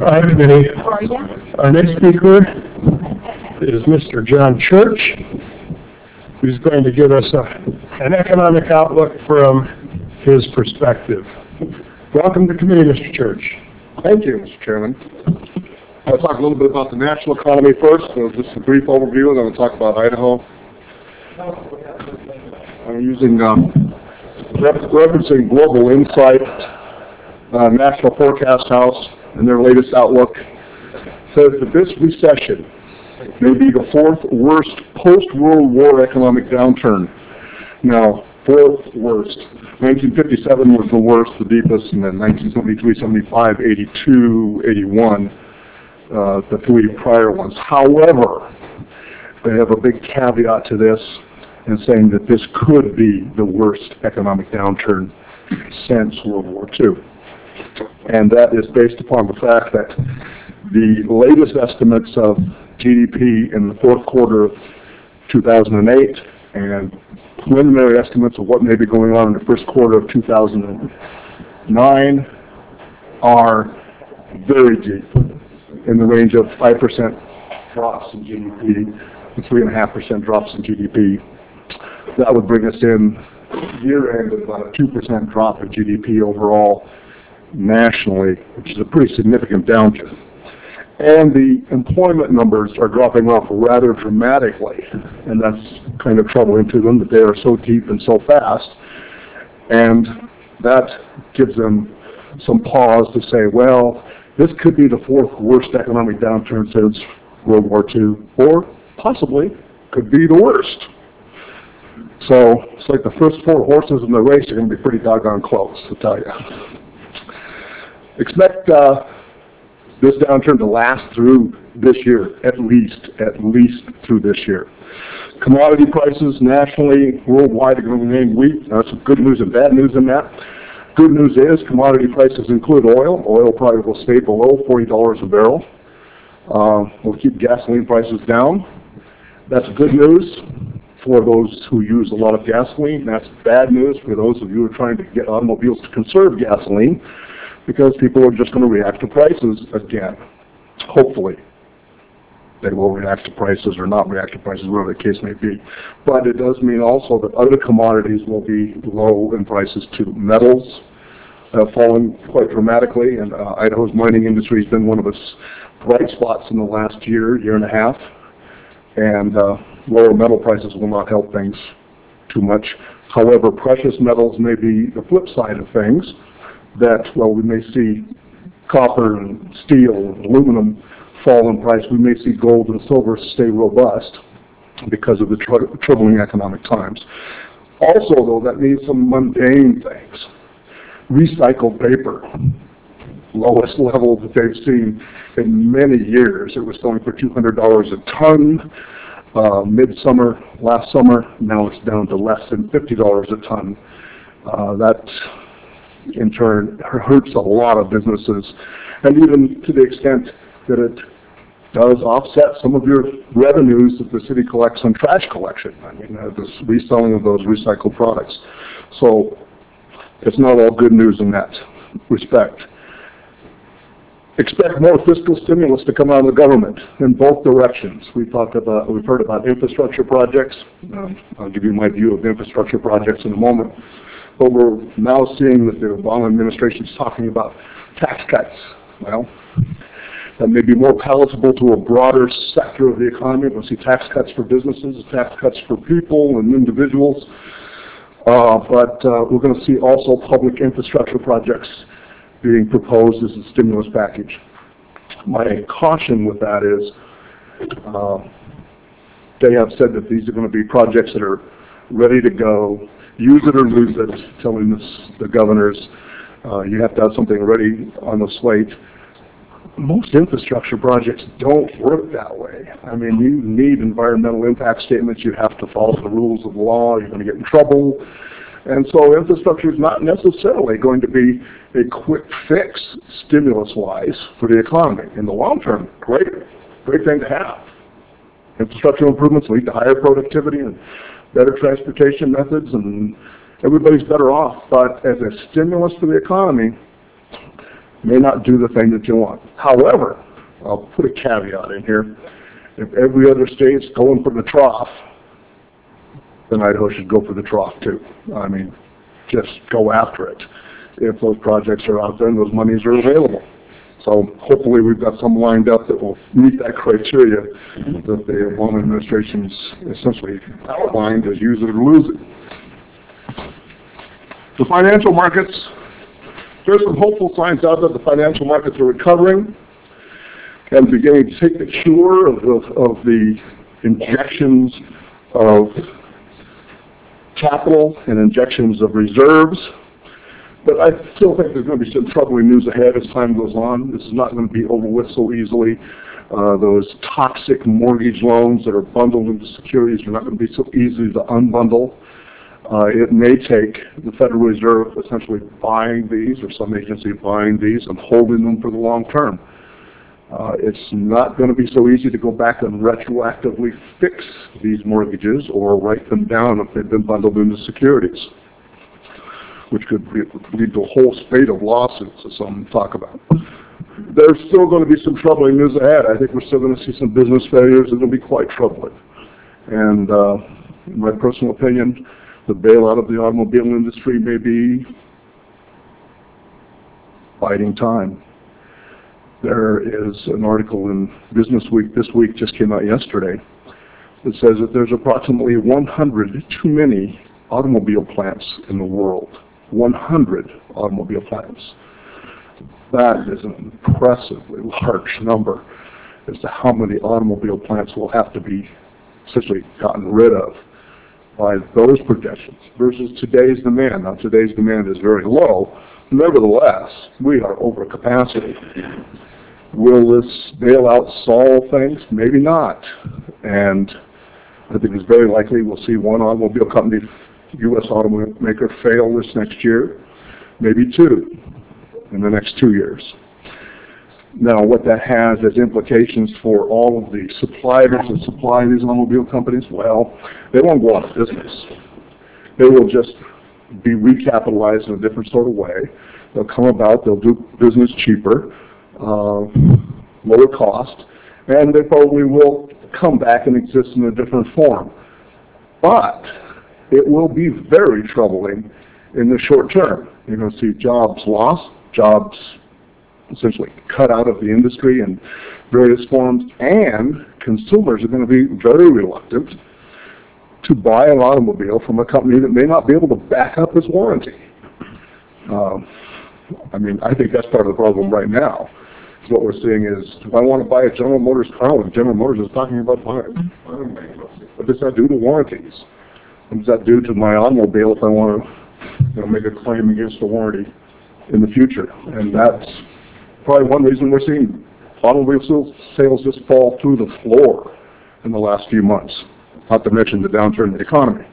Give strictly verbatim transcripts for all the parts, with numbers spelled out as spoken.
Hi, everybody. Our next speaker is Mister John Church, who's going to give us a, an economic outlook from his perspective. Welcome to committee, Mister Church. Thank you, Mister Chairman. I'll talk a little bit about the national economy first, so just a brief overview, and then we'll talk about Idaho. I'm using um, referencing Global Insight, uh, National Forecast House, and their latest outlook says that this recession may be the fourth worst post-World War economic downturn. Now, fourth worst. nineteen fifty-seven was the worst, the deepest, and then nineteen seventy-three, seventy-five, eighty-two, eighty-one, uh, the three prior ones. However, they have a big caveat to this in saying that this could be the worst economic downturn since World War Two. And that is based upon the fact that the latest estimates of G D P in the fourth quarter of two thousand eight and preliminary estimates of what may be going on in the first quarter of two thousand nine are very deep, in the range of five percent drops in G D P and three point five percent drops in G D P. That would bring us in year-end with about a two percent drop in G D P overall nationally, which is a pretty significant downturn. And the employment numbers are dropping off rather dramatically, and that's kind of troubling to them that they are so deep and so fast. And that gives them some pause to say, well, this could be the fourth worst economic downturn since World War Two, or possibly could be the worst. So it's like the first four horses in the race are going to be pretty doggone close, I'll tell you. Expect uh, this downturn to last through this year, at least, at least through this year. Commodity prices nationally, worldwide are going to remain weak. Now, some good news and bad news in that. Good news is commodity prices include oil. Oil probably will stay below forty dollars a barrel. Uh, we'll keep gasoline prices down. That's good news for those who use a lot of gasoline. That's bad news for those of you who are trying to get automobiles to conserve gasoline, because people are just going to react to prices again. Hopefully. They will react to prices or not react to prices, whatever the case may be. But it does mean also that other commodities will be low in prices too. Metals have fallen quite dramatically, and uh, Idaho's mining industry has been one of its bright spots in the last year, year and a half. And uh, lower metal prices will not help things too much. However, precious metals may be the flip side of things, that, well, we may see copper and steel and aluminum fall in price. We may see gold and silver stay robust because of the tr troubling economic times. Also, though, that means some mundane things. Recycled paper, lowest level that they've seen in many years. It was selling for two hundred dollars a ton uh, midsummer last summer. Now it's down to less than fifty dollars a ton. Uh, that in turn hurts a lot of businesses, and even to the extent that it does offset some of your revenues that the city collects on trash collection. I mean, uh, this reselling of those recycled products. So it's not all good news in that respect. Expect more fiscal stimulus to come out of the government in both directions. We talked about, we've heard about infrastructure projects. Um, I'll give you my view of infrastructure projects in a moment. But we're now seeing that the Obama administration is talking about tax cuts. Well, that may be more palatable to a broader sector of the economy. We'll see tax cuts for businesses, tax cuts for people and individuals. Uh, but uh, we're going to see also public infrastructure projects being proposed as a stimulus package. My caution with that is uh, they have said that these are going to be projects that are ready to go. Use it or lose it, telling this, the governors, uh, you have to have something ready on the slate. Most infrastructure projects don't work that way. I mean, you need environmental impact statements. You have to follow the rules of law. You're going to get in trouble. And so infrastructure is not necessarily going to be a quick fix, stimulus-wise, for the economy. In the long term, great, great thing to have. Infrastructure improvements lead to higher productivity and better transportation methods, and everybody's better off. But as a stimulus for the economy, may not do the thing that you want. However, I'll put a caveat in here. If every other state's going for the trough, then Idaho should go for the trough too. I mean, just go after it if those projects are out there and those monies are available. So hopefully we've got some lined up that will meet that criteria that the Obama administration's essentially outlined as use it or lose it. The financial markets, there's some hopeful signs out that the financial markets are recovering and beginning to take the cure of, of, of the injections of capital and injections of reserves. But I still think there's going to be some troubling news ahead as time goes on. This is not going to be over with so easily. Uh, those toxic mortgage loans that are bundled into securities are not going to be so easy to unbundle. Uh, it may take the Federal Reserve essentially buying these, or some agency buying these and holding them for the long term. Uh, it's not going to be so easy to go back and retroactively fix these mortgages or write them down if they've been bundled into securities, which could lead to a whole spate of lawsuits, as some talk about. There's still going to be some troubling news ahead. I think we're still going to see some business failures that will be quite troubling. And uh, in my personal opinion, the bailout of the automobile industry may be biding time. There is an article in Business Week this week, just came out yesterday, that says that there's approximately one hundred too many automobile plants in the world. one hundred automobile plants. That is an impressively large number as to how many automobile plants will have to be essentially gotten rid of by those projections versus today's demand. Now, today's demand is very low. Nevertheless, we are over capacity. Will this bailout solve things? Maybe not. And I think it's very likely we'll see one automobile company, U S automaker, fail this next year, maybe two in the next two years. Now, what that has as implications for all of the suppliers that supply these automobile companies, well, they won't go out of business. They will just be recapitalized in a different sort of way. They'll come about, they'll do business cheaper, uh, lower cost, and they probably will come back and exist in a different form. But it will be very troubling in the short term. You're going to see jobs lost, jobs essentially cut out of the industry in various forms, and consumers are going to be very reluctant to buy an automobile from a company that may not be able to back up its warranty. Um, I mean, I think that's part of the problem right now. Is what we're seeing is, if I want to buy a General Motors car, when General Motors is talking about buying, what does that do to warranties? What does that do to my automobile if I want to, you know, make a claim against the warranty in the future? And that's probably one reason we're seeing automobile sales just fall through the floor in the last few months, not to mention the downturn in the economy.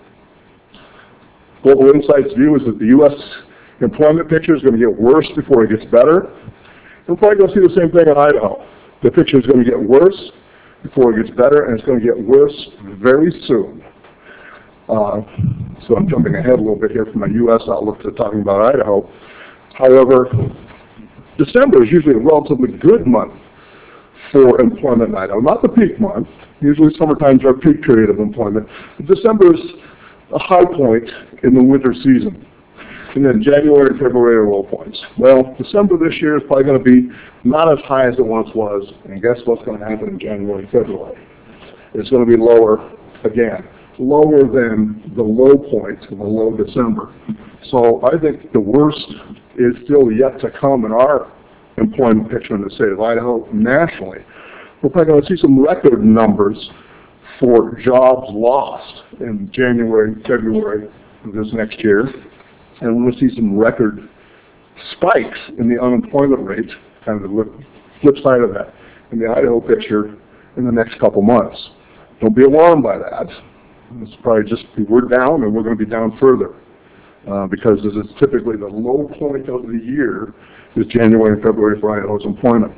Global Insight's view is that the U S employment picture is going to get worse before it gets better. We're probably going to see the same thing in Idaho. The picture is going to get worse before it gets better, and it's going to get worse very soon. Uh, so I'm jumping ahead a little bit here from my U S outlook to talking about Idaho. However, December is usually a relatively good month for employment in Idaho. Not the peak month. Usually summertime is our peak period of employment. December is a high point in the winter season. And then January and February are low points. Well, December this year is probably going to be not as high as it once was. And guess what's going to happen in January and February? It's going to be lower again. Lower than the low point in the low December. So I think the worst is still yet to come in our employment picture in the state of Idaho. Nationally, we're probably going to see some record numbers for jobs lost in January and February of this next year. And we're going to see some record spikes in the unemployment rate, kind of the flip side of that, in the Idaho picture in the next couple months. Don't be alarmed by that. It's probably just, we're down and we're going to be down further. Uh, because this is typically the low point of the year is January and February for Idaho's employment.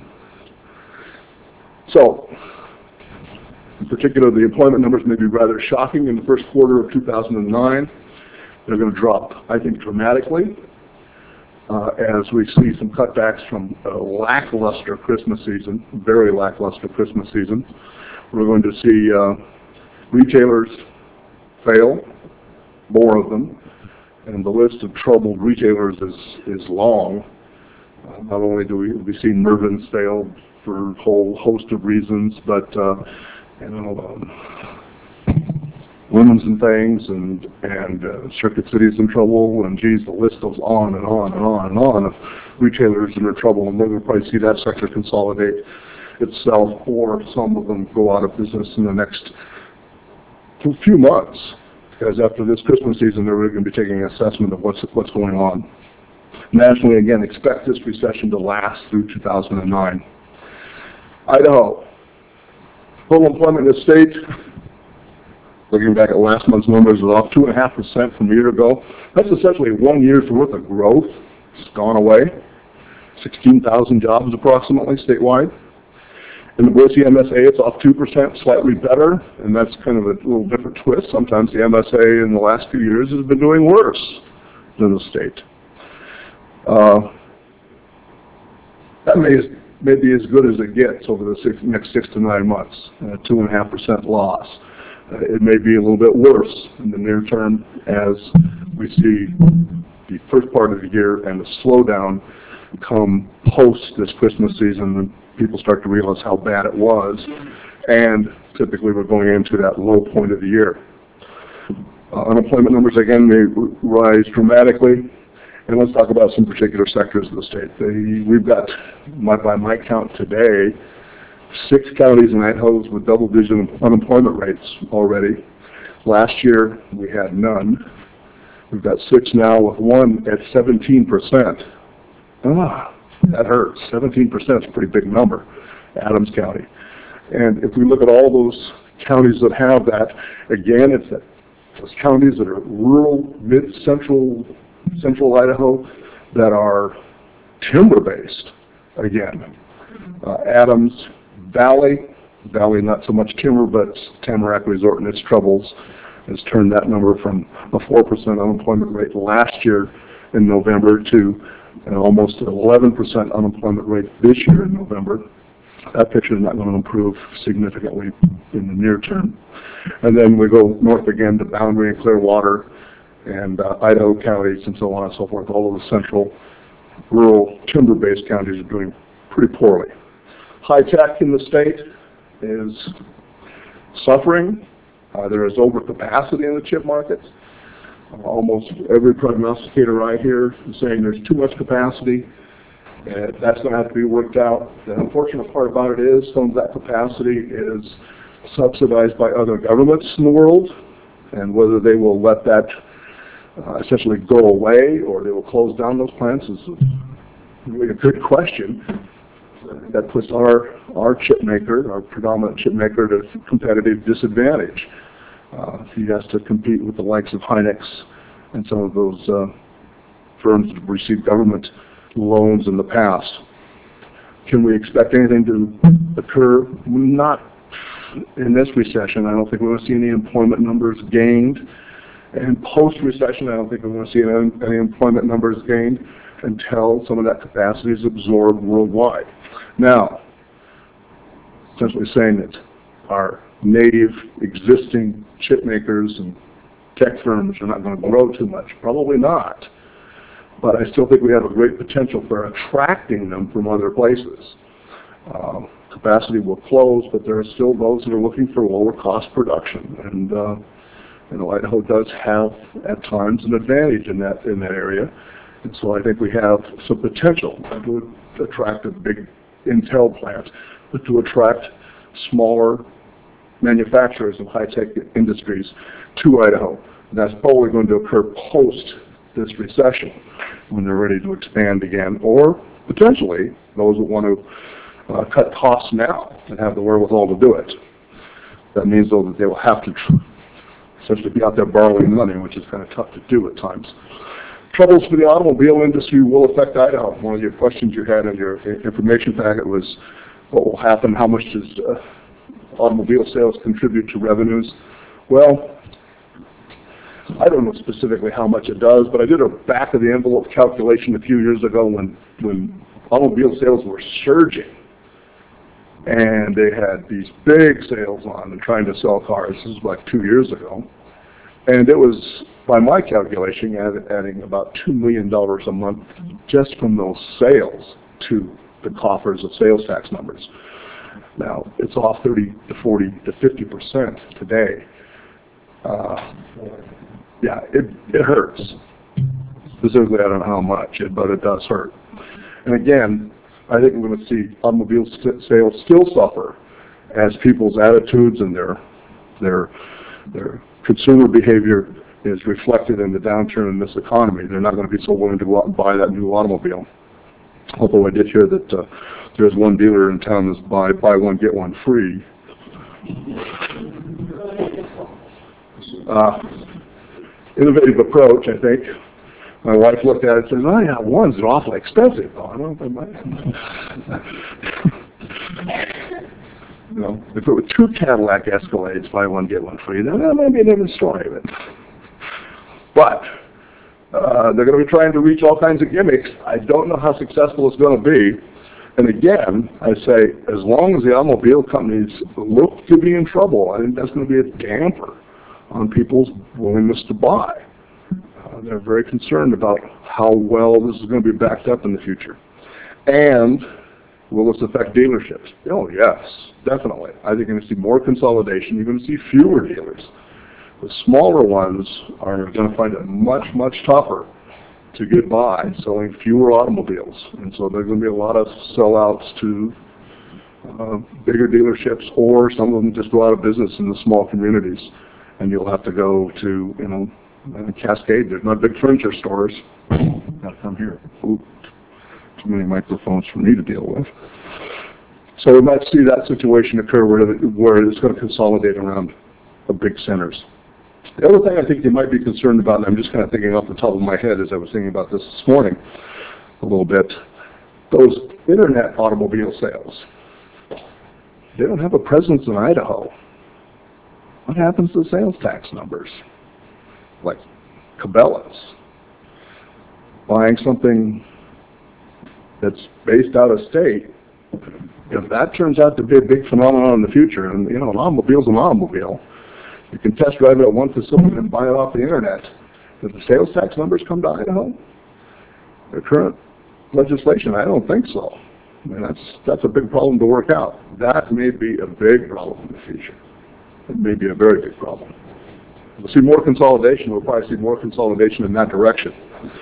So, in particular, the employment numbers may be rather shocking in the first quarter of two thousand nine. They're going to drop, I think, dramatically. uh, as we see some cutbacks from a lackluster Christmas season, very lackluster Christmas season. We're going to see uh, retailers fail, more of them, and the list of troubled retailers is, is long. Uh, not only do we, we see Mervyn's fail for a whole host of reasons, but uh, you know, um, Women's and Things and, and uh, Circuit City's in trouble, and geez, the list goes on and on and on and on of retailers that are in trouble, and we're going to probably see that sector consolidate itself, or some of them go out of business in the next few months, because after this Christmas season, they're really going to be taking an assessment of what's, what's going on. Nationally, again, expect this recession to last through two thousand nine. Idaho. Total employment in the state, looking back at last month's numbers, was off two point five percent from a year ago. That's essentially one year's worth of growth. It's gone away. sixteen thousand jobs approximately statewide. In the Boise M S A, it's off two percent, slightly better, and that's kind of a little different twist. Sometimes the M S A in the last few years has been doing worse than the state. Uh, that may, may be as good as it gets over the six, next six to nine months, a two and a half percent loss. Uh, it may be a little bit worse in the near term as we see the first part of the year and the slowdown come post this Christmas season, and people start to realize how bad it was, and typically we're going into that low point of the year. Uh, unemployment numbers again may rise dramatically. And let's talk about some particular sectors of the state. They, we've got, my, by my count today, six counties in Idaho with double-digit unemployment rates already. Last year, we had none. We've got six now with one at seventeen percent. Ah, that hurts. seventeen percent is a pretty big number, Adams County. And if we look at all those counties that have that, again, it's that, those counties that are rural, mid-central, central Idaho that are timber-based, again. Uh, Adams Valley, Valley not so much timber, but Tamarack Resort and its troubles has turned that number from a four percent unemployment rate last year in November to an almost eleven percent unemployment rate this year in November. That picture is not going to improve significantly in the near term. And then we go north again to Boundary and Clearwater, and uh, Idaho counties and so on and so forth. All of the central, rural, timber-based counties are doing pretty poorly. High tech in the state is suffering. Uh, there is overcapacity in the chip markets. Uh, almost every prognosticator I hear is saying there's too much capacity, and that's going to have to be worked out. The unfortunate part about it is some of that capacity is subsidized by other governments in the world, and whether they will let that Uh, essentially go away or they will close down those plants is really a good question. That puts our our chip maker, our predominant chip maker, at a competitive disadvantage. Uh, he has to compete with the likes of Hynix and some of those uh, firms that have received government loans in the past. Can we expect anything to occur? Not in this recession. I don't think we're going to see any employment numbers gained. And post-recession, I don't think we're going to see any, any employment numbers gained until some of that capacity is absorbed worldwide. Now, essentially saying that our native existing chip makers and tech firms are not going to grow too much. Probably not. But I still think we have a great potential for attracting them from other places. Uh, capacity will close, but there are still those that are looking for lower cost production. And uh, You know, Idaho does have, at times, an advantage in that in that area, and so I think we have some potential to attract a big Intel plant, but to attract smaller manufacturers of high-tech industries to Idaho. And that's probably going to occur post this recession, when they're ready to expand again, or potentially those that want to uh, cut costs now and have the wherewithal to do it. That means, though, that they will have to essentially be out there borrowing money, which is kind of tough to do at times. Troubles for the automobile industry will affect Idaho. One of your questions you had in your information packet was what will happen, how much does uh, automobile sales contribute to revenues? Well, I don't know specifically how much it does, but I did a back of the envelope calculation a few years ago when, when automobile sales were surging. And they had these big sales on and trying to sell cars. This was like two years ago. And it was, by my calculation, add, adding about two million dollars a month just from those sales to the coffers of sales tax numbers. Now, it's off thirty to forty to fifty percent today. Uh, yeah, it, it hurts. Specifically, I don't know how much, it, but it does hurt. And again, I think we're going to see automobile st sales still suffer as people's attitudes and their their their consumer behavior is reflected in the downturn in this economy. They're not going to be so willing to go out and buy that new automobile. Although I did hear that uh, there's one dealer in town that's buy buy one get one free. Uh, innovative approach, I think. My wife looked at it and said, "Oh yeah, one's awfully expensive, though. I don't know if I might." You know, if it were two Cadillac Escalades, buy one get one free, then that might be a different story. But, but uh, they're going to be trying to reach all kinds of gimmicks. I don't know how successful it's going to be. And again, I say, as long as the automobile companies look to be in trouble, I think that's going to be a damper on people's willingness to buy. Uh, they're very concerned about how well this is going to be backed up in the future. And will this affect dealerships? Oh, yes, definitely. I think you're going to see more consolidation. You're going to see fewer dealers. The smaller ones are going to find it much, much tougher to get by selling fewer automobiles. And so there's going to be a lot of sellouts to uh, bigger dealerships, or some of them just go out of business in the small communities. And you'll have to go to, you know, Cascade. There's not big furniture stores. Gotta come here. Ooh, too many microphones for me to deal with. So we might see that situation occur where, where it's going to consolidate around the big centers. The other thing I think you might be concerned about, and I'm just kind of thinking off the top of my head as I was thinking about this this morning a little bit, those internet automobile sales. They don't have a presence in Idaho. What happens to the sales tax numbers? Like Cabela's buying something that's based out of state, if that turns out to be a big phenomenon in the future, and you know, an automobile's an automobile, you can test drive it at one facility and buy it off the internet. Did the sales tax numbers come to Idaho? The current legislation, I don't think so. I mean, that's that's a big problem to work out. That may be a big problem in the future. It may be a very big problem. We'll see more consolidation. We'll probably see more consolidation in that direction.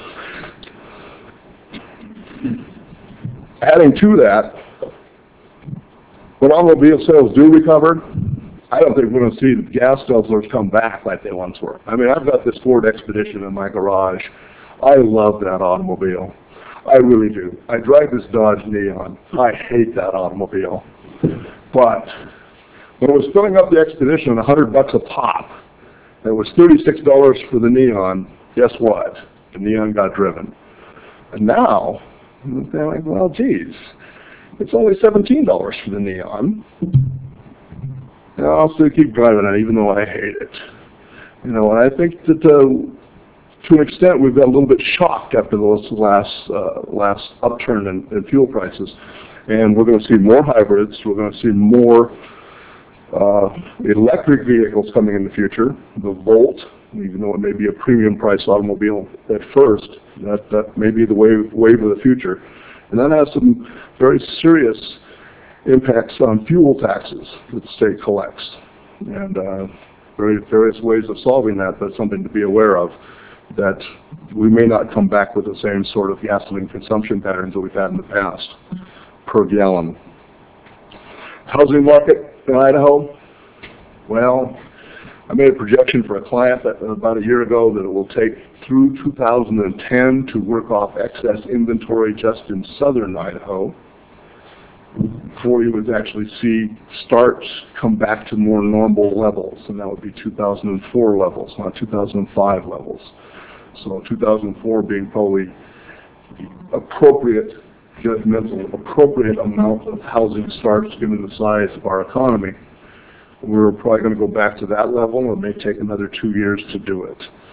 Adding to that, when automobile sales do recover, I don't think we're going to see the gas guzzlers come back like they once were. I mean, I've got this Ford Expedition in my garage. I love that automobile. I really do. I drive this Dodge Neon. I hate that automobile. But when I was filling up the Expedition at a hundred bucks a pop, it was thirty-six dollars for the Neon. Guess what? The Neon got driven. And now, they're like, well, geez, it's only seventeen dollars for the Neon. And I'll still keep driving it, even though I hate it. You know, and I think that uh, to an extent we've got a little bit shocked after those last uh, last upturn in, in fuel prices, and we're going to see more hybrids. We're going to see more uh, electric vehicles coming in the future. The Volt, even though it may be a premium price automobile at first, that that may be the wave wave of the future, and that has some very serious impacts on fuel taxes that the state collects, and uh, very various ways of solving that. That's something to be aware of, that we may not come back with the same sort of gasoline consumption patterns that we've had in the past per gallon. Housing market in Idaho, well, I made a projection for a client that, about a year ago that it will take through two thousand ten to work off excess inventory just in southern Idaho before you would actually see starts come back to more normal levels, and that would be two thousand four levels, not two thousand five levels. So two thousand four being probably the appropriate, judgmental, appropriate amount of housing starts given the size of our economy. We're probably going to go back to that level. It may take another two years to do it.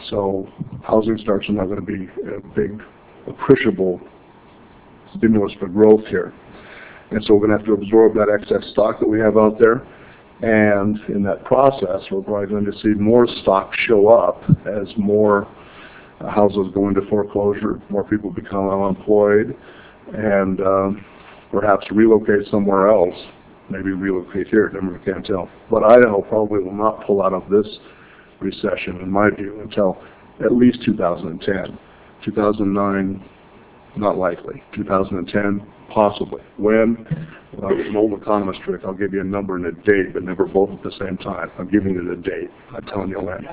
So housing starts are not going to be a big, appreciable stimulus for growth here. And so we're going to have to absorb that excess stock that we have out there. And in that process, we're probably going to see more stock show up as more uh, houses go into foreclosure, more people become unemployed, and um, perhaps relocate somewhere else. Maybe relocate here, never can tell. But Idaho probably will not pull out of this recession, in my view, until at least two thousand ten. two thousand nine, not likely. two thousand ten, possibly. When? Well, it's an old economist trick. I'll give you a number and a date, but never both at the same time. I'm giving you the date. I'm telling you when.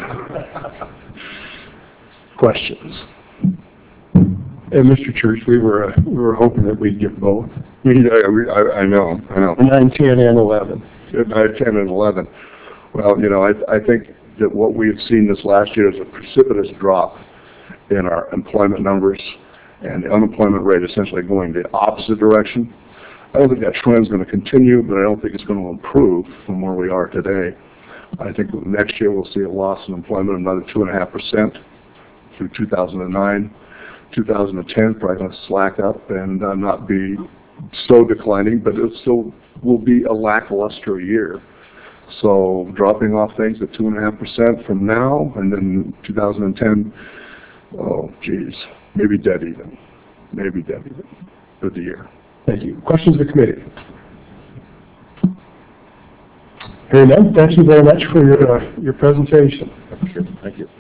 Questions? And Mister Church, we were uh, we were hoping that we'd get both. I, I, I know, I know. nine, ten, and eleven. nine, ten, and eleven. Well, you know, I, I think that what we've seen this last year is a precipitous drop in our employment numbers and the unemployment rate essentially going the opposite direction. I don't think that trend's going to continue, but I don't think it's going to improve from where we are today. I think next year we'll see a loss in employment of another two point five percent through two thousand nine. two thousand ten probably going to slack up and uh, not be so declining, but it still will be a lackluster year. So dropping off things at two point five percent from now, and then two thousand ten, oh, geez, maybe dead even. Maybe dead even for the year. Thank you. Questions of the committee? Hearing none, thank you very much for your, uh, your presentation. Thank you.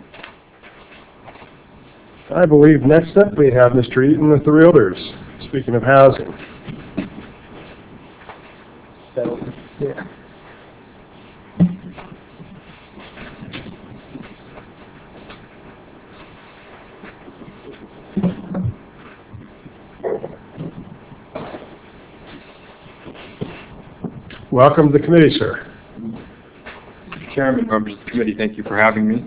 I believe next up we have Mister Eaton with the Realtors, speaking of housing. So, yeah. Welcome to the committee, sir. Mister Chairman, members of the committee, thank you for having me.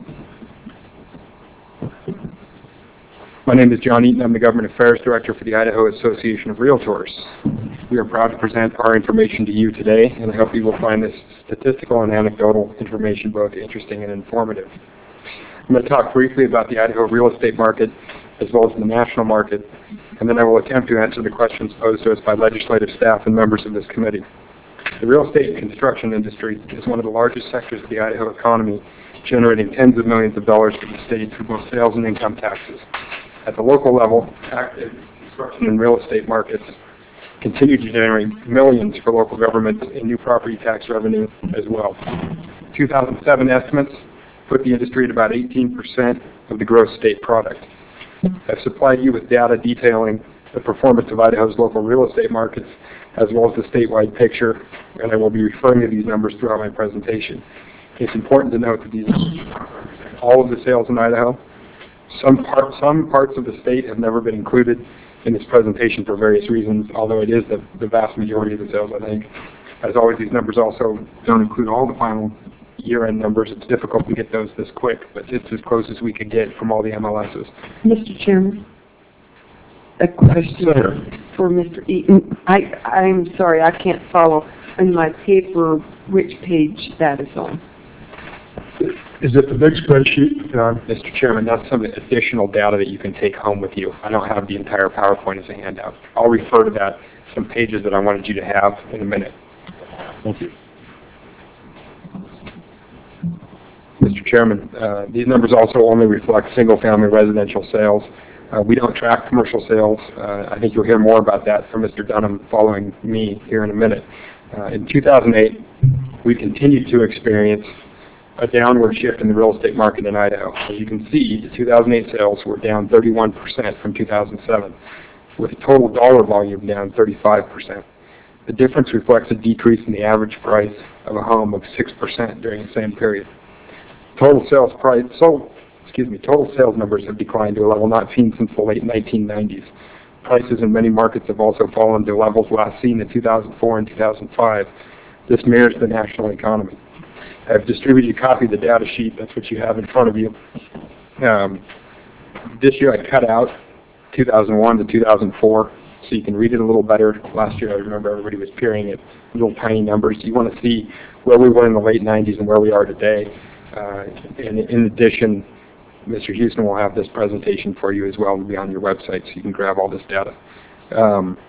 My name is John Eaton. I'm the Government Affairs Director for the Idaho Association of Realtors. We are proud to present our information to you today, and I hope you will find this statistical and anecdotal information both interesting and informative. I'm going to talk briefly about the Idaho real estate market as well as the national market, and then I will attempt to answer the questions posed to us by legislative staff and members of this committee. The real estate and construction industry is one of the largest sectors of the Idaho economy, generating tens of millions of dollars for the state through both sales and income taxes. At the local level, active construction and real estate markets continue to generate millions for local governments in new property tax revenue as well. two thousand seven estimates put the industry at about eighteen percent of the gross state product. I've supplied you with data detailing the performance of Idaho's local real estate markets as well as the statewide picture, and I will be referring to these numbers throughout my presentation. It's important to note that these all of the sales in Idaho. Some, part, some parts of the state have never been included in this presentation for various reasons, although it is the, the vast majority of the sales, I think. As always, these numbers also don't include all the final year-end numbers. It's difficult to get those this quick, but it's as close as we could get from all the M L Ss. Mister Chairman, a question for Mister Eaton. I, I'm sorry, I can't follow in my paper which page that is on. Is it the big spreadsheet, John? Mister Chairman, that's some additional data that you can take home with you. I don't have the entire PowerPoint as a handout. I'll refer to that, some pages that I wanted you to have in a minute. Thank you. Mister Chairman, uh, these numbers also only reflect single-family residential sales. Uh, we don't track commercial sales. Uh, I think you'll hear more about that from Mister Dunham following me here in a minute. Uh, in two thousand eight, we continued to experience a downward shift in the real estate market in Idaho. As you can see, the two thousand eight sales were down thirty-one percent from two thousand seven, with total dollar volume down thirty-five percent. The difference reflects a decrease in the average price of a home of six percent during the same period. Total sales price, so, excuse me, total sales numbers have declined to a level not seen since the late nineteen nineties. Prices in many markets have also fallen to levels last seen in two thousand four and two thousand five. This mirrors the national economy. I've distributed a copy of the data sheet. That's what you have in front of you. Um, this year I cut out two thousand one to two thousand four so you can read it a little better. Last year I remember everybody was peering at little tiny numbers. You want to see where we were in the late nineties and where we are today. Uh, and in addition, Mister Houston will have this presentation for you as well. It'll be on your website, so you can grab all this data. Um,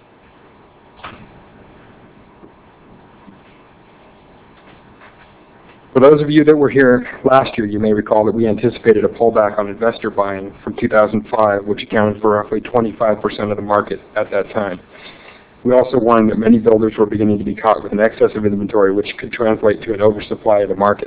For those of you that were here last year, you may recall that we anticipated a pullback on investor buying from two thousand five, which accounted for roughly twenty-five percent of the market at that time. We also warned that many builders were beginning to be caught with an excess of inventory, which could translate to an oversupply of the market.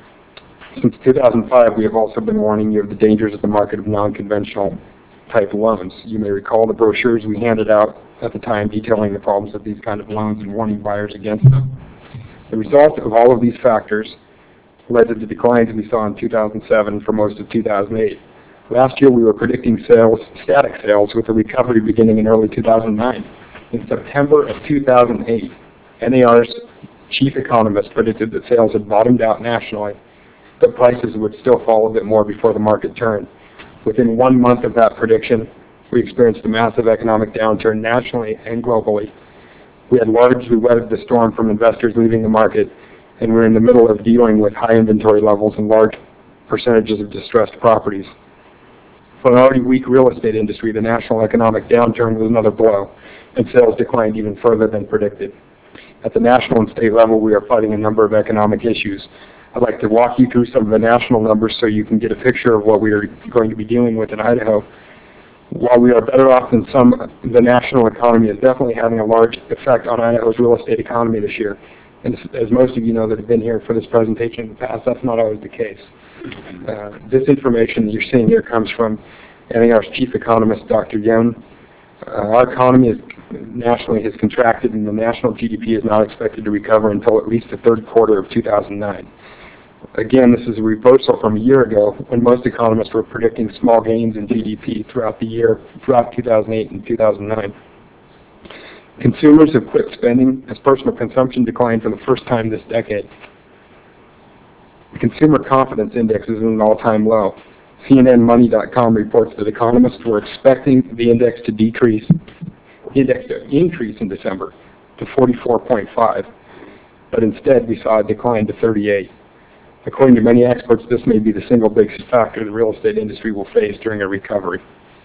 Since two thousand five, we have also been warning you of the dangers of the market of non-conventional type loans. You may recall the brochures we handed out at the time detailing the problems of these kind of loans and warning buyers against them. The result of all of these factors led to the declines we saw in two thousand seven for most of two thousand eight. Last year we were predicting sales, static sales, with a recovery beginning in early two thousand nine. In September of two thousand eight, N A R's chief economist predicted that sales had bottomed out nationally, but prices would still fall a bit more before the market turned. Within one month of that prediction, we experienced a massive economic downturn nationally and globally. We had largely weathered the storm from investors leaving the market, and we're in the middle of dealing with high inventory levels and large percentages of distressed properties. For an already weak real estate industry, the national economic downturn was another blow, and sales declined even further than predicted. At the national and state level, we are fighting a number of economic issues. I'd like to walk you through some of the national numbers so you can get a picture of what we are going to be dealing with in Idaho. While we are better off than some, the national economy is definitely having a large effect on Idaho's real estate economy this year. And as most of you know that have been here for this presentation in the past, that's not always the case. Uh, this information that you're seeing here comes from N A R's chief economist, Doctor Young. Uh, our economy is nationally has contracted, and the national G D P is not expected to recover until at least the third quarter of two thousand nine. Again, this is a reversal from a year ago when most economists were predicting small gains in G D P throughout the year, throughout two thousand eight and two thousand nine. Consumers have quit spending as personal consumption declined for the first time this decade. The Consumer Confidence Index is at an all-time low. C N N Money dot com reports that economists were expecting the index to decrease, the index to increase in December to forty-four point five, but instead we saw a decline to thirty-eight. According to many experts, this may be the single biggest factor the real estate industry will face during a recovery.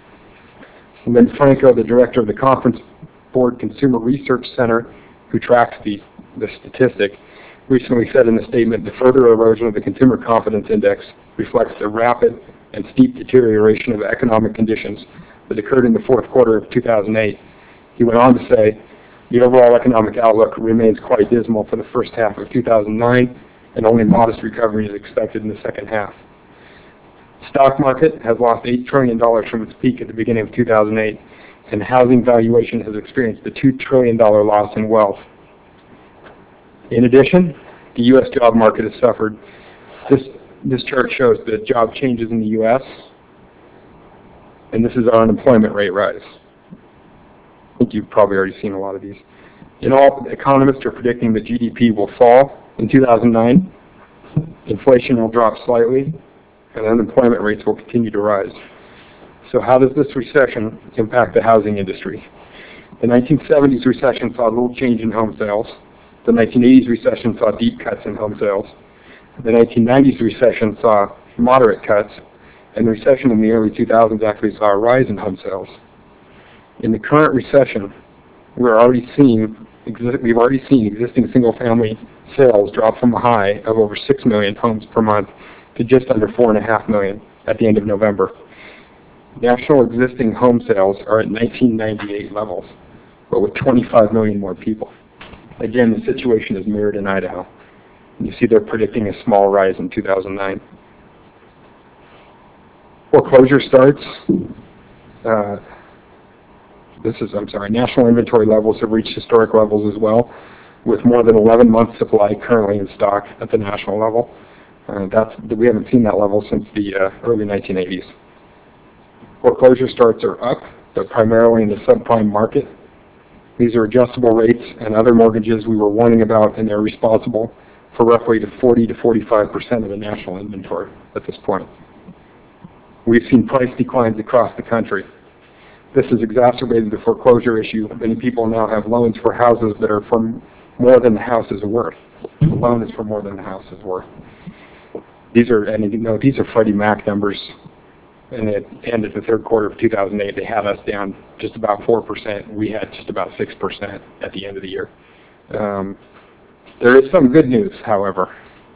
Lynn Franco, the director of the Conference Board Consumer Research Center, who tracks the, the statistic, recently said in a statement, the further erosion of the Consumer Confidence Index reflects the rapid and steep deterioration of economic conditions that occurred in the fourth quarter of two thousand eight. He went on to say, the overall economic outlook remains quite dismal for the first half of two thousand nine, and only modest recovery is expected in the second half. The stock market has lost eight trillion dollars from its peak at the beginning of two thousand eight, and housing valuation has experienced a two trillion dollars loss in wealth. In addition, the U S job market has suffered. This, this chart shows the job changes in the U S, and this is our unemployment rate rise. I think you've probably already seen a lot of these. In all, economists are predicting that G D P will fall in two thousand nine, inflation will drop slightly, and unemployment rates will continue to rise. So how does this recession impact the housing industry? The nineteen seventies recession saw little change in home sales. The nineteen eighties recession saw deep cuts in home sales. The nineteen nineties recession saw moderate cuts, and the recession in the early two thousands actually saw a rise in home sales. In the current recession, we're already seeing, we've already seen existing single-family sales drop from a high of over six million homes per month to just under four and a half million at the end of November. National existing home sales are at nineteen ninety-eight levels, but with twenty-five million more people. Again, the situation is mirrored in Idaho. You see they're predicting a small rise in two thousand nine. Foreclosure starts. Uh, this is, I'm sorry, national inventory levels have reached historic levels as well, with more than eleven months supply currently in stock at the national level. Uh, that's, we haven't seen that level since the uh, early nineteen eighties. Foreclosure starts are up, but primarily in the subprime market. These are adjustable rates and other mortgages we were warning about, and they're responsible for roughly to forty to forty-five percent of the national inventory at this point. We've seen price declines across the country. This has exacerbated the foreclosure issue. Many people now have loans for houses that are for more than the house is worth. The loan is for more than the house is worth. These are, and you know, these are Freddie Mac numbers, and at the end of the third quarter of two thousand eight, they had us down just about four percent. We had just about six percent at the end of the year. Um, there is some good news, however.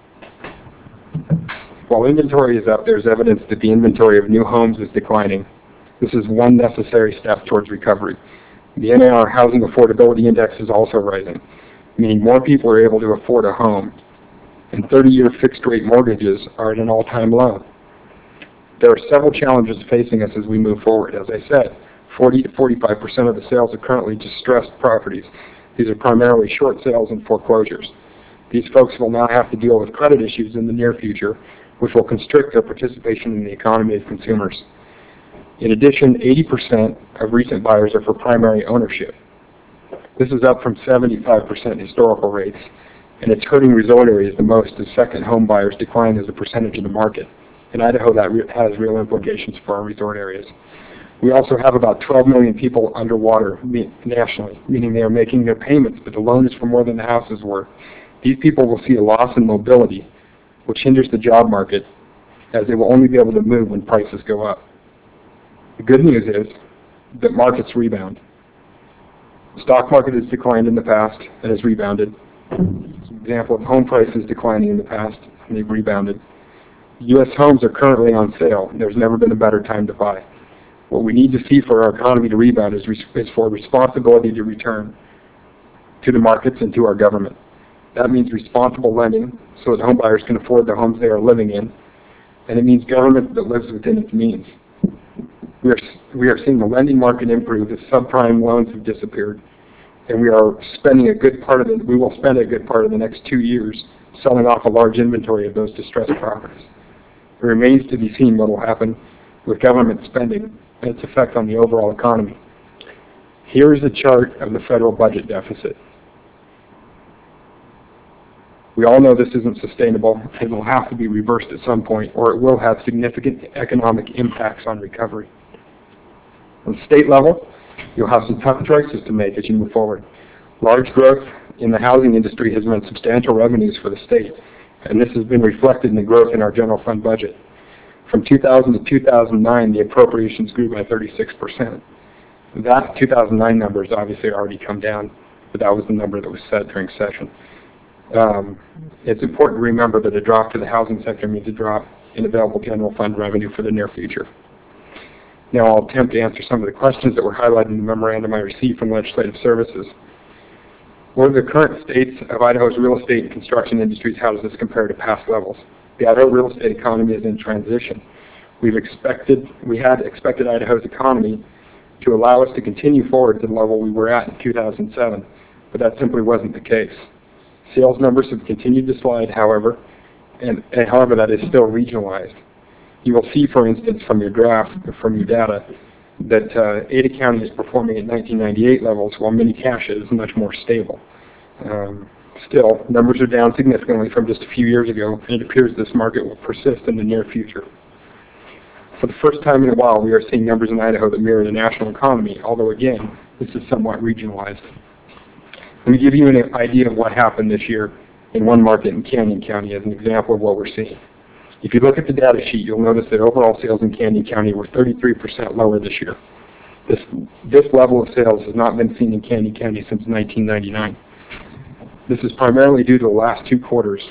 While inventory is up, there's evidence that the inventory of new homes is declining. This is one necessary step towards recovery. The N A R Housing Affordability Index is also rising, meaning more people are able to afford a home, and thirty-year fixed-rate mortgages are at an all-time low. There are several challenges facing us as we move forward. As I said, forty to forty-five percent of the sales are currently distressed properties. These are primarily short sales and foreclosures. These folks will now have to deal with credit issues in the near future, which will constrict their participation in the economy as consumers. In addition, eighty percent of recent buyers are for primary ownership. This is up from seventy-five percent historical rates, and it's hurting resort areas the most as second home buyers decline as a percentage of the market. In Idaho, that re has real implications for our resort areas. We also have about twelve million people underwater me nationally, meaning they are making their payments, but the loan is for more than the house is worth. These people will see a loss in mobility, which hinders the job market, as they will only be able to move when prices go up. The good news is that markets rebound. The stock market has declined in the past and has rebounded. It's an example of home prices declining in the past, and they've rebounded. U S homes are currently on sale, and there's never been a better time to buy. What we need to see for our economy to rebound is, res is for responsibility to return to the markets and to our government. That means responsible lending so that home buyers can afford the homes they are living in, and it means government that lives within its means. We are, we are seeing the lending market improve as subprime loans have disappeared, and we are spending a good part of the, we will spend a good part of the next two years selling off a large inventory of those distressed properties. It remains to be seen what will happen with government spending and its effect on the overall economy. Here is a chart of the federal budget deficit. We all know this isn't sustainable. It will have to be reversed at some point, or it will have significant economic impacts on recovery. On the state level, you'll have some tough choices to make as you move forward. Large growth in the housing industry has meant substantial revenues for the state, and this has been reflected in the growth in our general fund budget. From two thousand to two thousand nine, the appropriations grew by thirty-six percent. That two thousand nine number has obviously already come down, but that was the number that was set during session. Um, it's important to remember that a drop to the housing sector means a drop in available general fund revenue for the near future. Now I'll attempt to answer some of the questions that were highlighted in the memorandum I received from Legislative Services. What are the current states of Idaho's real estate and construction industries? How does this compare to past levels? The Idaho real estate economy is in transition. We've expected, we had expected Idaho's economy to allow us to continue forward to the level we were at in two thousand seven, but that simply wasn't the case. Sales numbers have continued to slide, however, and, and however that is still regionalized. You will see, for instance, from your graph, from your data, that uh, Ada County is performing at nineteen ninety-eight levels, while Mini-Cache is much more stable. Um, still, numbers are down significantly from just a few years ago, and it appears this market will persist in the near future. For the first time in a while, we are seeing numbers in Idaho that mirror the national economy, although again, this is somewhat regionalized. Let me give you an idea of what happened this year in one market in Canyon County as an example of what we're seeing. If you look at the data sheet, you'll notice that overall sales in Canyon County were thirty-three percent lower this year. This, this level of sales has not been seen in Canyon County since nineteen ninety-nine. This is primarily due to the last two quarters.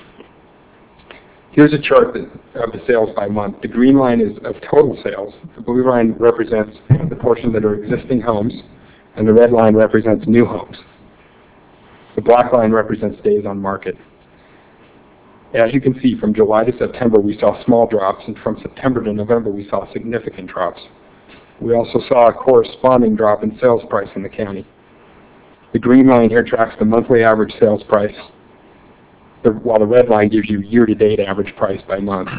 Here's a chart that, of the sales by month. The green line is of total sales. The blue line represents the portion that are existing homes, and the red line represents new homes. The black line represents days on market. As you can see, from July to September, we saw small drops, and from September to November, we saw significant drops. We also saw a corresponding drop in sales price in the county. The green line here tracks the monthly average sales price, while the red line gives you year-to-date average price by month.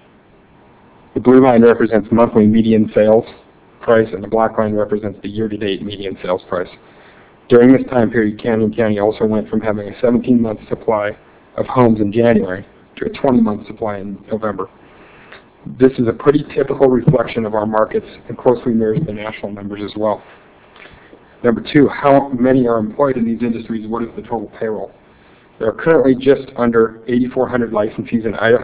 The blue line represents monthly median sales price, and the black line represents the year-to-date median sales price. During this time period, Canyon County also went from having a seventeen month supply of homes in January to a twenty month supply in November. This is a pretty typical reflection of our markets and closely mirrors the national numbers as well. Number two, how many are employed in these industries? What is the total payroll? There are currently just under eighty-four hundred licensees in Idaho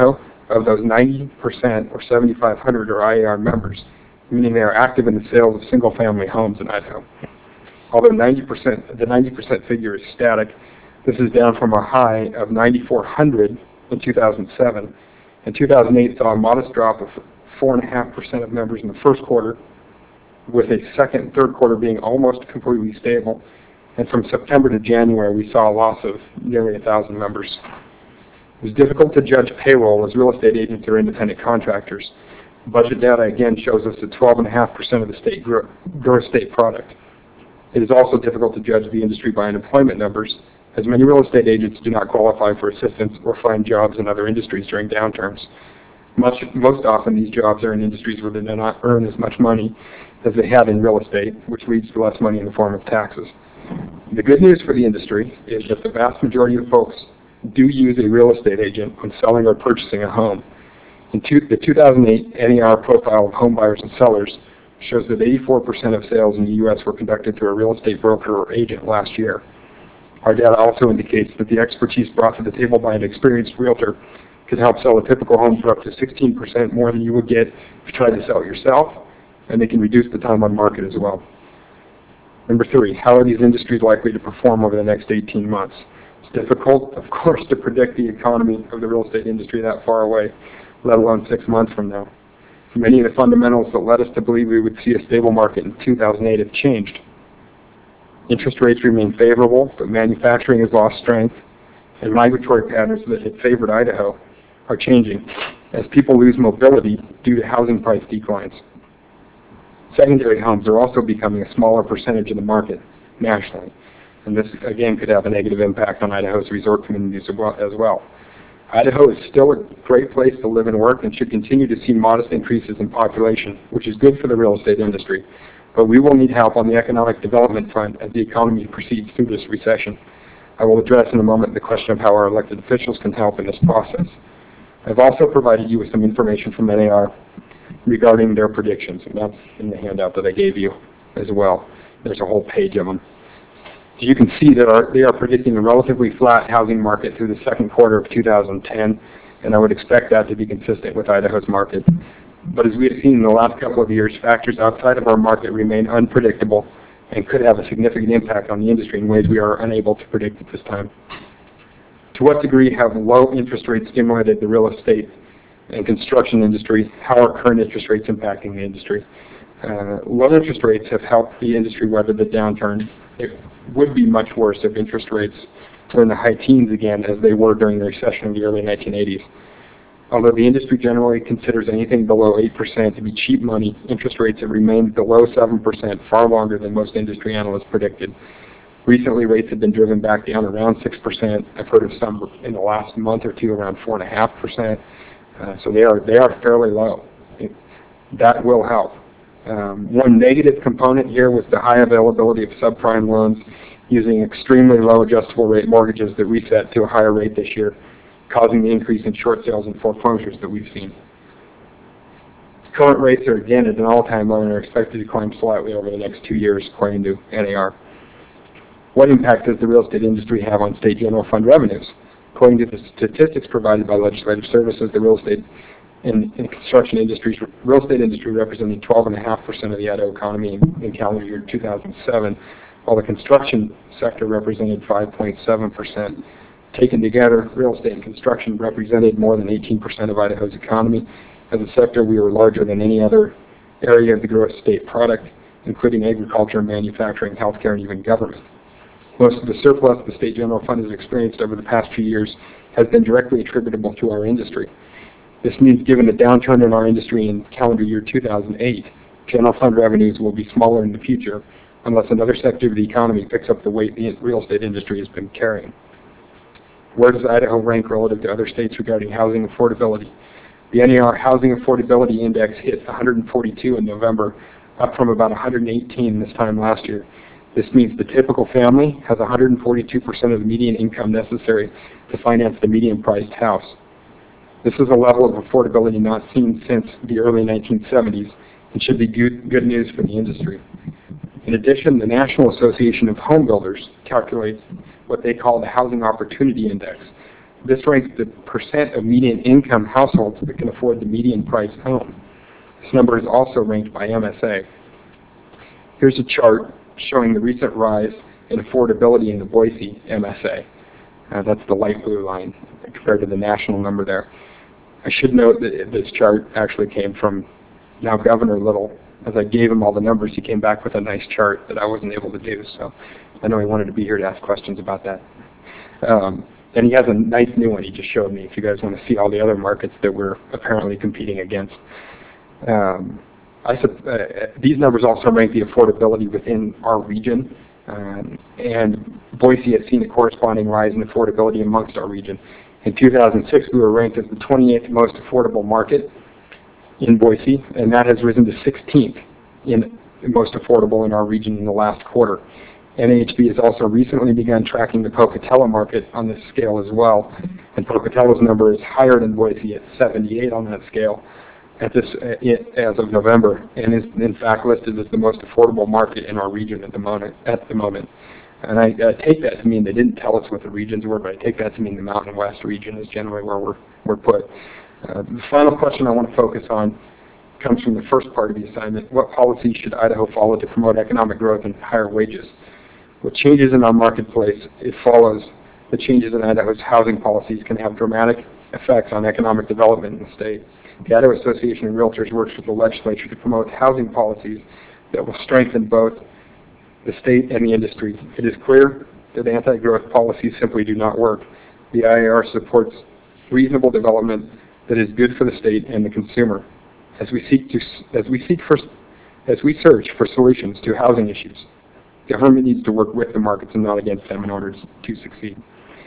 of those ninety percent or seventy-five hundred are I A R members, meaning they are active in the sales of single-family homes in Idaho. Although ninety percent, the ninety percent figure is static, this is down from a high of ninety-four hundred in two thousand seven. And two thousand eight saw a modest drop of four point five percent of members in the first quarter, with a second and third quarter being almost completely stable. And from September to January, we saw a loss of nearly one thousand members. It was difficult to judge payroll as real estate agents are independent contractors. Budget data again shows us that twelve point five percent of the state gro gross state product. It is also difficult to judge the industry by unemployment numbers, as many real estate agents do not qualify for assistance or find jobs in other industries during downturns. Much, most often these jobs are in industries where they do not earn as much money as they had in real estate, which leads to less money in the form of taxes. The good news for the industry is that the vast majority of folks do use a real estate agent when selling or purchasing a home. In two, the two thousand eight N E R profile of home buyers and sellers shows that eighty-four percent of sales in the U S were conducted through a real estate broker or agent last year. Our data also indicates that the expertise brought to the table by an experienced realtor could help sell a typical home for up to sixteen percent more than you would get if you tried to sell it yourself, and they can reduce the time on market as well. Number three, how are these industries likely to perform over the next eighteen months? It's difficult, of course, to predict the economy of the real estate industry that far away, let alone six months from now. Many of the fundamentals that led us to believe we would see a stable market in two thousand eight have changed. Interest rates remain favorable, but manufacturing has lost strength, and migratory patterns that had favored Idaho are changing as people lose mobility due to housing price declines. Secondary homes are also becoming a smaller percentage of the market nationally, and this again could have a negative impact on Idaho's resort communities as well. Idaho is still a great place to live and work and should continue to see modest increases in population, which is good for the real estate industry. But we will need help on the economic development front as the economy proceeds through this recession. I will address in a moment the question of how our elected officials can help in this process. I've also provided you with some information from N A R regarding their predictions, and that's in the handout that I gave you as well. There's a whole page of them. You can see that are, they are predicting a relatively flat housing market through the second quarter of two thousand ten, and I would expect that to be consistent with Idaho's market. But as we have seen in the last couple of years, factors outside of our market remain unpredictable and could have a significant impact on the industry in ways we are unable to predict at this time. To what degree have low interest rates stimulated the real estate and construction industry? How are current interest rates impacting the industry? Uh, low interest rates have helped the industry weather the downturn. It would be much worse if interest rates were in the high teens again, as they were during the recession of the early nineteen eighties. Although the industry generally considers anything below eight percent to be cheap money, interest rates have remained below seven percent far longer than most industry analysts predicted. Recently, rates have been driven back down around six percent. I've heard of some in the last month or two around four point five percent. Uh, so they are, they are fairly low. It, that will help. Um, one negative component here was the high availability of subprime loans using extremely low adjustable rate mortgages that reset to a higher rate this year, causing the increase in short sales and foreclosures that we've seen. Current rates are again at an all-time low and are expected to climb slightly over the next two years, according to N A R. What impact does the real estate industry have on state general fund revenues? According to the statistics provided by Legislative Services, the real estate and, and construction industries, real estate industry representing twelve point five percent of the Idaho economy in, in calendar year two thousand seven, while the construction sector represented five point seven percent. Taken together, real estate and construction represented more than eighteen percent of Idaho's economy. As a sector, we were larger than any other area of the gross state product, including agriculture, manufacturing, healthcare, and even government. Most of the surplus the state general fund has experienced over the past few years has been directly attributable to our industry. This means given the downturn in our industry in calendar year two thousand eight, general fund revenues will be smaller in the future unless another sector of the economy picks up the weight the real estate industry has been carrying. Where does Idaho rank relative to other states regarding housing affordability? The N A R Housing Affordability Index hit one hundred forty-two in November, up from about one hundred eighteen this time last year. This means the typical family has one hundred forty-two percent of the median income necessary to finance the median-priced house. This is a level of affordability not seen since the early nineteen seventies and should be good, good news for the industry. In addition, the National Association of Home Builders calculates what they call the Housing Opportunity Index. this ranks the percent of median income households that can afford the median price home. This number is also ranked by M S A. Here's a chart showing the recent rise in affordability in the Boise M S A. Uh, that's the light blue line compared to the national number there. I should note that this chart actually came from now Governor Little. As I gave him all the numbers, he came back with a nice chart that I wasn't able to do. So I know he wanted to be here to ask questions about that. Um, and he has a nice new one he just showed me if you guys want to see all the other markets that we're apparently competing against. Um, I, uh, these numbers also rank the affordability within our region. Um, and Boise has seen a corresponding rise in affordability amongst our region. In two thousand six, we were ranked as the twenty-eighth most affordable market in Boise, and that has risen to sixteenth in most affordable in our region in the last quarter. N A H B has also recently begun tracking the Pocatello market on this scale as well, and Pocatello's number is higher than Boise at seventy-eight on that scale at this uh, as of November, and is in fact listed as the most affordable market in our region at the moment. At the moment. And I uh, take that to mean they didn't tell us what the regions were, but I take that to mean the Mountain West region is generally where we're, we're put. Uh, the final question I want to focus on comes from the first part of the assignment. What policies should Idaho follow to promote economic growth and higher wages? With changes in our marketplace, it follows that changes in Idaho's housing policies can have dramatic effects on economic development in the state. The Idaho Association of Realtors works with the legislature to promote housing policies that will strengthen both the state and the industry. It is clear that anti-growth policies simply do not work. The I A R supports reasonable development that is good for the state and the consumer. As we seek to, as we seek for, as we search for solutions to housing issues, government needs to work with the markets and not against them in order to succeed.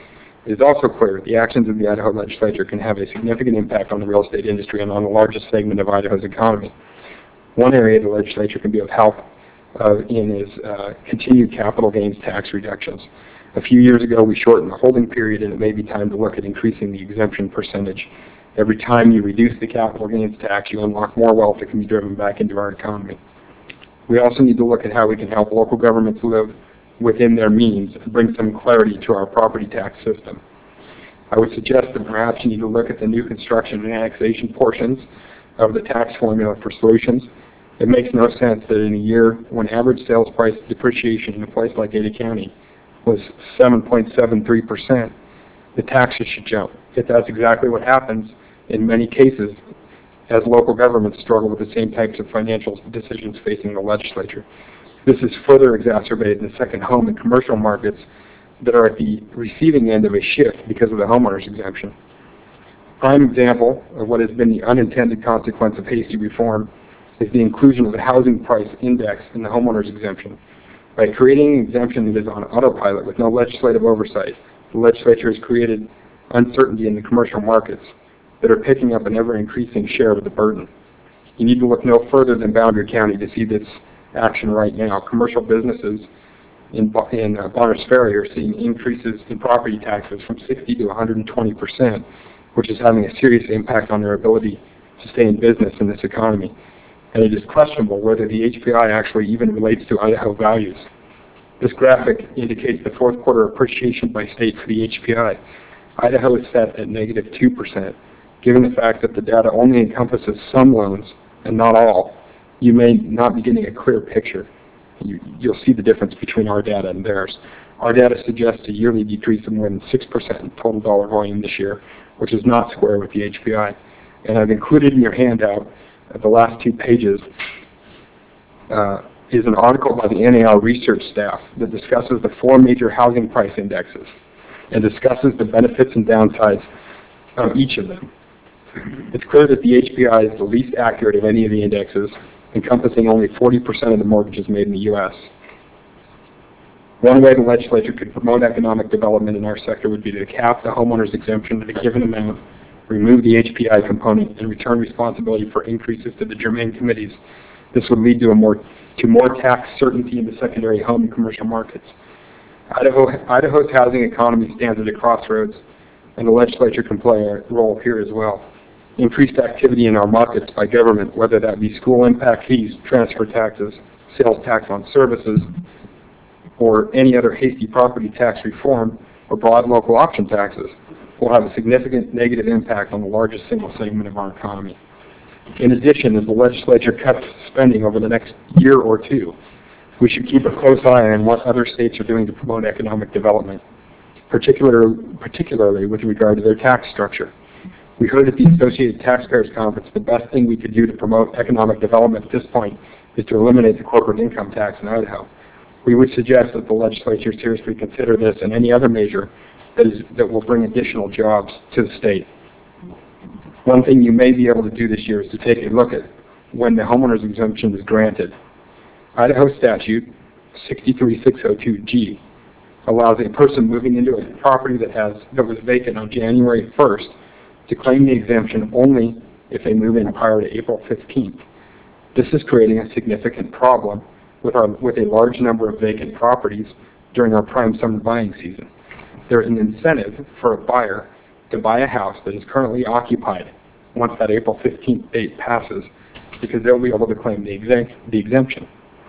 It is also clear the actions of the Idaho legislature can have a significant impact on the real estate industry and on the largest segment of Idaho's economy. One area the legislature can be of help uh, in is uh, continued capital gains tax reductions. A few years ago, we shortened the holding period, and it may be time to look at increasing the exemption percentage. Every time you reduce the capital gains tax, you unlock more wealth that can be driven back into our economy. We also need to look at how we can help local governments live within their means and bring some clarity to our property tax system. I would suggest that perhaps you need to look at the new construction and annexation portions of the tax formula for solutions. It makes no sense that in a year when average sales price depreciation in a place like Ada County was seven point seven three percent, the taxes should jump. If that's exactly what happens in many cases as local governments struggle with the same types of financial decisions facing the legislature. This is further exacerbated in the second home and commercial markets that are at the receiving end of a shift because of the homeowner's exemption. Prime example of what has been the unintended consequence of hasty reform is the inclusion of the housing price index in the homeowner's exemption. By creating an exemption that is on autopilot with no legislative oversight, the legislature has created uncertainty in the commercial markets that are picking up an ever-increasing share of the burden. You need to look no further than Boundary County to see this action right now. Commercial businesses in, in uh, Bonners Ferry are seeing increases in property taxes from sixty to one hundred twenty percent, which is having a serious impact on their ability to stay in business in this economy. And it is questionable whether the H P I actually even relates to Idaho values. This graphic indicates the fourth quarter appreciation by state for the H P I. Idaho is set at negative two percent. Given the fact that the data only encompasses some loans and not all, you may not be getting a clear picture. You, you'll see the difference between our data and theirs. Our data suggests a yearly decrease of more than six percent in total dollar volume this year, which is not square with the H P I. And I've included in your handout at the last two pages uh, is an article by the N A R research staff that discusses the four major housing price indexes and discusses the benefits and downsides of each of them. It's clear that the H P I is the least accurate of any of the indexes, encompassing only forty percent of the mortgages made in the U S One way the legislature could promote economic development in our sector would be to cap the homeowner's exemption at a given amount, remove the H P I component, and return responsibility for increases to the germane committees. This would lead to a more to more tax certainty in the secondary home and commercial markets. Idaho, Idaho's housing economy stands at a crossroads, and the legislature can play a role here as well. Increased activity in our markets by government, whether that be school impact fees, transfer taxes, sales tax on services, or any other hasty property tax reform, or broad local option taxes, will have a significant negative impact on the largest single segment of our economy. In addition, as the legislature cuts spending over the next year or two, we should keep a close eye on what other states are doing to promote economic development, particular, particularly with regard to their tax structure. We heard at the Associated Taxpayers Conference the best thing we could do to promote economic development at this point is to eliminate the corporate income tax in Idaho. We would suggest that the legislature seriously consider this and any other measure that, is, that will bring additional jobs to the state. One thing you may be able to do this year is to take a look at when the homeowner's exemption is granted. Idaho statute sixty-three six oh two G allows a person moving into a property that has that was vacant on January first to claim the exemption only if they move in prior to April fifteenth. This is creating a significant problem with our with a large number of vacant properties during our prime summer buying season. There is an incentive for a buyer to buy a house that is currently occupied once that April fifteenth date passes, because they'll be able to claim the, exemp the exemption.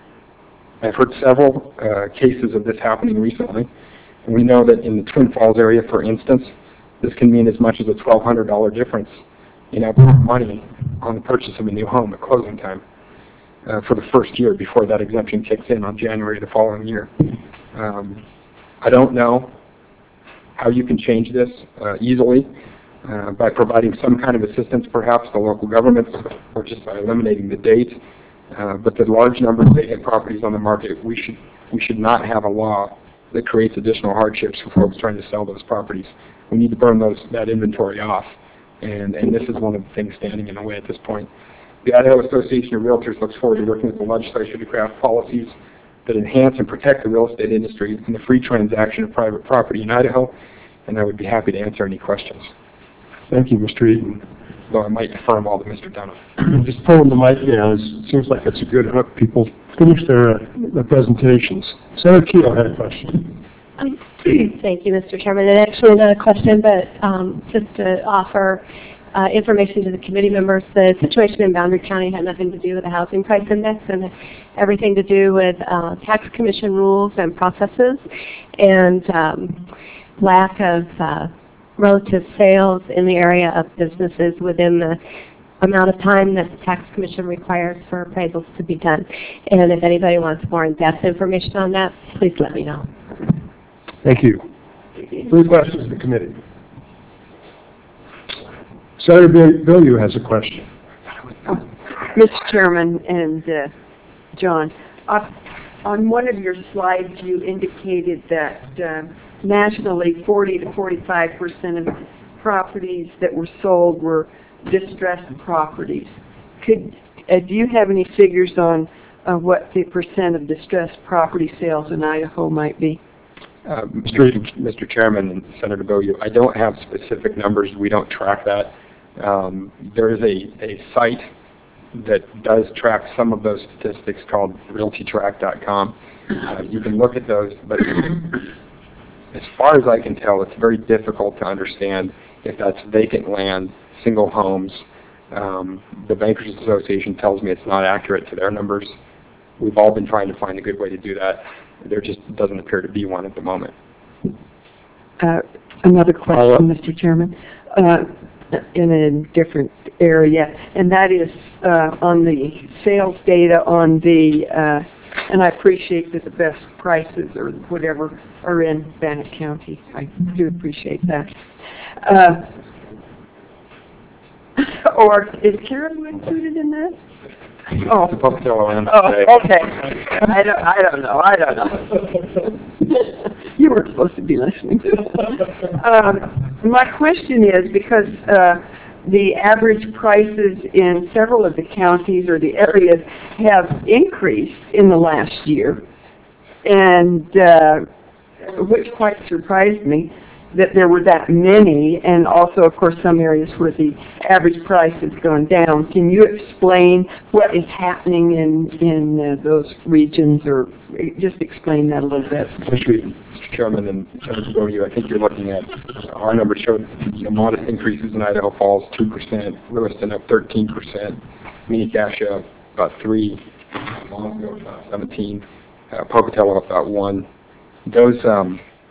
I've heard several uh, cases of this happening recently, and we know that in the Twin Falls area, for instance, this can mean as much as a twelve hundred dollar difference in upfront money on the purchase of a new home at closing time uh, for the first year before that exemption kicks in on January the following year. Um, I don't know how you can change this uh, easily uh, by providing some kind of assistance perhaps to local governments or just by eliminating the date. Uh, but the large number of vacant properties on the market, we should we should not have a law that creates additional hardships for folks trying to sell those properties. We need to burn those that inventory off, and and this is one of the things standing in the way at this point. The Idaho Association of Realtors looks forward to working with the legislature to craft policies that enhance and protect the real estate industry and the free transaction of private property in Idaho, and I would be happy to answer any questions. Thank you, Mister Eaton. Though I might defer them all to Mister Dunham. Just pulling the mic down, it seems like it's a good hook. People finish their, uh, their presentations. Senator Keel had a question. Um, thank you, Mister Chairman. And actually not a question, but um, just to offer uh, information to the committee members. The situation in Boundary County had nothing to do with the housing price index and everything to do with uh, tax commission rules and processes and um, lack of uh, relative sales in the area of businesses within the amount of time that the tax commission requires for appraisals to be done. And if anybody wants more in-depth information on that, please let me know. Thank you. Three questions to the committee. Senator Bilyeu has a question. Oh, Mister Chairman and uh, John, uh, on one of your slides you indicated that uh, nationally forty to forty-five percent of properties that were sold were distressed properties. Could uh, do you have any figures on uh, what the percent of distressed property sales in Idaho might be? Uh, Mister Mister Chairman and Senator Bilyeu, I don't have specific numbers. We don't track that. Um, there is a, a site that does track some of those statistics called realty track dot com. Uh, you can look at those, but as far as I can tell, it's very difficult to understand if that's vacant land, single homes. Um, the Bankers Association tells me it's not accurate to their numbers. We've all been trying to find a good way to do that. There just doesn't appear to be one at the moment. Uh, another question, Mister Chairman, uh, in a different area, and that is uh, on the sales data on the, uh, and I appreciate that the best prices or whatever are in Bannock County. I do appreciate that. Uh, or is Caribou included in that? Oh, oh okay. I don't, I don't know. I don't know. You weren't supposed to be listening. um, my question is because uh, the average prices in several of the counties or the areas have increased in the last year, and uh, which quite surprised me that there were that many, and also, of course, some areas where the average price has gone down. Can you explain what is happening in in uh, those regions, or just explain that a little bit? Mister Chairman and Senator Bilyeu, I think you're looking at our numbers showed you know, modest increases in Idaho Falls, two percent, Lewiston up thirteen percent, Mini-Cassia about three, Montego about seventeen, uh, Pocatello about one. Those um,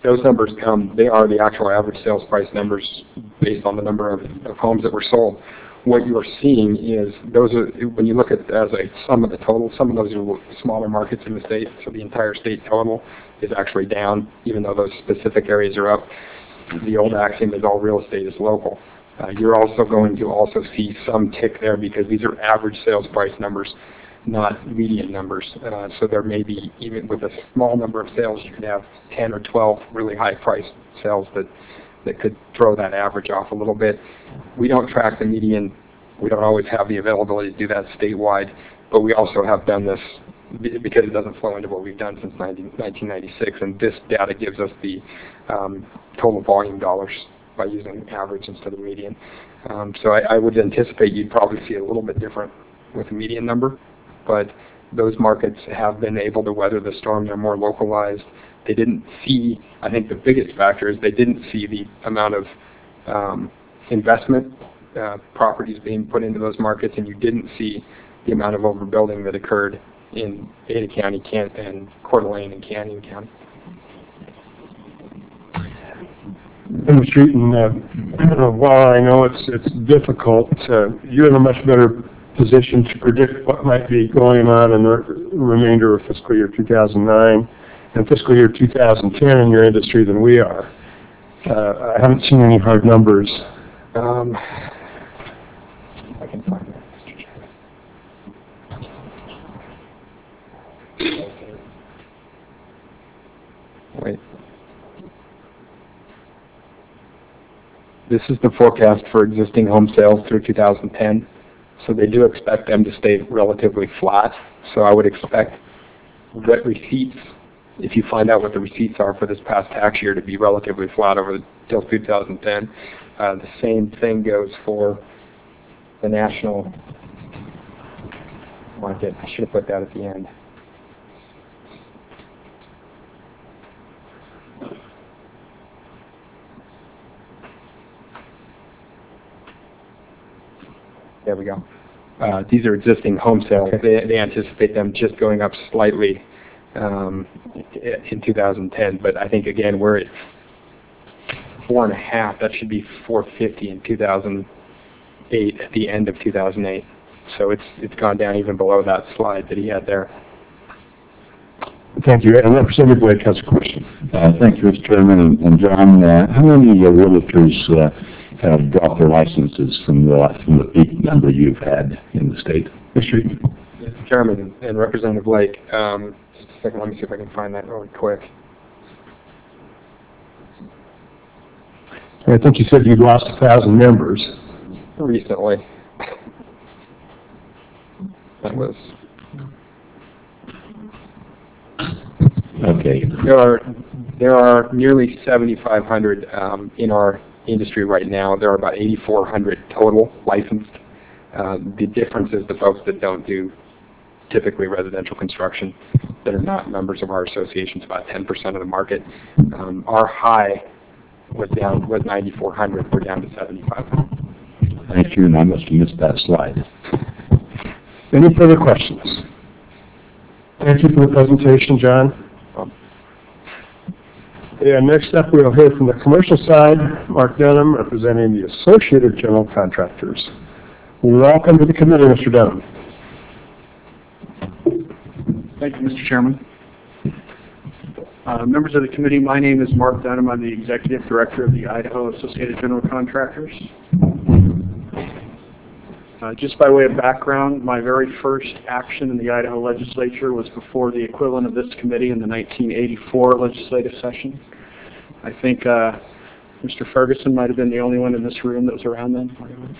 those numbers come, they are the actual average sales price numbers based on the number of, of homes that were sold. What you're seeing is those are, when you look at it as a sum of the total, some of those are smaller markets in the state, so the entire state total is actually down, even though those specific areas are up. The old axiom is all real estate is local. Uh, you're also going to also see some tick there because these are average sales price numbers, not median numbers. Uh, so there may be, even with a small number of sales, you could have ten or twelve really high priced sales that, that could throw that average off a little bit. We don't track the median. We don't always have the availability to do that statewide, but we also have done this because it doesn't flow into what we've done since nineteen ninety-six, and this data gives us the um, total volume dollars by using average instead of median. Um, so I, I would anticipate you'd probably see a little bit different with the median number, but those markets have been able to weather the storm. They're more localized. They didn't see, I think the biggest factor is they didn't see the amount of um, investment uh, properties being put into those markets, and you didn't see the amount of overbuilding that occurred in Ada County Can and Coeur d'Alene and Canyon County. Mister Eaton, uh, while I know it's it's difficult, uh, you're in a much better position to predict what might be going on in the remainder of fiscal year two thousand nine and fiscal year two thousand ten in your industry than we are. Uh, I haven't seen any hard numbers. Um, I can find that. Wait. This is the forecast for existing home sales through two thousand ten. So they do expect them to stay relatively flat. So I would expect that receipts, if you find out what the receipts are for this past tax year, to be relatively flat over till two thousand ten. Uh, the same thing goes for the national market. I should have put that at the end. There we go. Uh, these are existing home sales. They, they anticipate them just going up slightly um, in two thousand ten, but I think again we're at four and a half. That should be four fifty in two thousand eight at the end of two thousand eight. So it's it's gone down even below that slide that he had there. Thank you. And Representative Blake has a question. Uh, thank you, Mister Chairman. And, and John, uh, how many uh, realtors uh, have dropped their licenses from the from the peak number you've had in the state? Mister Eaton. Mister Chairman and Representative Blake, um, just a second, let me see if I can find that really quick. I think you said you'd lost a thousand members. Recently. That was... Okay. There are, there are nearly seventy-five hundred um, in our industry right now. There are about eighty-four hundred total licensed. Uh, the difference is the folks that don't do typically residential construction that are not members of our association is about ten percent of the market. Um, our high was down was ninety-four hundred. We're down to seventy-five hundred. Thank you, and I must have missed that slide. Any further questions? Thank you for the presentation, John. And next up, we'll hear from the commercial side, Mark Denham, representing the Associated General Contractors. Welcome to the committee, Mister Denham. Thank you, Mister Chairman. Uh, members of the committee, my name is Mark Denham. I'm the Executive Director of the Idaho Associated General Contractors. Uh, just by way of background, my very first action in the Idaho legislature was before the equivalent of this committee in the nineteen eighty-four legislative session. I think uh, Mister Ferguson might have been the only one in this room that was around then.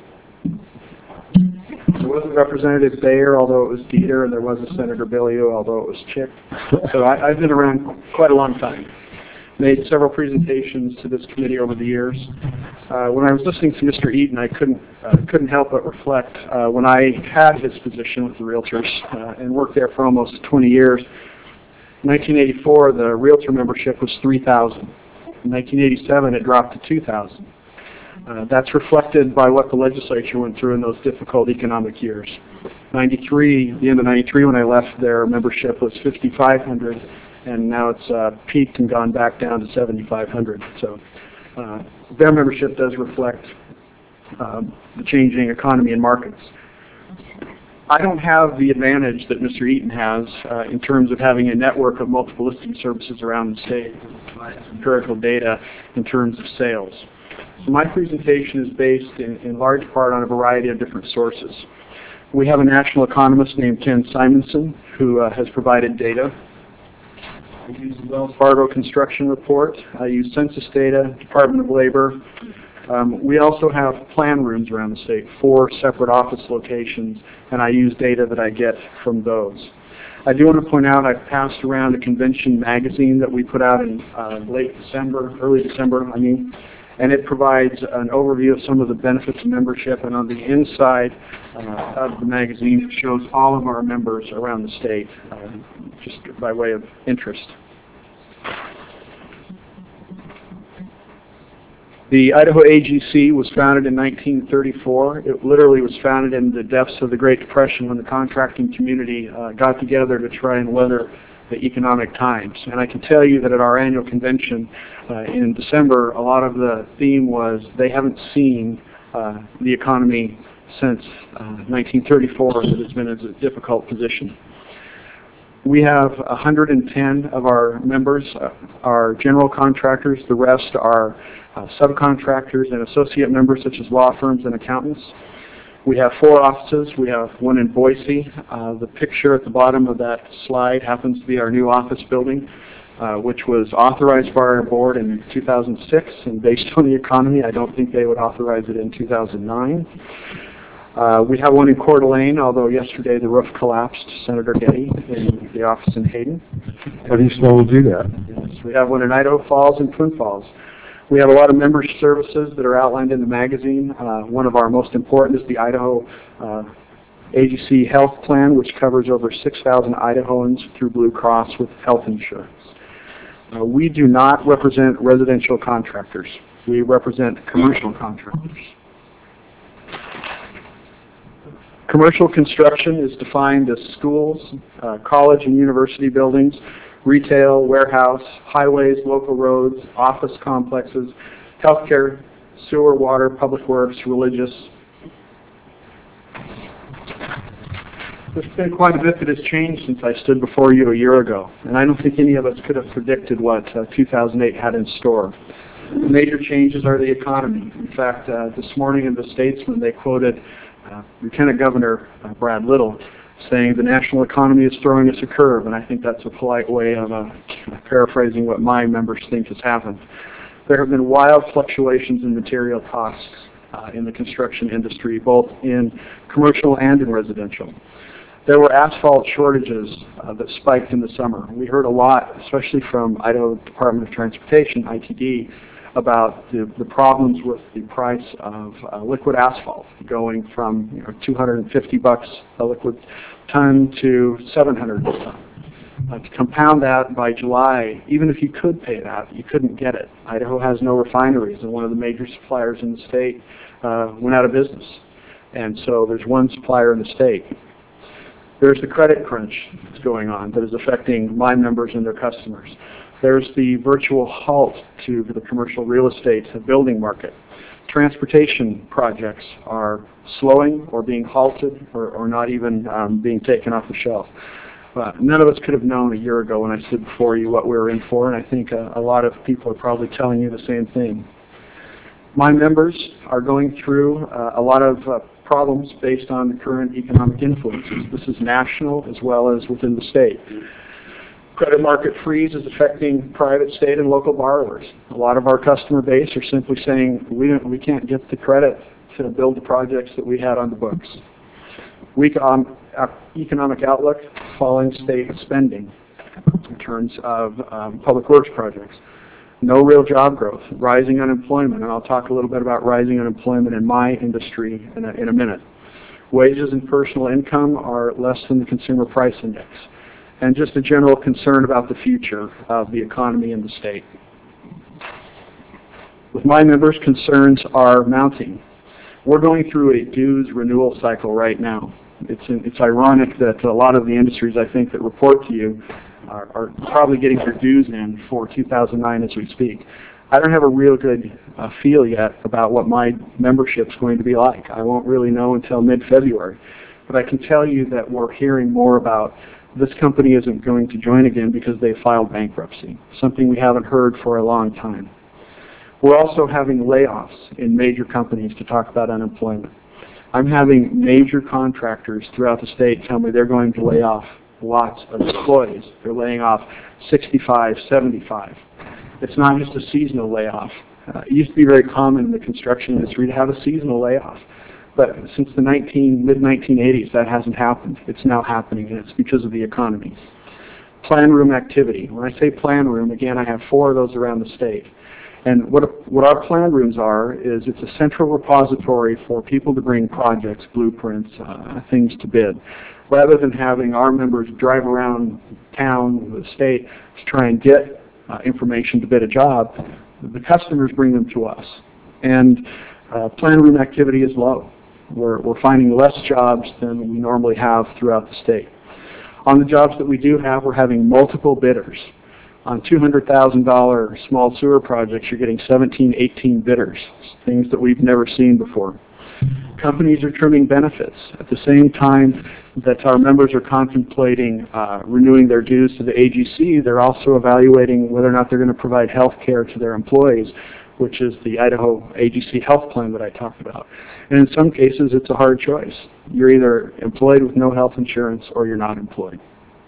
There wasn't Representative Bayer, although it was Dieter, and there wasn't Senator Bilyeu, although it was Chick. So I, I've been around quite a long time. Made several presentations to this committee over the years. Uh, when I was listening to Mister Eaton, I couldn't uh, couldn't help but reflect uh, when I had his position with the Realtors uh, and worked there for almost twenty years. In nineteen eighty-four, the Realtor membership was three thousand. In nineteen eighty-seven, it dropped to two thousand. Uh, that's reflected by what the legislature went through in those difficult economic years. ninety-three, the end of ninety-three, when I left, their membership was fifty-five hundred. and now it's uh, peaked and gone back down to seventy-five hundred. So uh, their membership does reflect um, the changing economy and markets. I don't have the advantage that Mister Eaton has uh, in terms of having a network of multiple listing services around the state that provides empirical data in terms of sales. So my presentation is based in, in large part on a variety of different sources. We have a national economist named Ken Simonson who uh, has provided data. I use the Wells Fargo construction report. I use census data, Department of Labor. Um, we also have plan rooms around the state, four separate office locations, and I use data that I get from those. I do want to point out I've passed around a convention magazine that we put out in uh, late December, early December, I mean, and it provides an overview of some of the benefits of membership, and on the inside uh, of the magazine it shows all of our members around the state, uh, just by way of interest. The Idaho A G C was founded in nineteen thirty-four. It literally was founded in the depths of the Great Depression when the contracting community uh, got together to try and weather the economic times. And I can tell you that at our annual convention uh, in December, a lot of the theme was they haven't seen uh, the economy since uh, nineteen thirty-four that it's been in a difficult position. We have one hundred ten of our members uh, are general contractors. The rest are uh, subcontractors and associate members such as law firms and accountants. We have four offices. We have one in Boise. Uh, the picture at the bottom of that slide happens to be our new office building, uh, which was authorized by our board in two thousand six, and based on the economy, I don't think they would authorize it in two thousand nine. Uh, we have one in Coeur d'Alene, although yesterday the roof collapsed, Senator Getty, in the office in Hayden. How do you still do that? Yes, we have one in Idaho Falls and Twin Falls. We have a lot of member services that are outlined in the magazine. Uh, one of our most important is the Idaho uh, A G C Health Plan, which covers over six thousand Idahoans through Blue Cross with health insurance. Uh, we do not represent residential contractors. We represent commercial contractors. Commercial construction is defined as schools, uh, college and university buildings, retail, warehouse, highways, local roads, office complexes, healthcare, sewer, water, public works, religious. There's been quite a bit that has changed since I stood before you a year ago, and I don't think any of us could have predicted what uh, two thousand eight had in store. The major changes are the economy. In fact, uh, this morning in the Statesman they quoted Uh, Lieutenant Governor uh, Brad Little saying the national economy is throwing us a curve, and I think that's a polite way of uh, paraphrasing what my members think has happened. There have been wild fluctuations in material costs uh, in the construction industry, both in commercial and in residential. There were asphalt shortages uh, that spiked in the summer. We heard a lot, especially from Idaho Department of Transportation, I T D, about the, the problems with the price of uh, liquid asphalt going from you know, two hundred fifty bucks a liquid ton to seven hundred a ton. Uh, to compound that, by July, even if you could pay that, you couldn't get it. Idaho has no refineries, and one of the major suppliers in the state uh, went out of business. And so there's one supplier in the state. There's the credit crunch that's going on that is affecting my members and their customers. There's the virtual halt to the commercial real estate building market. Transportation projects are slowing or being halted or, or not even um, being taken off the shelf. Uh, none of us could have known a year ago when I stood before you what we were in for, and I think uh, a lot of people are probably telling you the same thing. My members are going through uh, a lot of uh, problems based on the current economic influences. This is national as well as within the state. Credit market freeze is affecting private, state, and local borrowers. A lot of our customer base are simply saying, we, don't, we can't get the credit to build the projects that we had on the books. Weak um, economic outlook, falling state spending in terms of um, public works projects. No real job growth, rising unemployment, and I'll talk a little bit about rising unemployment in my industry in a, in a minute. Wages and personal income are less than the consumer price index, and just a general concern about the future of the economy in the state. With my members, concerns are mounting. We're going through a dues renewal cycle right now. It's, it's ironic that a lot of the industries, I think, that report to you are, are probably getting their dues in for two thousand nine as we speak. I don't have a real good uh, feel yet about what my membership's going to be like. I won't really know until mid-February. But I can tell you that we're hearing more about this company isn't going to join again because they filed bankruptcy, something we haven't heard for a long time. We're also having layoffs in major companies to talk about unemployment. I'm having major contractors throughout the state tell me they're going to lay off lots of employees. They're laying off sixty-five, seventy-five. It's not just a seasonal layoff. Uh, it used to be very common in the construction industry to have a seasonal layoff. But since the mid nineteen eighties, that hasn't happened. It's now happening, and it's because of the economy. Plan room activity. When I say plan room, again, I have four of those around the state. And what, what our plan rooms are is it's a central repository for people to bring projects, blueprints, uh, things to bid. Rather than having our members drive around town, the state, to try and get uh, information to bid a job, the customers bring them to us. And uh, plan room activity is low. We're, we're finding less jobs than we normally have throughout the state. On the jobs that we do have, we're having multiple bidders. On two hundred thousand dollar small sewer projects, you're getting seventeen, eighteen bidders, things that we've never seen before. Companies are trimming benefits. At the same time that our members are contemplating uh, renewing their dues to the A G C, they're also evaluating whether or not they're going to provide health care to their employees, which is the Idaho A G C health plan that I talked about. And in some cases, it's a hard choice. You're either employed with no health insurance or you're not employed.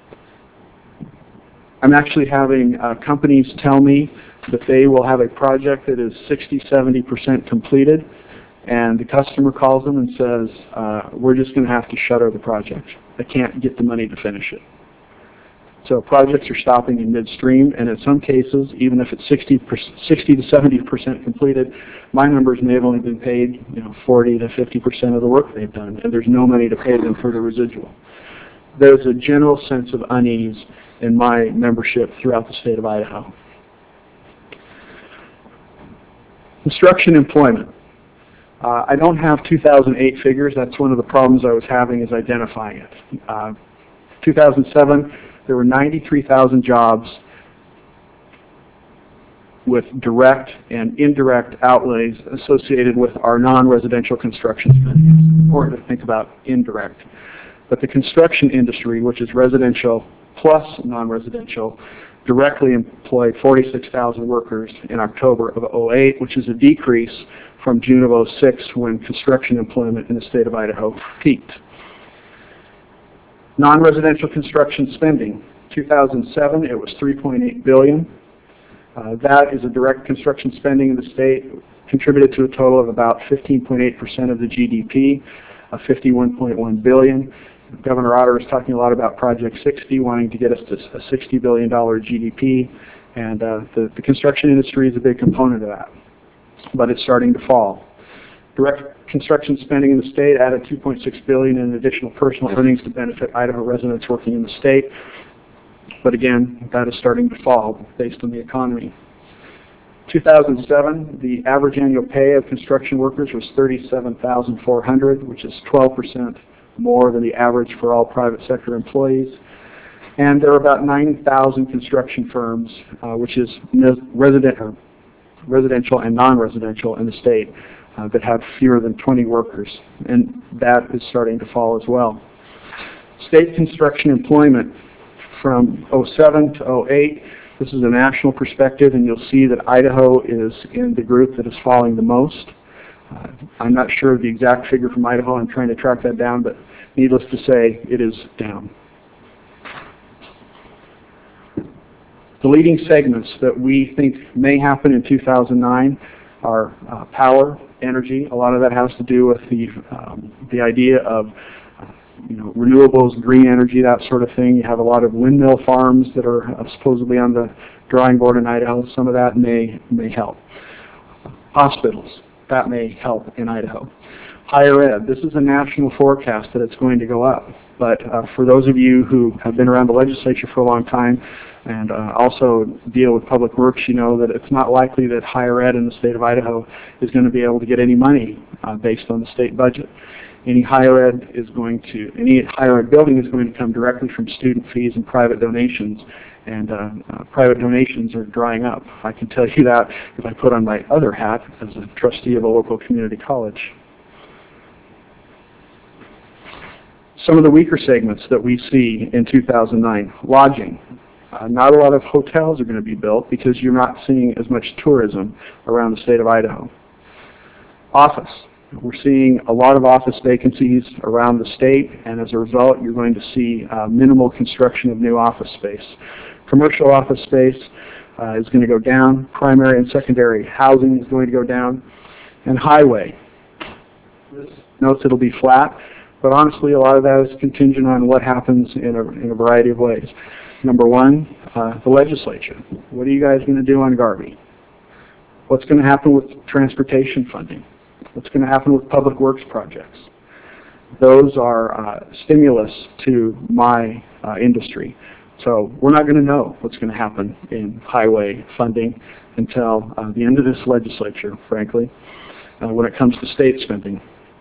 I'm actually having uh, companies tell me that they will have a project that is sixty, seventy percent completed, and the customer calls them and says, uh, we're just going to have to shutter the project. They can't get the money to finish it. So projects are stopping in midstream, and in some cases, even if it's sixty to seventy percent completed, my members may have only been paid, you know, forty to fifty percent of the work they've done, and there's no money to pay them for the residual. There's a general sense of unease in my membership throughout the state of Idaho. Construction employment. Uh, I don't have two thousand eight figures. That's one of the problems I was having, is identifying it. Uh, two thousand seven, there were ninety-three thousand jobs with direct and indirect outlays associated with our non-residential construction spending. It's important to think about indirect. But the construction industry, which is residential plus non-residential, directly employed forty-six thousand workers in October of oh eight, which is a decrease from June of oh six, when construction employment in the state of Idaho peaked. Non-residential construction spending. two thousand seven, it was three point eight billion dollars. Uh, that is a direct construction spending in the state, contributed to a total of about fifteen point eight percent of the G D P, of fifty-one point one billion dollars. Governor Otter is talking a lot about Project sixty, wanting to get us to a sixty billion dollar G D P, and uh, the, the construction industry is a big component of that. But it's starting to fall. Direct construction spending in the state added two point six billion dollars in additional personal earnings to benefit Idaho residents working in the state. But again, that is starting to fall based on the economy. two thousand seven, the average annual pay of construction workers was thirty-seven thousand four hundred dollars, which is twelve percent more than the average for all private sector employees. And there are about nine thousand construction firms, uh, which is resident, or residential and non-residential in the state, uh, that have fewer than twenty workers. And that is starting to fall as well. State construction employment from oh seven to oh eight, this is a national perspective, and you'll see that Idaho is in the group that is falling the most. Uh, I'm not sure of the exact figure from Idaho. I'm trying to track that down, but needless to say, it is down. The leading segments that we think may happen in two thousand nine are uh, power, energy. A lot of that has to do with the, um, the idea of uh, you know, renewables, green energy, that sort of thing. You have a lot of windmill farms that are uh, supposedly on the drawing board in Idaho. Some of that may, may help. Hospitals. That may help in Idaho. Higher ed, this is a national forecast that it's going to go up. But uh, for those of you who have been around the legislature for a long time and uh, also deal with public works, you know that it's not likely that higher ed in the state of Idaho is going to be able to get any money uh, based on the state budget. Any higher ed is going to, any higher ed building is going to come directly from student fees and private donations, and uh, uh, private donations are drying up. I can tell you that if I put on my other hat as a trustee of a local community college. Some of the weaker segments that we see in two thousand nine, lodging. Uh, not a lot of hotels are going to be built because you're not seeing as much tourism around the state of Idaho. Office. We're seeing a lot of office vacancies around the state, and as a result, you're going to see uh, minimal construction of new office space. Commercial office space uh, is going to go down. Primary and secondary housing is going to go down. And highway. This notes it'll be flat, but honestly, a lot of that is contingent on what happens in a, in a variety of ways. Number one, uh, the legislature. What are you guys going to do on Garvey? What's going to happen with transportation funding? What's going to happen with public works projects? Those are uh, stimulus to my uh, industry. So we're not going to know what's going to happen in highway funding until uh, the end of this legislature, frankly, uh, when it comes to state spending.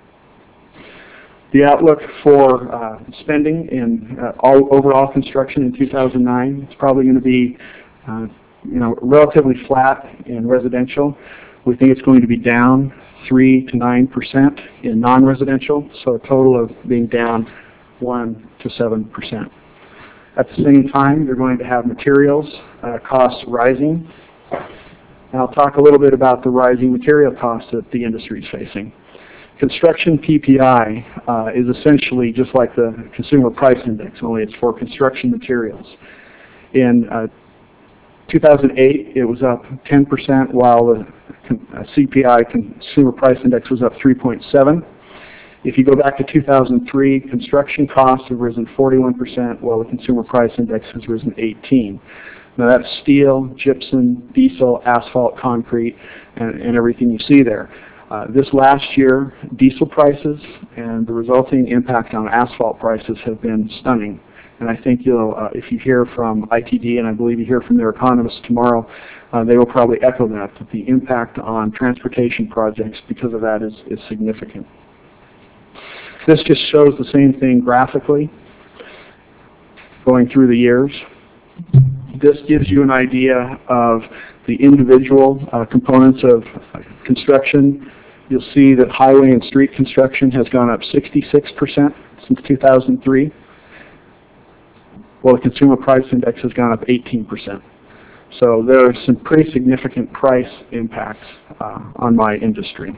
The outlook for uh, spending in uh, all overall construction in two thousand nine, it's probably going to be uh, you know, relatively flat in residential. We think it's going to be down three to nine percent in non-residential, so a total of being down one to seven percent. At the same time, you're going to have materials uh, costs rising. And I'll talk a little bit about the rising material costs that the industry is facing. Construction P P I uh, is essentially just like the Consumer Price Index, only it's for construction materials. In uh, two thousand eight, it was up ten percent, while the uh, C P I, Consumer Price Index, was up three point seven. If you go back to two thousand three, construction costs have risen forty-one percent, while the Consumer Price Index has risen eighteen. Now that's steel, gypsum, diesel, asphalt, concrete, and, and everything you see there. Uh, this last year, diesel prices and the resulting impact on asphalt prices have been stunning. And I think you'll, uh, if you hear from I T D, and I believe you hear from their economists tomorrow, uh, they will probably echo that, that the impact on transportation projects because of that is, is significant. This just shows the same thing graphically, going through the years. This gives you an idea of the individual uh, components of construction. You'll see that highway and street construction has gone up sixty-six percent since two thousand three, while the Consumer Price Index has gone up eighteen percent. So there are some pretty significant price impacts uh, on my industry.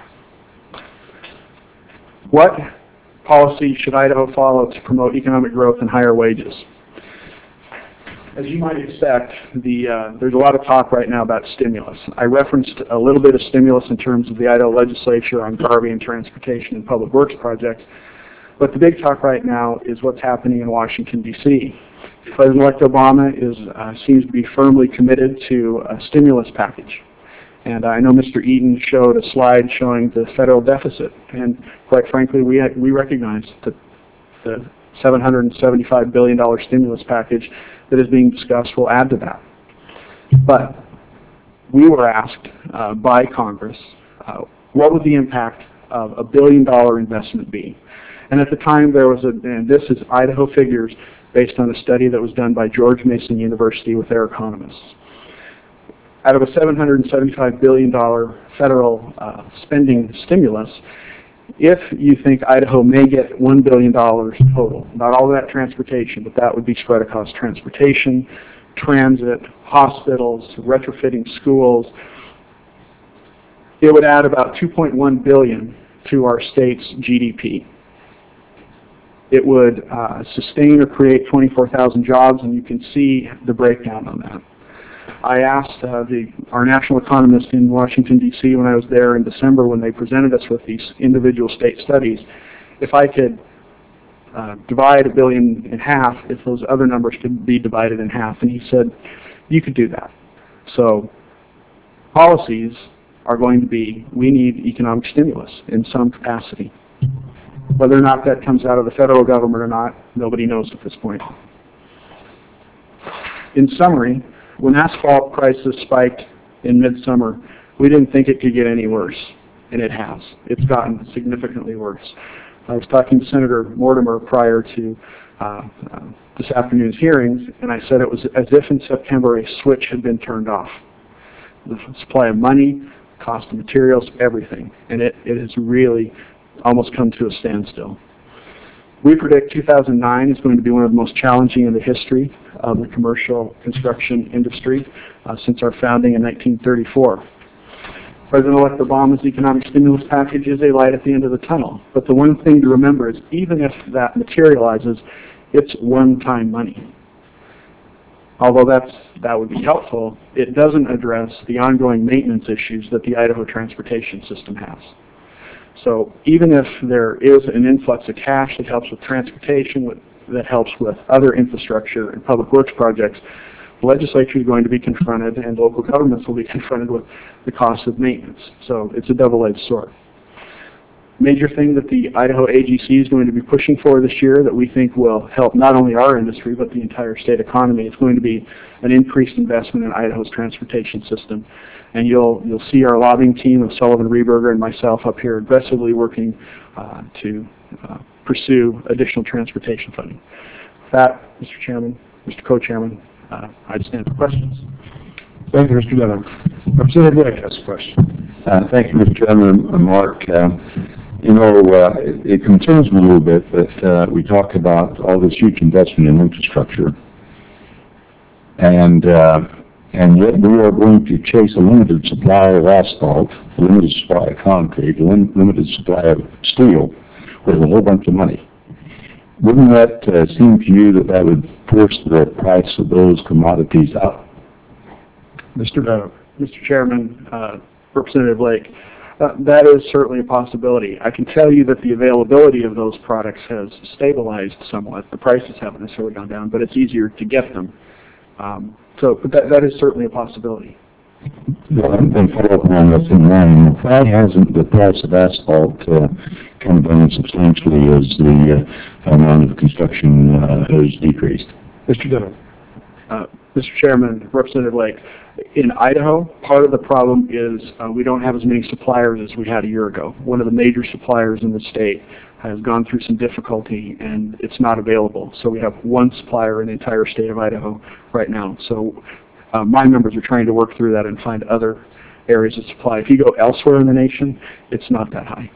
What policy should Idaho follow to promote economic growth and higher wages? As you might expect, the, uh, there's a lot of talk right now about stimulus. I referenced a little bit of stimulus in terms of the Idaho legislature on Garvey and transportation and public works projects, but the big talk right now is what's happening in Washington, D C President-elect Obama is, uh, seems to be firmly committed to a stimulus package. And I know Mister Eaton showed a slide showing the federal deficit, and quite frankly, we, we recognize that the seven hundred seventy-five billion dollars stimulus package that is being discussed will add to that. But we were asked uh, by Congress, uh, what would the impact of a billion dollar investment be? And at the time there was a, and this is Idaho figures based on a study that was done by George Mason University with their economists. Out of a seven hundred seventy-five billion dollars federal uh, spending stimulus, if you think Idaho may get one billion dollars total, not all of that transportation, but that would be spread across transportation, transit, hospitals, retrofitting schools, it would add about two point one billion dollars to our state's G D P. It would uh, sustain or create twenty-four thousand jobs, and you can see the breakdown on that. I asked uh, the, our national economist in Washington, D C when I was there in December when they presented us with these individual state studies, if I could uh, divide a billion in half, if those other numbers could be divided in half. And he said, you could do that. So policies are going to be, we need economic stimulus in some capacity. Whether or not that comes out of the federal government or not, nobody knows at this point. In summary, when asphalt prices spiked in midsummer, we didn't think it could get any worse, and it has. It's gotten significantly worse. I was talking to Senator Mortimer prior to uh, uh, this afternoon's hearings, and I said it was as if in September a switch had been turned off. The supply of money, cost of materials, everything, and it, it has really almost come to a standstill. We predict two thousand nine is going to be one of the most challenging in the history of the commercial construction industry uh, since our founding in nineteen thirty-four. President-elect Obama's economic stimulus package is a light at the end of the tunnel. But the one thing to remember is even if that materializes, it's one-time money. Although that's, that would be helpful, it doesn't address the ongoing maintenance issues that the Idaho transportation system has. So even if there is an influx of cash that helps with transportation, with, that helps with other infrastructure and public works projects, the legislature is going to be confronted and local governments will be confronted with the cost of maintenance. So it's a double-edged sword. Major thing that the Idaho A G C is going to be pushing for this year that we think will help not only our industry but the entire state economy is going to be an increased investment in Idaho's transportation system. And you'll, you'll see our lobbying team of Sullivan Rehberger and myself up here aggressively working uh, to uh, pursue additional transportation funding. With that, Mister Chairman, Mister Co-Chairman, uh, I'd stand for questions. Thank you, Mister Denham. Representative Blake has a question. Uh, thank you, Mister Chairman. Uh, Mark, uh, you know, uh, it, it concerns me a little bit that uh, we talk about all this huge investment in infrastructure, and uh, and yet we are going to chase a limited supply of asphalt, a limited supply of concrete, a lim limited supply of steel with a whole bunch of money. Wouldn't that uh, seem to you that that would force the price of those commodities up? Mister Denham. Mister Chairman, uh, Representative Lake, uh, that is certainly a possibility. I can tell you that the availability of those products has stabilized somewhat. The prices haven't necessarily gone down, but it's easier to get them. Um, so but that, that is certainly a possibility. Well, I'm going to follow up on what's in line. Why hasn't the price of asphalt uh, come down substantially as the uh, amount of construction uh, has decreased? Mister Denham. Uh, Mister Chairman, Representative Lake, in Idaho, part of the problem is uh, we don't have as many suppliers as we had a year ago. One of the major suppliers in the state has gone through some difficulty and it's not available. So we have one supplier in the entire state of Idaho right now. So uh, my members are trying to work through that and find other areas of supply. If you go elsewhere in the nation, it's not that high.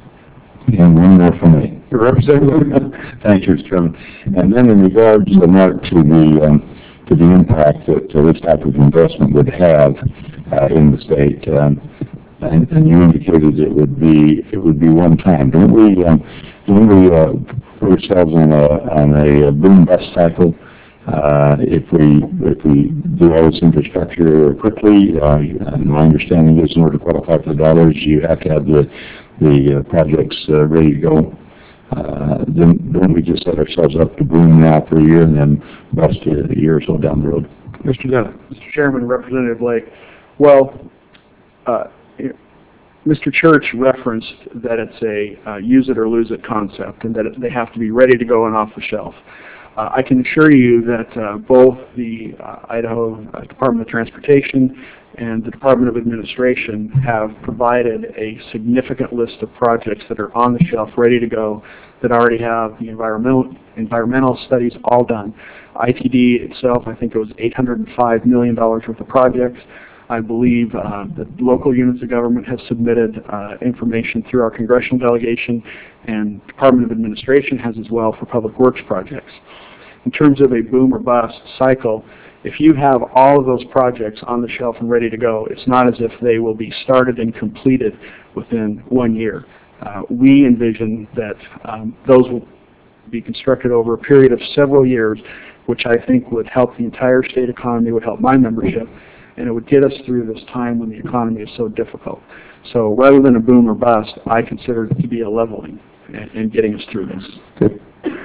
And one more from me. Representative. Thank you, Mister Chairman. And then in regards, uh, Mark, to the um, to the impact that uh, this type of investment would have uh, in the state, um, and, and you indicated it would be it would be one time. Don't we um, don't we uh, put ourselves on a on a boom bust cycle uh, if we if we do all this infrastructure quickly? Uh, my understanding is in order to qualify for the dollars, you have to have the the uh, projects uh, ready to go. Uh, then don't we just set ourselves up to boom now for a year and then bust a year or so down the road? Mister Denham. Mister Chairman, Representative Blake, well, uh, Mister Church referenced that it's a uh, use it or lose it concept and that it, they have to be ready to go and off the shelf. Uh, I can assure you that uh, both the uh, Idaho uh, Department of Transportation and the Department of Administration have provided a significant list of projects that are on the shelf, ready to go, that already have the environmental environmental studies all done. I T D itself, I think it was eight hundred five million dollars worth of projects. I believe uh, that local units of government have submitted uh, information through our congressional delegation, and Department of Administration has as well for public works projects. In terms of a boom or bust cycle, if you have all of those projects on the shelf and ready to go, it's not as if they will be started and completed within one year. Uh, we envision that um, those will be constructed over a period of several years, which I think would help the entire state economy, would help my membership, and it would get us through this time when the economy is so difficult. So rather than a boom or bust, I consider it to be a leveling and, and getting us through this. Good.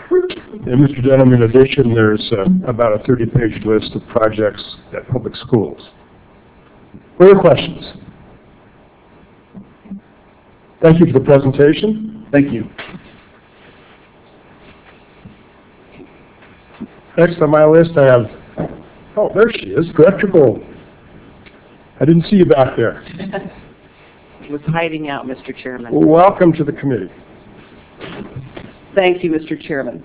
And Mister Denham, in addition, there's uh, about a thirty page list of projects at public schools. Further questions? Thank you for the presentation. Thank you. Next on my list, I have, oh, there she is, Director Gold. I didn't see you back there. Was hiding out, Mister Chairman. Welcome to the committee. Thank you, Mister Chairman.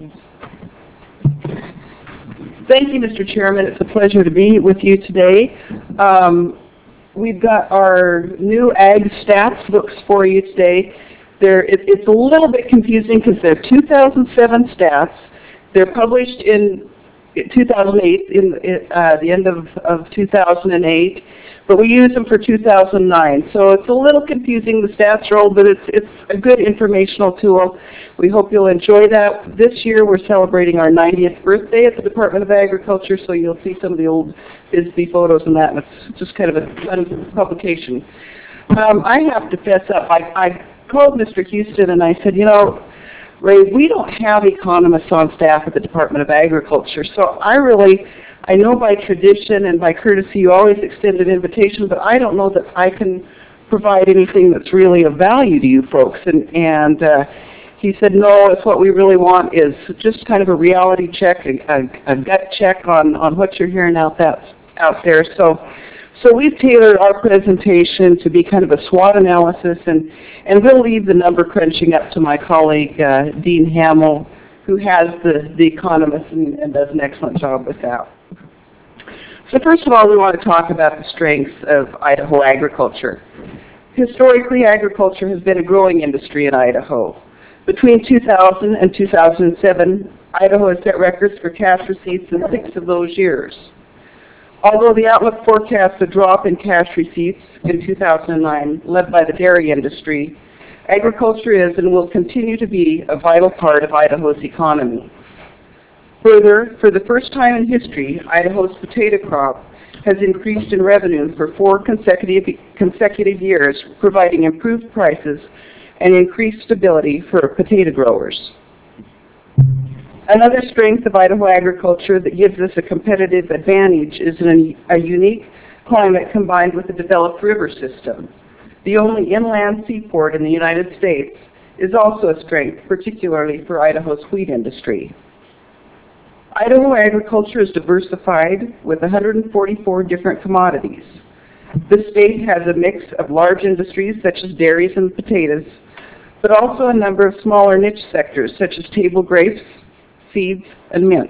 Thank you, Mister Chairman. It's a pleasure to be with you today. Um, we've got our new Ag Stats books for you today. They're, it, it's a little bit confusing because they're two thousand seven stats. They're published in two thousand eight, in, in uh, the end of, of two thousand eight, but we use them for two thousand nine. So it's a little confusing, the stats are old, but it's, it's a good informational tool. We hope you'll enjoy that. This year we're celebrating our ninetieth birthday at the Department of Agriculture, so you'll see some of the old Bisbee photos and that, and it's just kind of a fun publication. Um, I have to fess up. I, I called Mister Houston and I said, you know, Ray, we don't have economists on staff at the Department of Agriculture, so I really, I know by tradition and by courtesy you always extend an invitation, but I don't know that I can provide anything that's really of value to you folks. And, and uh, he said, no, if what we really want is just kind of a reality check, a, a, a gut check on, on what you're hearing out, that, out there. So. So we've tailored our presentation to be kind of a SWOT analysis, and, and we'll leave the number crunching up to my colleague, uh, Dean Hamill, who has the, the economist and, and does an excellent job with that. So first of all, we want to talk about the strengths of Idaho agriculture. Historically, agriculture has been a growing industry in Idaho. Between two thousand and two thousand seven, Idaho has set records for cash receipts in six of those years. Although the outlook forecasts a drop in cash receipts in two thousand nine, led by the dairy industry, agriculture is and will continue to be a vital part of Idaho's economy. Further, for the first time in history, Idaho's potato crop has increased in revenue for four consecutive, consecutive years, providing improved prices and increased stability for potato growers. Another strength of Idaho agriculture that gives us a competitive advantage is an, a unique climate combined with a developed river system. The only inland seaport in the United States is also a strength, particularly for Idaho's wheat industry. Idaho agriculture is diversified with one hundred forty-four different commodities. The state has a mix of large industries such as dairies and potatoes, but also a number of smaller niche sectors such as table grapes, seeds, and mint.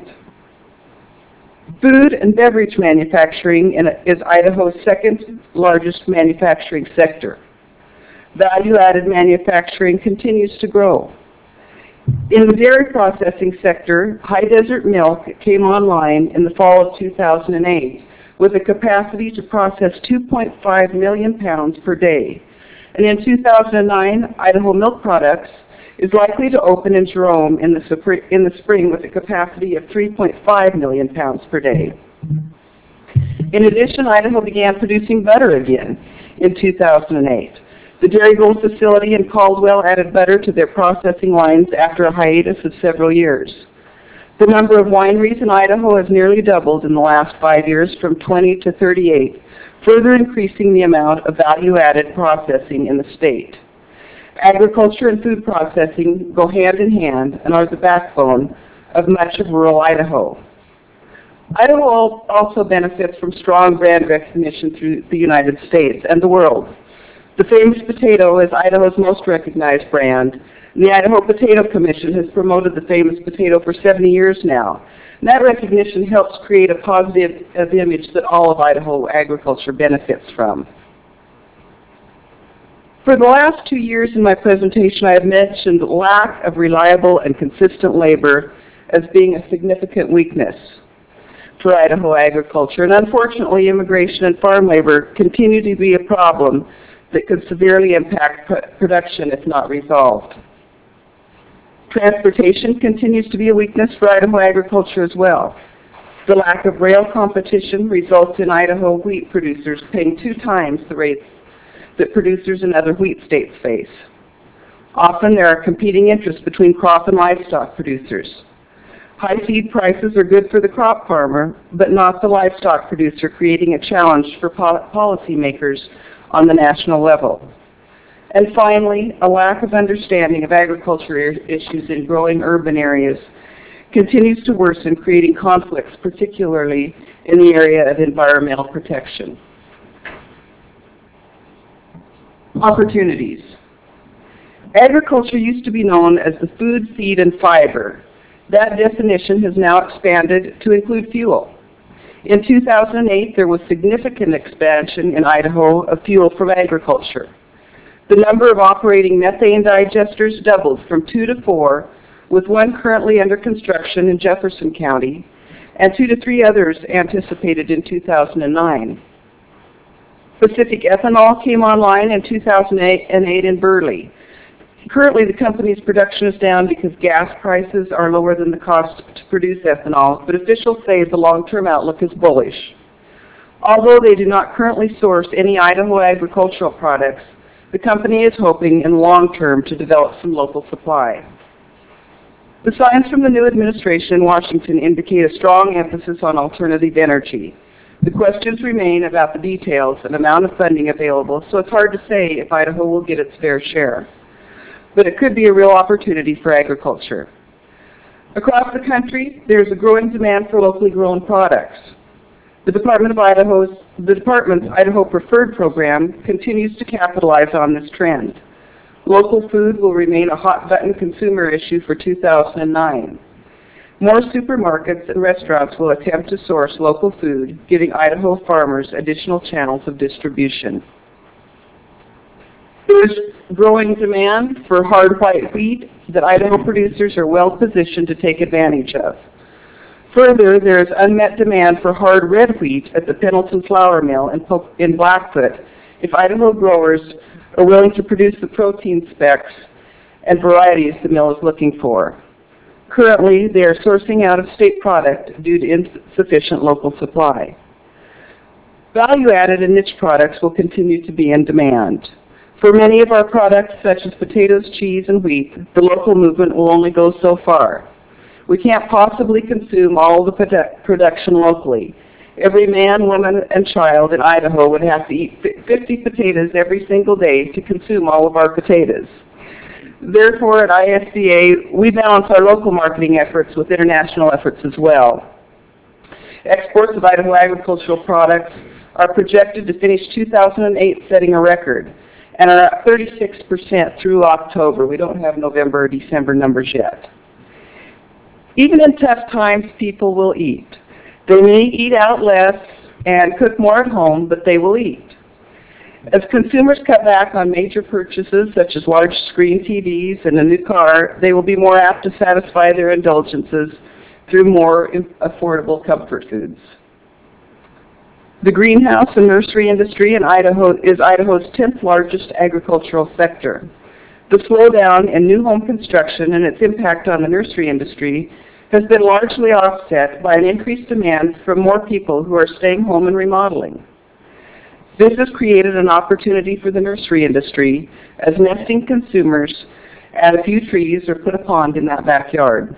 Food and beverage manufacturing is Idaho's second largest manufacturing sector. Value-added manufacturing continues to grow. In the dairy processing sector, High Desert Milk came online in the fall of two thousand eight with a capacity to process two point five million pounds per day. And in two thousand nine, Idaho Milk Products is likely to open in Jerome in the, in the spring with a capacity of three point five million pounds per day. In addition, Idaho began producing butter again in two thousand eight. The Dairygold facility in Caldwell added butter to their processing lines after a hiatus of several years. The number of wineries in Idaho has nearly doubled in the last five years from twenty to thirty-eight, further increasing the amount of value-added processing in the state. Agriculture and food processing go hand in hand and are the backbone of much of rural Idaho. Idaho also benefits from strong brand recognition through the United States and the world. The famous potato is Idaho's most recognized brand, and the Idaho Potato Commission has promoted the famous potato for seventy years now. And that recognition helps create a positive image that all of Idaho agriculture benefits from. For the last two years in my presentation, I have mentioned lack of reliable and consistent labor as being a significant weakness for Idaho agriculture. And unfortunately, immigration and farm labor continue to be a problem that could severely impact production if not resolved. Transportation continues to be a weakness for Idaho agriculture as well. The lack of rail competition results in Idaho wheat producers paying two times the rates that producers in other wheat states face. Often there are competing interests between crop and livestock producers. High feed prices are good for the crop farmer, but not the livestock producer, creating a challenge for po- policymakers on the national level. And finally, a lack of understanding of agriculture issues in growing urban areas continues to worsen, creating conflicts, particularly in the area of environmental protection. Opportunities. Agriculture used to be known as the food, feed, and fiber. That definition has now expanded to include fuel. In two thousand eight, there was significant expansion in Idaho of fuel from agriculture. The number of operating methane digesters doubled from two to four, with one currently under construction in Jefferson County, and two to three others anticipated in two thousand nine. Pacific Ethanol came online in two thousand eight in Burley. Currently, the company's production is down because gas prices are lower than the cost to produce ethanol, but officials say the long-term outlook is bullish. Although they do not currently source any Idaho agricultural products, the company is hoping in the long term to develop some local supply. The signs from the new administration in Washington indicate a strong emphasis on alternative energy. The questions remain about the details and amount of funding available, so it's hard to say if Idaho will get its fair share. But it could be a real opportunity for agriculture. Across the country, there's a growing demand for locally grown products. The Department of Idaho's, the Department's Idaho Preferred program continues to capitalize on this trend. Local food will remain a hot-button consumer issue for two thousand nine. More supermarkets and restaurants will attempt to source local food, giving Idaho farmers additional channels of distribution. There is growing demand for hard white wheat that Idaho producers are well positioned to take advantage of. Further, there is unmet demand for hard red wheat at the Pendleton Flour Mill in, in Blackfoot if Idaho growers are willing to produce the protein specs and varieties the mill is looking for. Currently, they are sourcing out-of-state product due to insufficient local supply. Value-added and niche products will continue to be in demand. For many of our products, such as potatoes, cheese, and wheat, the local movement will only go so far. We can't possibly consume all the produ- production locally. Every man, woman, and child in Idaho would have to eat fifty potatoes every single day to consume all of our potatoes. Therefore, at I S D A, we balance our local marketing efforts with international efforts as well. Exports of Idaho agricultural products are projected to finish two thousand eight setting a record, and are at thirty-six percent through October. We don't have November or December numbers yet. Even in tough times, people will eat. They may eat out less and cook more at home, but they will eat. As consumers cut back on major purchases, such as large screen T Vs and a new car, they will be more apt to satisfy their indulgences through more affordable comfort foods. The greenhouse and nursery industry in Idaho is Idaho's tenth largest agricultural sector. The slowdown in new home construction and its impact on the nursery industry has been largely offset by an increased demand from more people who are staying home and remodeling. This has created an opportunity for the nursery industry as nesting consumers add a few trees or put a pond in that backyard.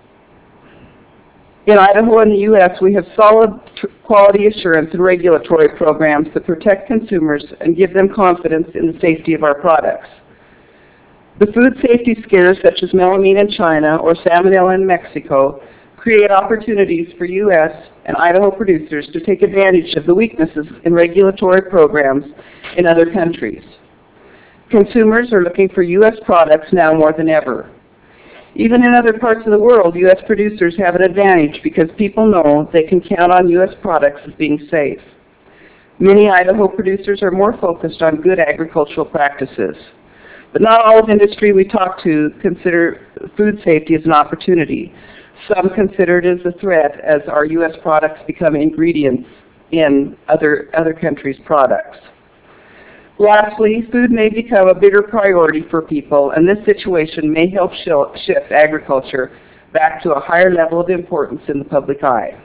In Idaho and the U S, we have solid quality assurance and regulatory programs that protect consumers and give them confidence in the safety of our products. The food safety scares such as melamine in China or salmonella in Mexico create opportunities for U S and Idaho producers to take advantage of the weaknesses in regulatory programs in other countries. Consumers are looking for U S products now more than ever. Even in other parts of the world, U S producers have an advantage because people know they can count on U S products as being safe. Many Idaho producers are more focused on good agricultural practices. But not all of industry we talk to consider food safety as an opportunity. Some consider it as a threat as our U S products become ingredients in other, other countries' products. Lastly, food may become a bigger priority for people, and this situation may help shift agriculture back to a higher level of importance in the public eye.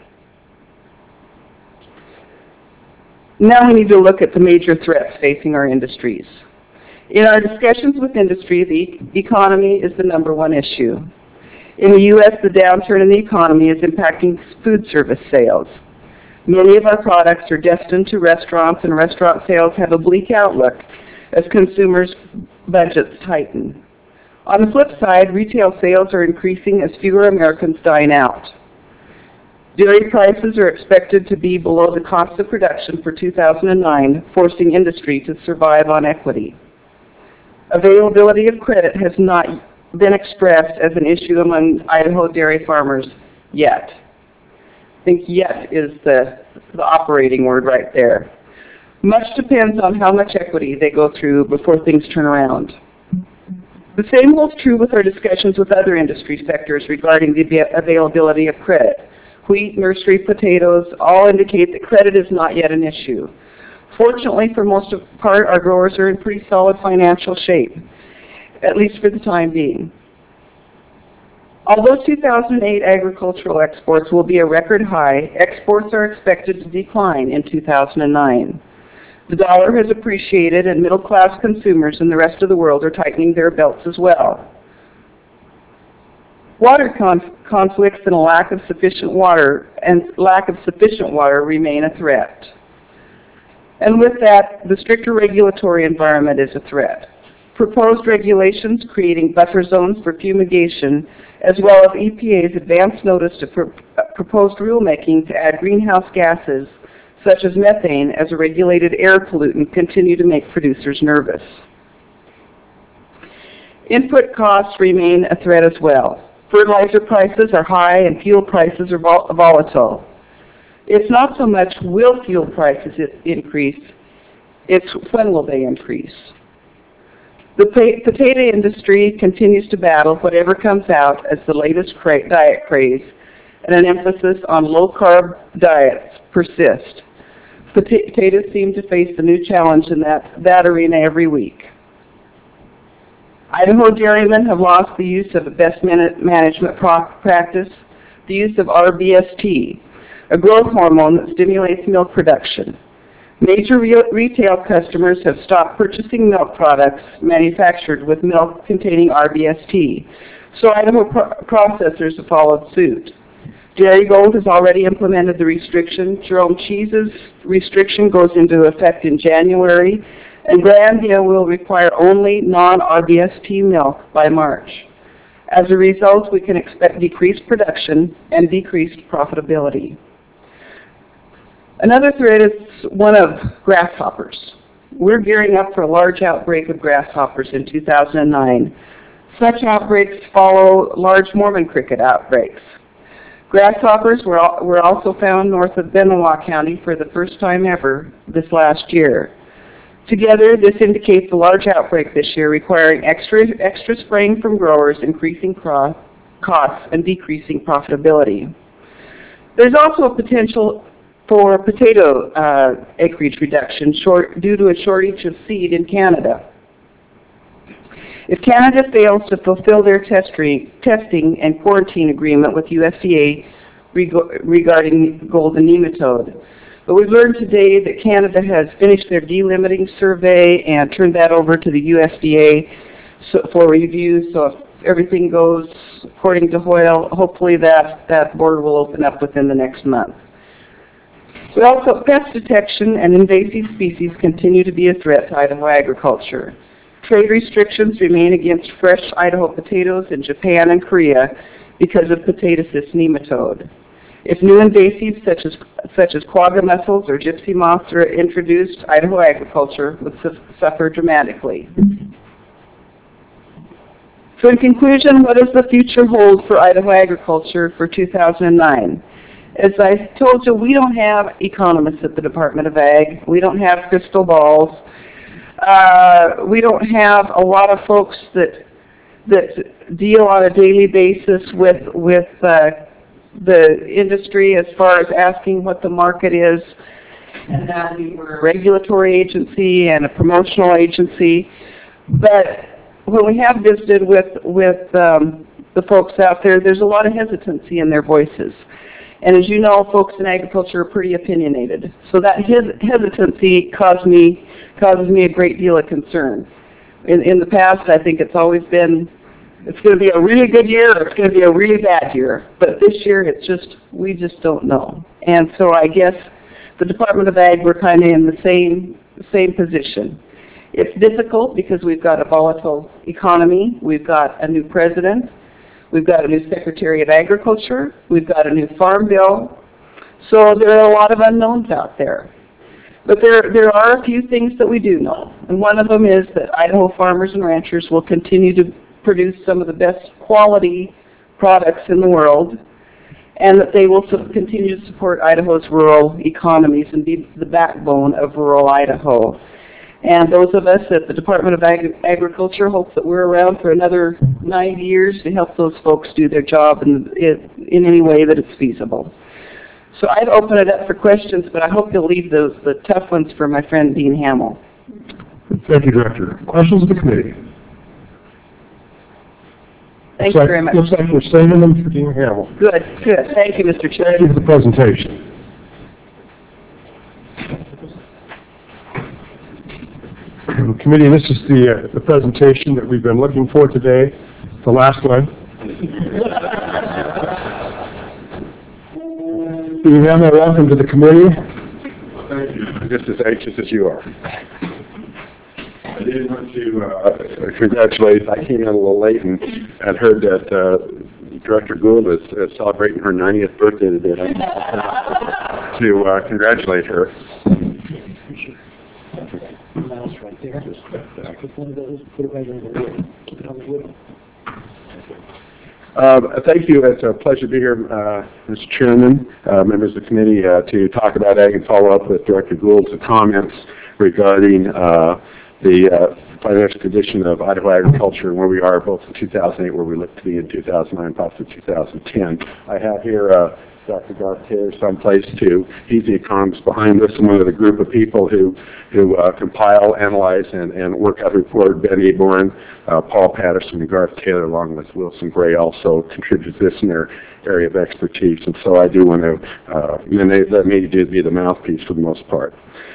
Now we need to look at the major threats facing our industries. In our discussions with industry, the economy is the number one issue. In the U S, the downturn in the economy is impacting food service sales. Many of our products are destined to restaurants, and restaurant sales have a bleak outlook as consumers' budgets tighten. On the flip side, retail sales are increasing as fewer Americans dine out. Dairy prices are expected to be below the cost of production for two thousand nine, forcing industry to survive on equity. Availability of credit has not been expressed as an issue among Idaho dairy farmers yet. I think yet is the, the operating word right there. Much depends on how much equity they go through before things turn around. The same holds true with our discussions with other industry sectors regarding the availability of credit. Wheat, nursery, potatoes all indicate that credit is not yet an issue. Fortunately, for most of the part, our growers are in pretty solid financial shape, at least for the time being. Although two thousand eight agricultural exports will be a record high, exports are expected to decline in two thousand nine. The dollar has appreciated and middle-class consumers in the rest of the world are tightening their belts as well. Water conf conflicts and a lack of sufficient water and lack of sufficient water remain a threat. And with that, the stricter regulatory environment is a threat. Proposed regulations creating buffer zones for fumigation, as well as E P A's advance notice to pr proposed rulemaking to add greenhouse gases, such as methane, as a regulated air pollutant, continue to make producers nervous. Input costs remain a threat as well. Fertilizer prices are high and fuel prices are vol volatile. It's not so much will fuel prices increase, it's when will they increase. The potato industry continues to battle whatever comes out as the latest cra diet craze, and an emphasis on low-carb diets persist. Potatoes seem to face a new challenge in that, that arena every week. Idaho dairymen have lost the use of a best management practice, the use of R B S T, a growth hormone that stimulates milk production. Major re retail customers have stopped purchasing milk products manufactured with milk containing R B S T, so Idaho pro processors have followed suit. Dairygold has already implemented the restriction. Jerome Cheese's restriction goes into effect in January, and Grandia will require only non-R B S T milk by March. As a result, we can expect decreased production and decreased profitability. Another threat is one of grasshoppers. We're gearing up for a large outbreak of grasshoppers in two thousand nine. Such outbreaks follow large Mormon cricket outbreaks. Grasshoppers were, al were also found north of Benoit County for the first time ever this last year. Together, this indicates a large outbreak this year requiring extra, extra spraying from growers, increasing costs and decreasing profitability. There's also a potential for potato uh, acreage reduction short, due to a shortage of seed in Canada. If Canada fails to fulfill their testing, testing and quarantine agreement with U S D A reg regarding golden nematode. But we've learned today that Canada has finished their delimiting survey and turned that over to the U S D A so, for review. So if everything goes according to Hoyle, hopefully that, that border will open up within the next month. We also, pest detection and invasive species continue to be a threat to Idaho agriculture. Trade restrictions remain against fresh Idaho potatoes in Japan and Korea because of Potato-cyst nematode. If new invasives such as, such as quagga mussels or gypsy moths are introduced, Idaho agriculture would su suffer dramatically. So in conclusion, what does the future hold for Idaho agriculture for two thousand nine? As I told you, we don't have economists at the Department of Ag. We don't have crystal balls. Uh, we don't have a lot of folks that that deal on a daily basis with with uh, the industry as far as asking what the market is. And that we're a regulatory agency and a promotional agency. But when we have visited with with um, the folks out there, there's a lot of hesitancy in their voices. And as you know, folks in agriculture are pretty opinionated. So that hes hesitancy caused me, causes me a great deal of concern. In, in the past, I think it's always been, it's going to be a really good year or it's going to be a really bad year. But this year, it's just, we just don't know. And so I guess the Department of Ag, we're kind of in the same, same position. It's difficult because we've got a volatile economy. We've got a new president. We've got a new Secretary of Agriculture. We've got a new Farm Bill. So there are a lot of unknowns out there. But there, there are a few things that we do know, and one of them is that Idaho farmers and ranchers will continue to produce some of the best quality products in the world, and that they will su- continue to support Idaho's rural economies and be the backbone of rural Idaho. And those of us at the Department of Ag- Agriculture hope that we're around for another nine years to help those folks do their job in, in, in any way that it's feasible. So I'd open it up for questions, but I hope you'll leave those, the tough ones for my friend Dean Hamill. Thank you, Director. Questions of the committee? Thank Looks you like- very much. Looks like we're saving them for Dean Hamill. Good, good. Thank you, Mister Chair. Thank you for the presentation. Committee, this is the, uh, the presentation that we've been looking for today, the last one. Dean Hamill, welcome to the committee. Thank you. Just as anxious as you are. I did want to uh, congratulate. I came in a little late and had heard that uh, Director Gould is uh, celebrating her ninetieth birthday today. to uh, congratulate her. Mouse right there. Click one of those, put it right on the wood. Keep it on the wood. Uh, thank you. It's a pleasure to be here, uh, Mister Chairman, uh, members of the committee, uh, to talk about ag and follow up with Director Gould's comments regarding uh, the uh, financial condition of Idaho agriculture and where we are both in two thousand eight, where we look to be in two thousand nine, possibly two thousand ten. I have here uh, Doctor Garth Taylor someplace too. He's the economist behind this and one of the group of people who who uh, compile, analyze, and, and work out the report. Ben Eborn, uh, Paul Patterson, and Garth Taylor, along with Wilson Gray, also contribute to this in their area of expertise. And so I do want to, uh, and they let me do be the mouthpiece for the most part.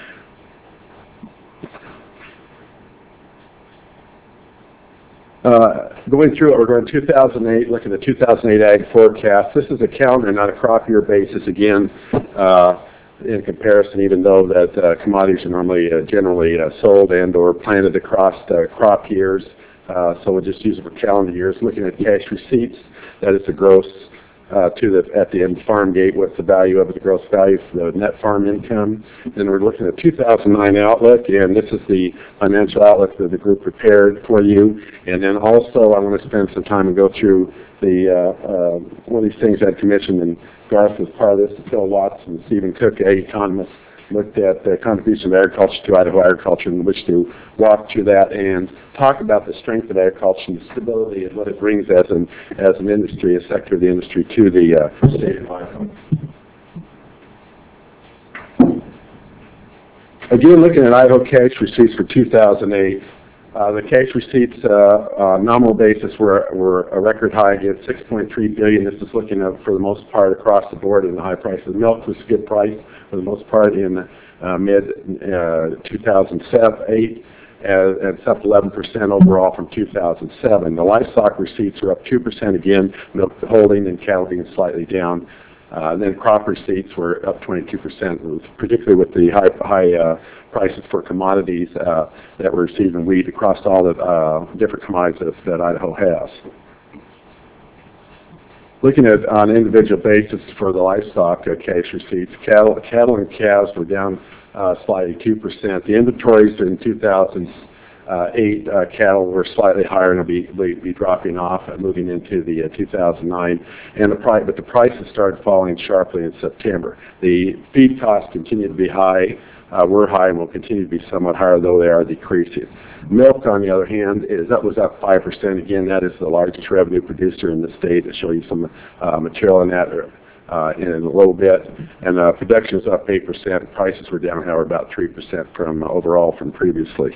Uh, going through it, we're going two thousand eight, looking at the two thousand eight ag forecast. This is a calendar, not a crop year basis, again, uh, in comparison, even though that uh, commodities are normally uh, generally uh, sold and or planted across uh, crop years. Uh, so we'll just use it for calendar years. Looking at cash receipts, that is the gross uh, to the at the end farm gate. What's the value of it? The gross value for the net farm income. Then we're looking at two thousand nine outlook, and this is the financial outlook that the group prepared for you. And then also, I want to spend some time and go through the uh, uh, one of these things I commissioned, and Garth was part of this. Phil Watson and Stephen Cook, ag economists, looked at the contribution of agriculture to Idaho agriculture, and wish to walk through that and talk about the strength of agriculture and the stability and what it brings as an as an industry, a sector of the industry, to the uh, state of Idaho. Again, looking at Idaho cash receipts for two thousand eight, uh, the cash receipts uh, uh, nominal basis were were a record high at six point three billion dollars. This is looking at, for the most part, across the board in the high price of milk was a good price for the most part in uh, mid uh, two thousand eight, and it's up eleven percent overall from two thousand seven. The livestock receipts are up two percent again, milk holding and cattle being slightly down. Uh, then crop receipts were up twenty-two percent, particularly with the high, high uh, prices for commodities uh, that we're receiving wheat across all the uh, different commodities that, that Idaho has. Looking at on an individual basis for the livestock uh, cash receipts, cattle, cattle and calves were down uh, slightly two percent. The inventories in two thousand eight uh, cattle were slightly higher and will be, be, be dropping off, uh, moving into the uh, two thousand nine. And the price, but the prices started falling sharply in September. The feed costs continue to be high. Uh, we're high and will continue to be somewhat higher, though they are decreasing. Milk, on the other hand, is that was up five percent. Again, that is the largest revenue producer in the state. I'll show you some uh, material on that uh, in a little bit. And uh, production is up eight percent. Prices were down, however, about three percent from uh, overall from previously.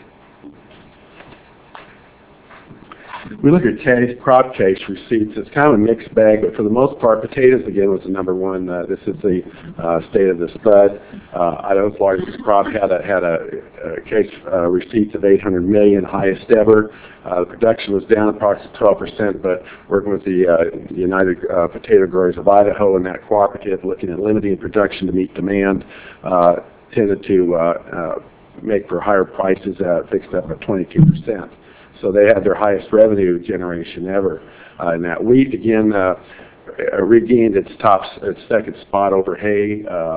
We look at cash, crop cash receipts. It's kind of a mixed bag, but for the most part, potatoes again was the number one. Uh, this is the uh, state of the spud. Uh, Idaho's largest crop had a had a, a cash uh, receipts of eight hundred million, highest ever. Uh, the production was down approximately twelve percent, but working with the uh, United uh, Potato Growers of Idaho and that cooperative, looking at limiting production to meet demand, uh, tended to uh, uh, make for higher prices, uh, fixed up at twenty-two percent. So they had their highest revenue generation ever. Uh, and that wheat, again, uh, regained its top, its second spot over hay. Uh,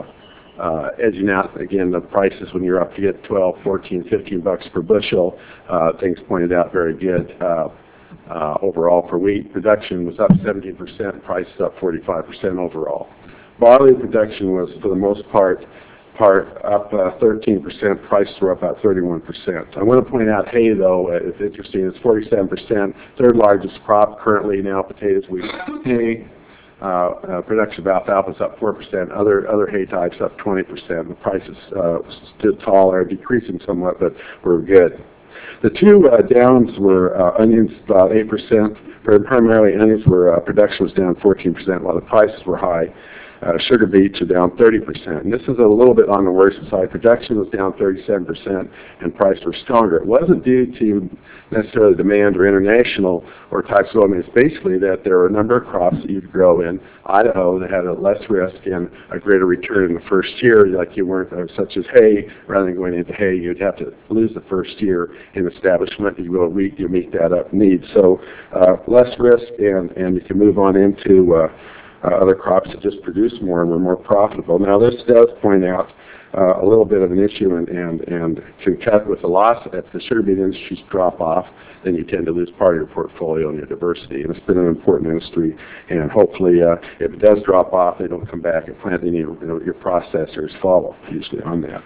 uh, edging out, again, the prices when you're up to get twelve, fourteen, fifteen bucks per bushel. Uh, things pointed out very good. Uh, uh, overall for wheat, production was up seventeen percent, prices up forty-five percent overall. Barley production was, for the most part, part up uh, thirteen percent, prices were up about thirty-one percent. I want to point out hay, though, uh, it's interesting, it's forty-seven percent, third largest crop currently now, potatoes, wheat, hay. Uh, uh, production of alfalfa is up four percent, other other hay types up twenty percent. The prices uh, stood tall, are decreasing somewhat, but were good. The two uh, downs were uh, onions, about eight percent, primarily onions were, uh, production was down fourteen percent while the prices were high. Uh, sugar beets are down thirty percent. And this is a little bit on the worse side. Production was down thirty-seven percent and prices were stronger. It wasn't due to necessarily demand or international or types of oil. It's basically that there are a number of crops that you could grow in Idaho that had a less risk and a greater return in the first year, like you weren't, uh, such as hay. Rather than going into hay, you'd have to lose the first year in establishment. You will wheat, you meet that up need. So uh, less risk, and, and you can move on into uh, Uh, other crops that just produce more and were more profitable. Now this does point out uh, a little bit of an issue, and, and, and can cut with the loss. If the sugar beet industries drop off, then you tend to lose part of your portfolio and your diversity. And it's been an important industry, and hopefully uh, if it does drop off, they don't come back and plant any, you know, your processors follow usually on that.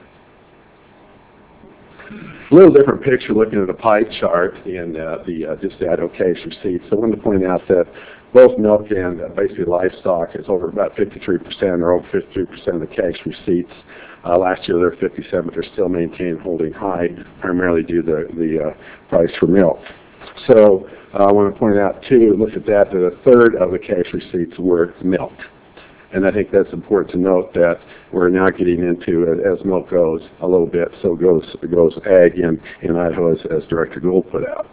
A little different picture looking at a pie chart in uh, the uh, just the Idaho cash receipts. So I wanted to point out that both milk and uh, basically livestock is over about fifty-three percent or over fifty-three percent of the cash receipts. Uh, last year they were fifty-seven, but they're still maintained holding high, primarily due to the, the uh, price for milk. So uh, I want to point out too, look at that, that a third of the cash receipts were milk. And I think that's important to note that we're now getting into, as milk goes a little bit, so goes goes ag in, in Idaho, as, as Director Gould put out.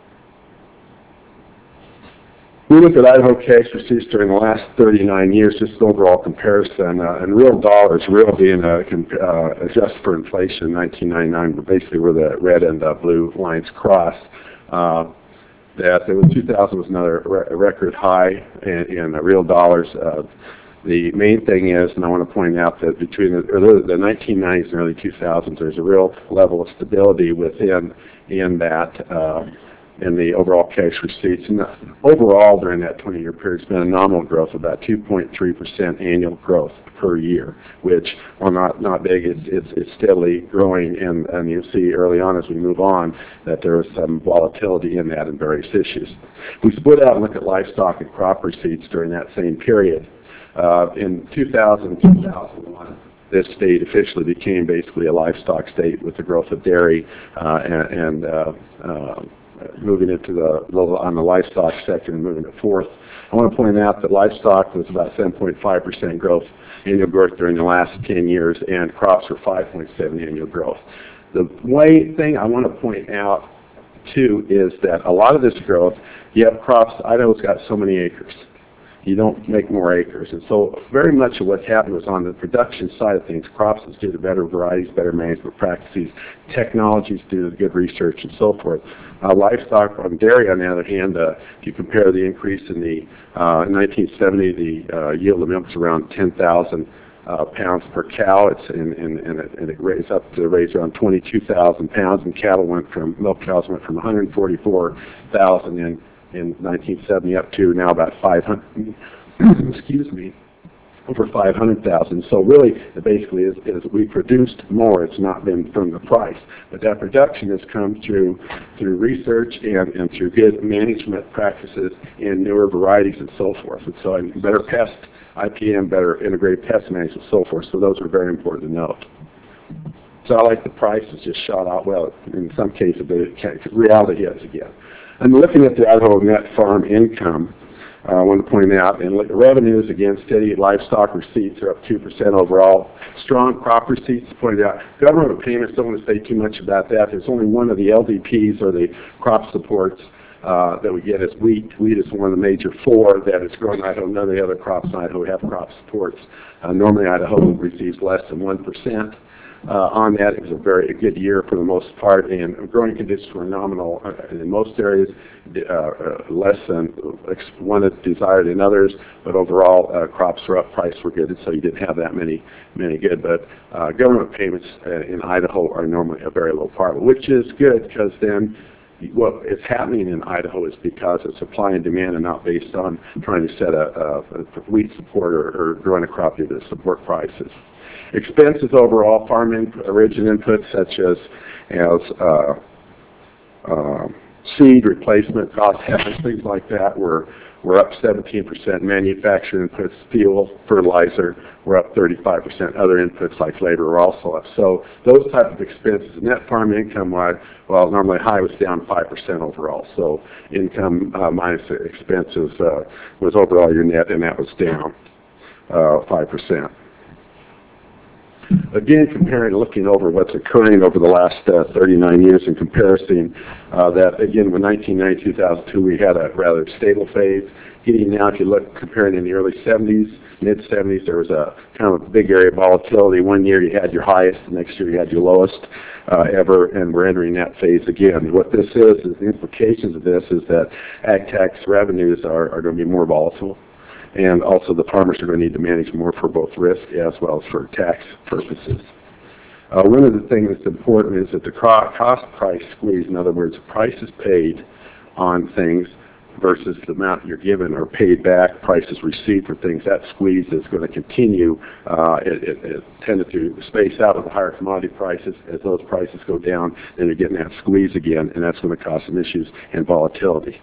We look at Idaho cash receipts during the last thirty-nine years, just an overall comparison, uh, and real dollars, real being uh, uh, adjusted for inflation in nineteen ninety-nine, basically where the red and uh, blue lines cross. Uh, that there was two thousand was another re record high in, in uh, real dollars. Uh, The main thing is, and I want to point out that between the, the nineteen nineties and early two thousands, there's a real level of stability within in that, uh, in the overall cash receipts. And the, overall, during that twenty-year period, it's been a nominal growth of about two point three percent annual growth per year, which, while not not big, it's it's, it's steadily growing. And, and you'll see early on as we move on that there is some volatility in that in various issues. We split out and look at livestock and crop receipts during that same period. Uh, in two thousand, two thousand one, this state officially became basically a livestock state with the growth of dairy uh, and, and uh, uh, moving into the on the livestock sector and moving it forth. I want to point out that livestock was about seven point five percent growth, annual growth during the last ten years, and crops were five point seven annual growth. The way thing I want to point out too is that a lot of this growth, you have crops. Idaho's got so many acres. You don't make more acres. And so very much of what happened was on the production side of things. Crops is due to better varieties, better management practices, technologies due to good research, and so forth. Uh, livestock on dairy, on the other hand, uh, if you compare the increase in the uh, in nineteen seventy, the uh, yield of milk is around ten thousand uh, pounds per cow. It's in, in, in it, and it raised up to raise around twenty-two thousand pounds, and cattle went from milk cows went from one hundred forty-four thousand in in nineteen seventy up to now about five hundred, excuse me, over five hundred thousand. So really, it basically is, is we produced more. It's not been from the price. But that production has come through through research and, and through good management practices in newer varieties and so forth. And so and better pest, I P M, better integrated pest management and so forth. So those are very important to note. So I like the price has just shot out well in some cases, but it can't, reality hits again. And looking at the Idaho net farm income, uh, I want to point out, and look, revenues, again, steady livestock receipts are up two percent overall. Strong crop receipts, pointed out. Government payments, don't want to say too much about that. There's only one of the L D Ps, or the crop supports, uh, that we get is wheat. Wheat is one of the major four that is growing in Idaho. None of the other crops in Idaho have crop supports. Uh, normally, Idaho receives less than one percent. Uh, on that, it was a very good year for the most part, and growing conditions were nominal uh, in most areas, uh, uh, less than one is desired in others, but overall uh, crops were up, prices were good, and so you didn't have that many many good. But uh, government payments uh, in Idaho are normally a very low part, which is good because then what is happening in Idaho is because of supply and demand and not based on trying to set a, a, a wheat support or, or growing a crop to support prices. Expenses overall, farm in, origin inputs such as, as uh, uh, seed replacement costs, things like that were were up seventeen percent. Manufacturing inputs, fuel, fertilizer were up thirty-five percent. Other inputs like labor were also up. So those type of expenses, net farm income wise, well, normally high was down five percent overall. So income uh, minus expenses uh, was overall your net, and that was down uh, five percent. Again, comparing, looking over what's occurring over the last uh, thirty-nine years in comparison, uh, that again, in nineteen ninety, two thousand two, we had a rather stable phase. Getting now, if you look, comparing in the early seventies, mid seventies, there was a kind of a big area of volatility. One year you had your highest, the next year you had your lowest uh, ever, and we're entering that phase again. What this is, is the implications of this is that ag tax revenues are, are going to be more volatile. And also the farmers are going to need to manage more for both risk as well as for tax purposes. Uh, one of the things that's important is that the cost price squeeze, in other words, prices paid on things versus the amount you're given or paid back, prices received for things, that squeeze is going to continue. Uh, it, it, it tended to space out with the higher commodity prices. As those prices go down, then you're getting that squeeze again, and that's going to cause some issues and volatility.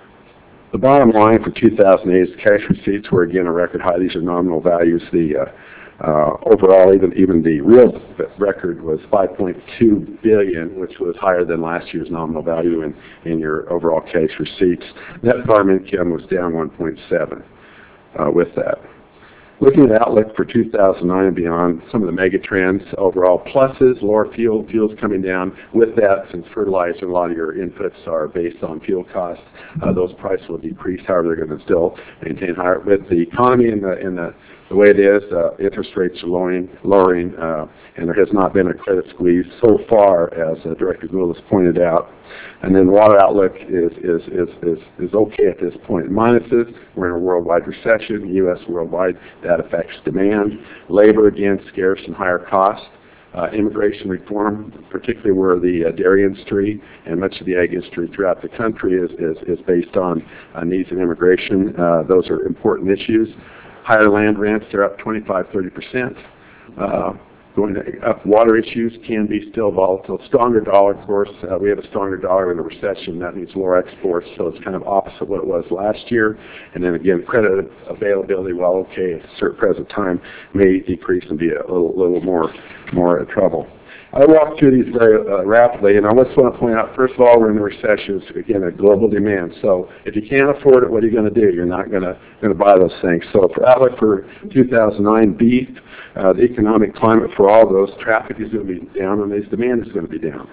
The bottom line for two thousand eight is cash receipts were again a record high. These are nominal values. The uh, uh, overall, even even the real record was five point two billion dollars, which was higher than last year's nominal value in, in your overall cash receipts. Net farm income was down one point seven uh, with that. Looking at the outlook for two thousand nine and beyond, some of the mega trends, overall pluses, lower fuel, fuel's coming down. With that, since fertilizer, a lot of your inputs are based on fuel costs, uh, those prices will decrease. However, they're going to still maintain higher. With the economy in the, in the, the way it is, uh, interest rates are lowering, lowering uh, and there has not been a credit squeeze so far, as uh, Director Gould has pointed out. And then the water outlook is, is, is, is, is okay at this point. Minuses, we're in a worldwide recession, U S worldwide, that affects demand. Labor, again, scarce and higher cost. Uh, immigration reform, particularly where the uh, dairy industry and much of the ag industry throughout the country is, is, is based on uh, needs and immigration. Uh, those are important issues. Higher land rents, they're up twenty-five, thirty percent. Uh, Going to up water issues can be still volatile. Stronger dollar, of course. Uh, we have a stronger dollar in a recession. That means lower exports, so it's kind of opposite what it was last year. And then again, credit availability, while okay at a certain present time, may decrease and be a little, little more, more trouble. I walked through these very uh, rapidly, and I just want to point out, first of all, we're in a recession. It's, again, a global demand. So if you can't afford it, what are you going to do? You're not going to going to buy those things. So for outlook for two thousand nine, beef, uh, the economic climate for all those, traffic is going to be down, and his demand is going to be down.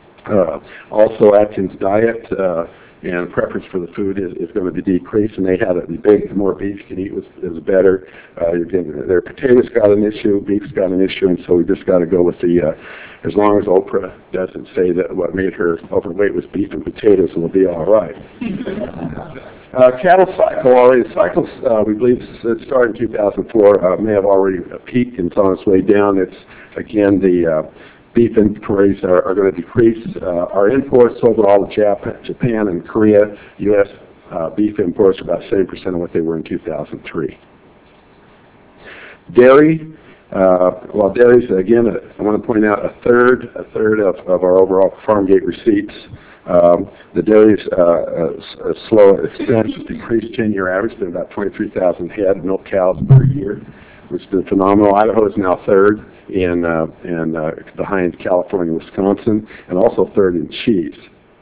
Uh, also, Atkins diet uh, and preference for the food is, is going to be decreased, and they had a, the big, the more beef you can eat was, is better. Uh, you're getting, their potatoes got an issue, beef's got an issue, and so we just got to go with the, uh, as long as Oprah doesn't say that what made her overweight was beef and potatoes, we'll be all right. Uh, cattle cycle, already the cycles, uh, we believe it started in two thousand four, uh, may have already peaked and it's on its way down. It's, again, the uh, beef inventories are, are going to decrease. Uh, our imports overall to Japan, Japan and Korea, U S uh, beef imports are about seventy percent of what they were in two thousand three. Dairy, uh, well, dairies, again, uh, I want to point out a third, a third of, of our overall farm gate receipts. Um, the dairy's uh, uh, slow expense has decreased ten-year average to about twenty-three thousand head milk cows per year, which has been phenomenal. Idaho is now third in, uh, in uh, behind California and Wisconsin, and also third in cheese.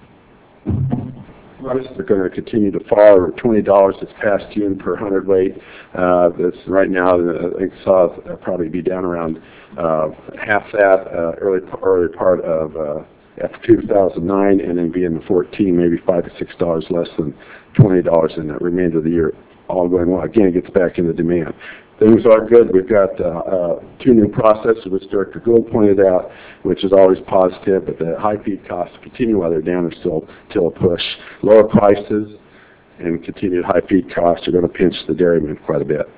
Prices are going to continue to fall. Over twenty dollars this past June per hundredweight. Uh, this right now, I think saw uh, probably be down around uh, half that uh, early early part of uh, after two thousand nine, and then be in the fourteen, maybe five to six dollars less than twenty dollars in the remainder of the year. All going well. Again, it gets back into demand. things are good. We've got uh, uh, two new processes, which Director Gould pointed out, which is always positive, but the high feed costs continue while they're down are still, still a push. Lower prices and continued high feed costs are going to pinch the dairymen quite a bit.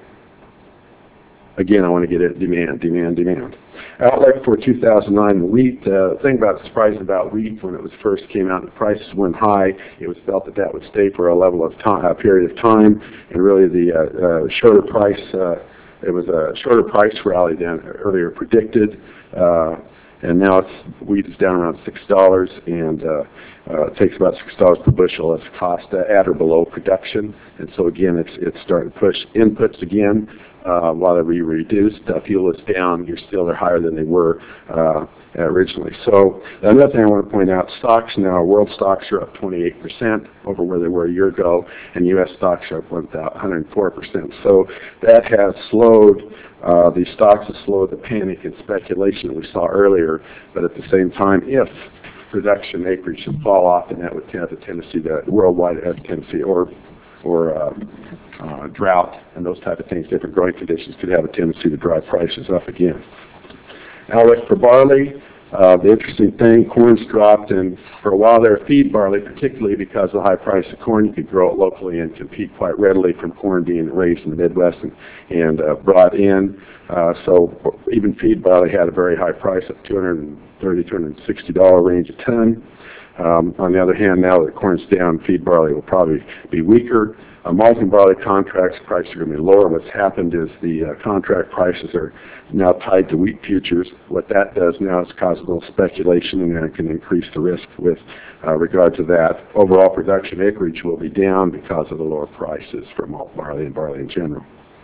Again, I want to get at demand, demand, demand. Outlook for two thousand nine, wheat. The uh, thing about surprising about wheat when it was first came out, the prices went high. It was felt that that would stay for a level of time, a period of time, and really the uh, uh, shorter price. Uh, it was a shorter price rally than earlier predicted, uh, and now it's wheat is down around six dollars, and uh, uh, it takes about six dollars per bushel as cost uh, at or below production. And so again, it's it's starting to push inputs again. Uh, while they were reduced, uh, fuel is down. You're still they're higher than they were uh, originally. So another thing I want to point out: stocks now, world stocks are up twenty-eight percent over where they were a year ago, and U S stocks are up one hundred four percent. So that has slowed. Uh, these stocks have slowed the panic and speculation that we saw earlier. But at the same time, if production acreage should fall off, then that would have the tendency to worldwide has a tendency or or uh, uh, drought and those type of things, different growing conditions could have a tendency to drive prices up again. Outlook for barley, uh, the interesting thing, corn's dropped, and for a while there, feed barley, particularly because of the high price of corn, you could grow it locally and compete quite readily from corn being raised in the Midwest and, and uh, brought in. Uh, so even feed barley had a very high price of two hundred thirty, two hundred sixty dollars range a ton. Um, on the other hand, now that corn's down, feed barley will probably be weaker. Uh, malting barley contracts prices are going to be lower. What's happened is the uh, contract prices are now tied to wheat futures. What that does now is cause a little speculation, and then it can increase the risk with uh, regard to that. Overall production acreage will be down because of the lower prices for malt barley and barley in general.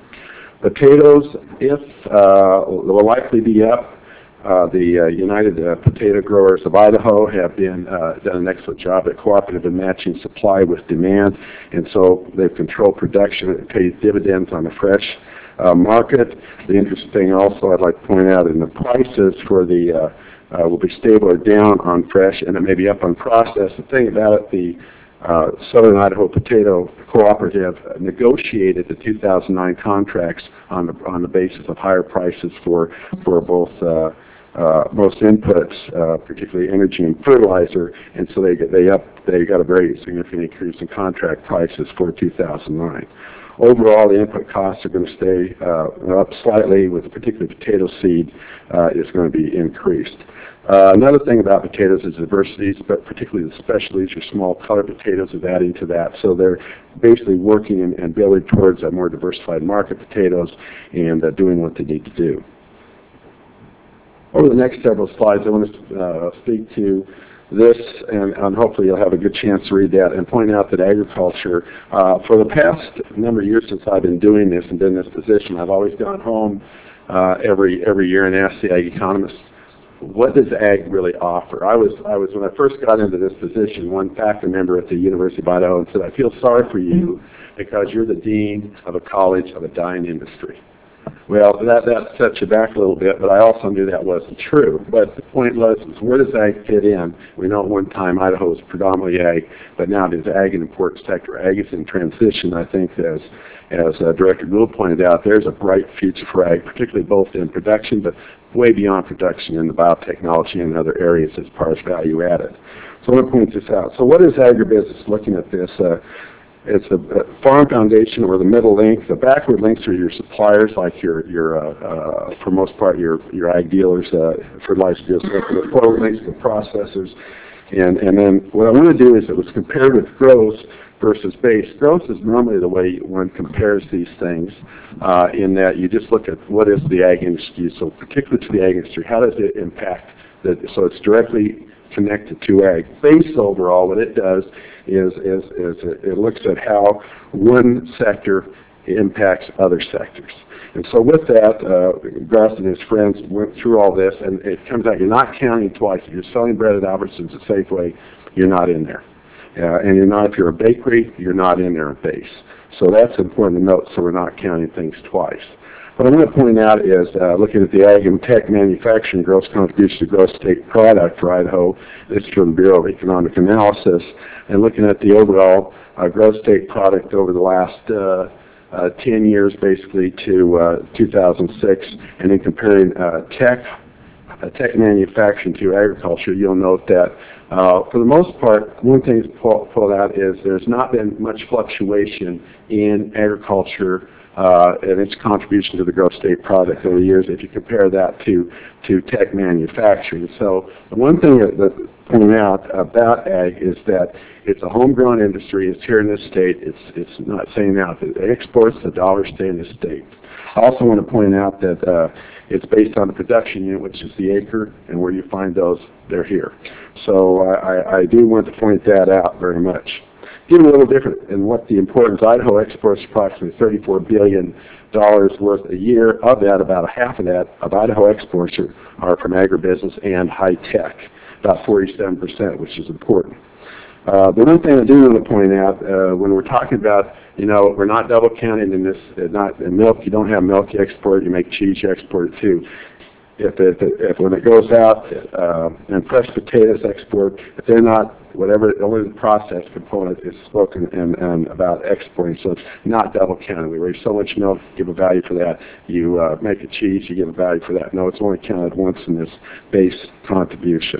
Potatoes, if uh, will likely be up. Uh, the uh, United uh, Potato Growers of Idaho have been uh, done an excellent job at cooperative and matching supply with demand, and so they've controlled production. It pays dividends on the fresh uh, market. The interesting thing also I'd like to point out in the prices for the uh, uh, will be stable or down on fresh, and it may be up on processed. The thing about it, the uh, Southern Idaho Potato Cooperative negotiated the two thousand nine contracts on the on the basis of higher prices for for both. Uh, Uh, most inputs, uh, particularly energy and fertilizer, and so they they up they got a very significant increase in contract prices for two thousand nine. Overall, the input costs are going to stay uh, up slightly, with particularly potato seed uh, is going to be increased. Uh, another thing about potatoes is diversities, but particularly the specialties, your small color potatoes, is adding to that. So they're basically working and, and building towards a more diversified market potatoes and uh, doing what they need to do. Over the next several slides, I want to uh, speak to this, and, and hopefully you'll have a good chance to read that, and point out that agriculture, uh, for the past number of years since I've been doing this and been in this position, I've always gone home uh, every every year and asked the ag economists, what does ag really offer? I was, I was when I first got into this position, one faculty member at the University of Idaho and said, I feel sorry for you because you're the dean of a college of a dying industry. Well, that, that sets you back a little bit, but I also knew that wasn't true. But the point was, is where does ag fit in? We know at one time Idaho was predominantly ag, but now it is ag an important sector. Ag is in transition, I think, as, as uh, Director Gould pointed out, there's a bright future for ag, particularly both in production, but way beyond production in the biotechnology and other areas as far as value added. So I want to point this out. So what is agribusiness looking at this? Uh, It's a, a farm foundation, or the middle link. The backward links are your suppliers, like your, your uh, uh, for most part, your your ag dealers, uh, fertilizer dealers. The forward links are the processors. And, and then what I want to do is it was compared with gross versus base. Gross is normally the way one compares these things, uh, in that you just look at what is the ag industry. So particularly to the ag industry, how does it impact the, so it's directly connected to ag. Base overall, what it does is, is, is it, it looks at how one sector impacts other sectors. And so with that, uh, Gus and his friends went through all this, and it comes out you're not counting twice. If you're selling bread at Albertsons at Safeway, you're not in there. Uh, and you're not, if you're a bakery, you're not in there at base. So that's important to note, so we're not counting things twice. What I want to point out is, uh, looking at the ag and tech manufacturing gross contribution to gross state product for Idaho, this is from the Bureau of Economic Analysis, and looking at the overall uh, gross state product over the last uh, uh, ten years basically to uh, two thousand six, and then comparing uh, tech, uh, tech manufacturing to agriculture, you'll note that uh, for the most part, one thing to pull, pull out is there's not been much fluctuation in agriculture uh, and its contribution to the gross state product over the years if you compare that to, to tech manufacturing. So the one thing that, that pointing out about ag is that it's a homegrown industry. It's here in this state. It's, it's not saying out that it exports, the dollars stay in this state. I also want to point out that uh, it's based on the production unit, which is the acre, and where you find those, they're here. So I, I do want to point that out very much. Even a little different in what the importance. Idaho exports approximately thirty-four billion dollars worth a year. Of that, about a half of that of Idaho exports are, are from agribusiness and high tech, about forty-seven percent, which is important. Uh, the one thing I do want to point out, uh, when we're talking about, you know, we're not double counting in this, uh, not in milk, you don't have milk you export, you make cheese, you export it too. If, it, if when it goes out, uh, and fresh potatoes export, if they're not, whatever, only the processed component is spoken and, and about exporting, so it's not double counted. We raise so much milk, give a value for that. You uh, make a cheese, you give a value for that. No, it's only counted once in this base contribution.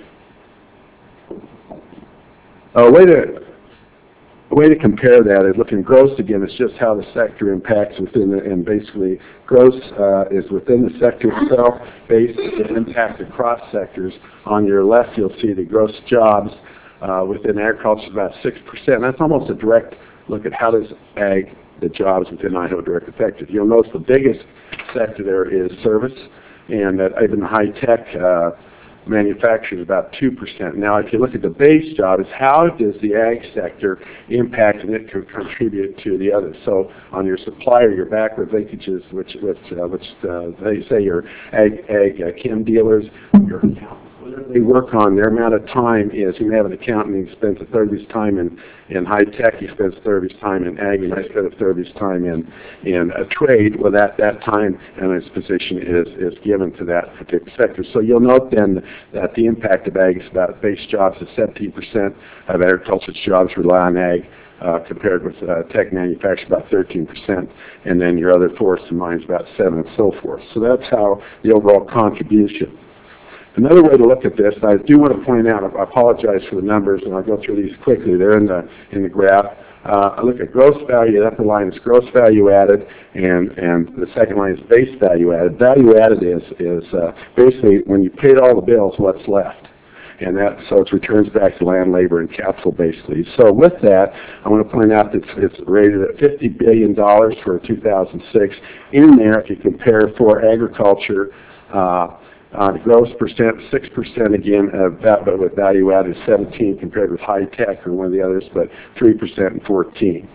A way to a way to compare that is looking gross again. It's just how the sector impacts within the, and basically gross uh, is within the sector itself. Base is impact across sectors. On your left, you'll see the gross jobs uh, within agriculture is about six percent. That's almost a direct look at how does ag, the jobs within Idaho, direct affect it. You'll notice the biggest sector there is service, and that even high tech. Uh, manufacturing is about two percent. Now, if you look at the base job, is how does the ag sector impact and it can contribute to the others? So on your supplier, your backward linkages, which which, uh, which uh, they say your ag, ag uh, chem dealers, your accountants, whatever they work on, their amount of time is, you may have an accountant who spends a third of his time in, in high tech, he spends a third of his time in ag, and I spend a third of his time in, in a trade. Well, that, that time and his position is, is given to that particular sector. So you'll note then that the impact of ag is about base jobs is seventeen percent of agriculture's jobs rely on ag. Uh, compared with uh, tech manufacturing, about thirteen percent, and then your other forests and mines about seven, and so forth. So that's how the overall contribution. Another way to look at this, and I do want to point out, I apologize for the numbers, and I'll go through these quickly. They're in the in the graph. Uh, I look at gross value. The upper line is gross value added, and and the second line is base value added. Value added is is uh, basically when you paid all the bills, what's left. And that, so it returns back to land, labor, and capital, basically. So with that, I want to point out that it's, it's rated at fifty billion dollars for two thousand six. In there, if you compare for agriculture, uh, uh, gross percent, six percent again, of that, but with value added seventeen compared with high tech or one of the others, but three percent and fourteen.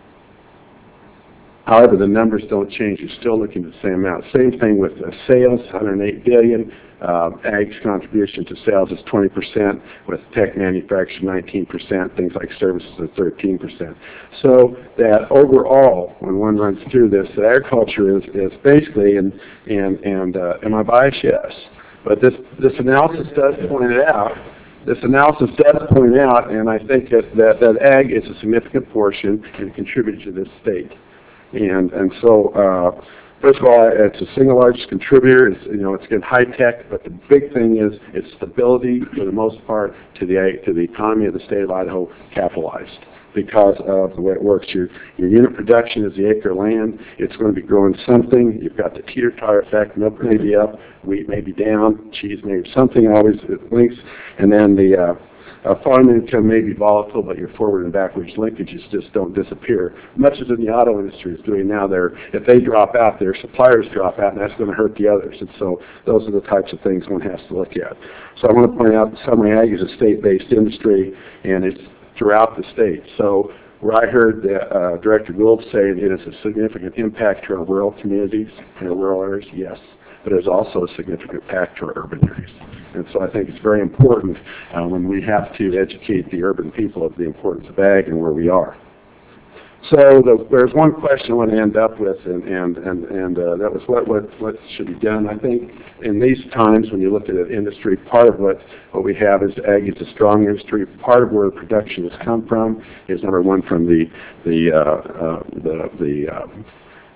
However, the numbers don't change. You're still looking at the same amount. Same thing with uh, sales, one hundred eight billion dollars. Uh, ag's contribution to sales is twenty percent, with tech manufacturing nineteen percent, things like services are thirteen percent. So that overall, when one runs through this, that agriculture is, is basically, and, and, and uh, am I biased? Yes. But this, this analysis does point it out. This analysis does point out, and I think that, that, that ag is a significant portion and contributes to this state. And, and so, uh, first of all, it's the single largest contributor. It's, you know, it's again high tech, but the big thing is its stability, for the most part, to the to the economy of the state of Idaho capitalized because of the way it works. Your your unit production is the acre of land. It's going to be growing something. You've got the teeter-totter effect. Milk may be up, wheat may be down, cheese may be something always it links, and then the uh, Uh, farm income may be volatile, but your forward and backwards linkages just don't disappear. Much as in the auto industry is doing now, they're, if they drop out, their suppliers drop out, and that's going to hurt the others. And so those are the types of things one has to look at. So I want to point out that Summary Ag is a state-based industry, and it's throughout the state. So where I heard the, uh, Director Gould say it has a significant impact to our rural communities and our rural areas, yes, but there's also a significant impact to our urban areas. And so I think it's very important uh, when we have to educate the urban people of the importance of ag and where we are. So the, there's one question I want to end up with, and, and, and, and uh, that was what, what, what should be done. I think in these times when you look at an industry, part of what, what we have is ag is a strong industry. Part of where the production has come from is, number one, from the, the, uh, uh, the, the uh,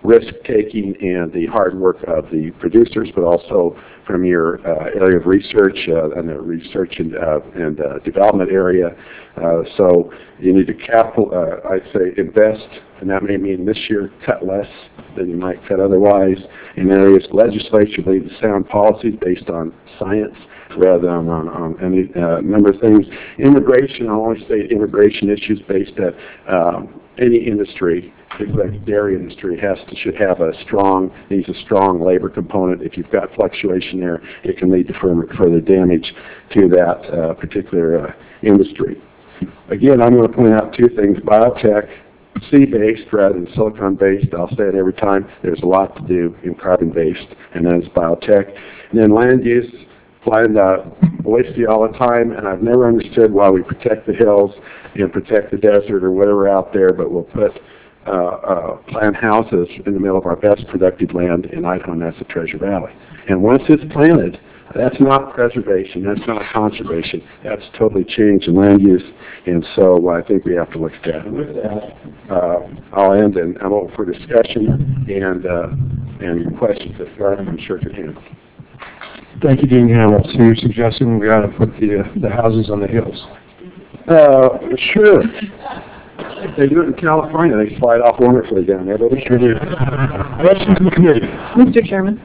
risk-taking and the hard work of the producers, but also from your uh, area of research uh, and the research and, uh, and uh, development area. Uh, so you need to capital, uh, I'd say invest, and that may mean this year cut less than you might cut otherwise in areas. Legislature leads sound policies based on science rather than on, on any uh, number of things. Immigration, I want to say immigration issues based at um, any industry, particularly the dairy industry, has to, should have a strong, needs a strong labor component. If you've got fluctuation there, it can lead to further, further damage to that uh, particular uh, industry. Again, I'm going to point out two things. Biotech, sea-based rather than silicon-based. I'll say it every time. There's a lot to do in carbon-based, and then it's biotech. And then land use, flying uh, Boise all the time, and I've never understood why we protect the hills and protect the desert or whatever out there, but we'll put uh, uh, plant houses in the middle of our best productive land in Idaho, and that's the Treasure Valley. And once it's planted, that's not preservation, that's not conservation, that's totally change in land use, and so I think we have to look at that. And with that, uh, I'll end, and I'm open for discussion and uh, and questions that Garden, I'm sure, could handle. Thank you, Dean Hamill. So you're suggesting we ought to put the, uh, the houses on the hills? Uh, sure. If they do it in California, they slide off wonderfully down there. They sure do. Questions from the committee? Mister Chairman.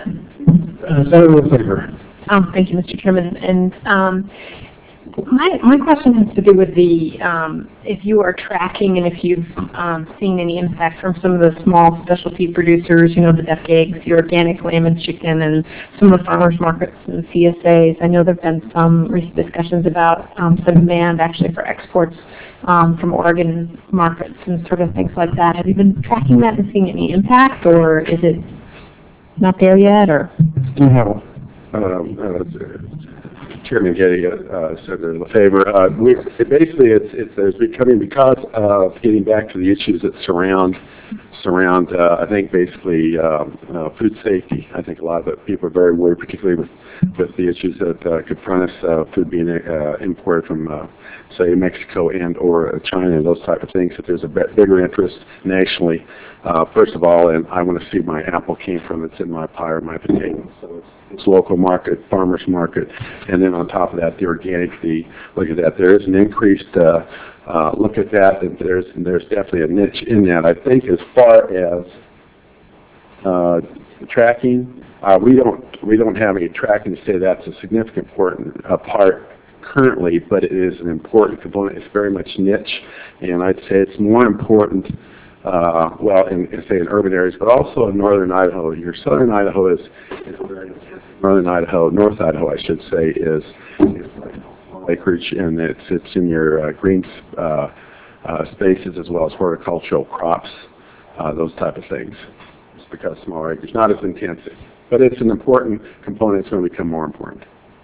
Uh, Senator LaFever. Um, thank you, Mister Chairman. And um, my my question has to do with the um, if you are tracking and if you've um, seen any impact from some of the small specialty producers, you know, the duck eggs, the organic lamb and chicken, and some of the farmers markets and C S As. I know there have been some recent discussions about um, some demand actually for exports um, from Oregon markets and sort of things like that. Have you been tracking that and seeing any impact, or is it not there yet, or? Dean Hamill. Um, uh, Chairman Getty, uh, uh, Senator LaFever, uh, we, it basically it's, it's, it's becoming, because of getting back to the issues that surround, surround uh, I think basically um, uh, food safety. I think a lot of it, people are very worried, particularly with, with the issues that uh, confront us, uh, food being uh, imported from, uh, say, Mexico and or China and those type of things, that there's a bit bigger interest nationally. Uh, first of all, and I want to see where my apple came from. It's in my pie or my potatoes. So it's, it's local market, farmers market, and then on top of that, the organic. The look at that. There is an increased uh, uh, look at that, and there's and there's definitely a niche in that. I think as far as uh, tracking, uh, we don't we don't have any tracking to say that's a significant important uh, part currently, but it is an important component. It's very much niche, and I'd say it's more important. Uh, well, in, in, say, in urban areas, but also in northern Idaho. Your southern Idaho is, is very, northern Idaho, North Idaho, I should say, is, is acreage, and it's it's in your uh, green uh, uh, spaces as well as horticultural crops, uh, those type of things. It's because smaller acreage, not as intensive, but it's an important component. It's going to become more important.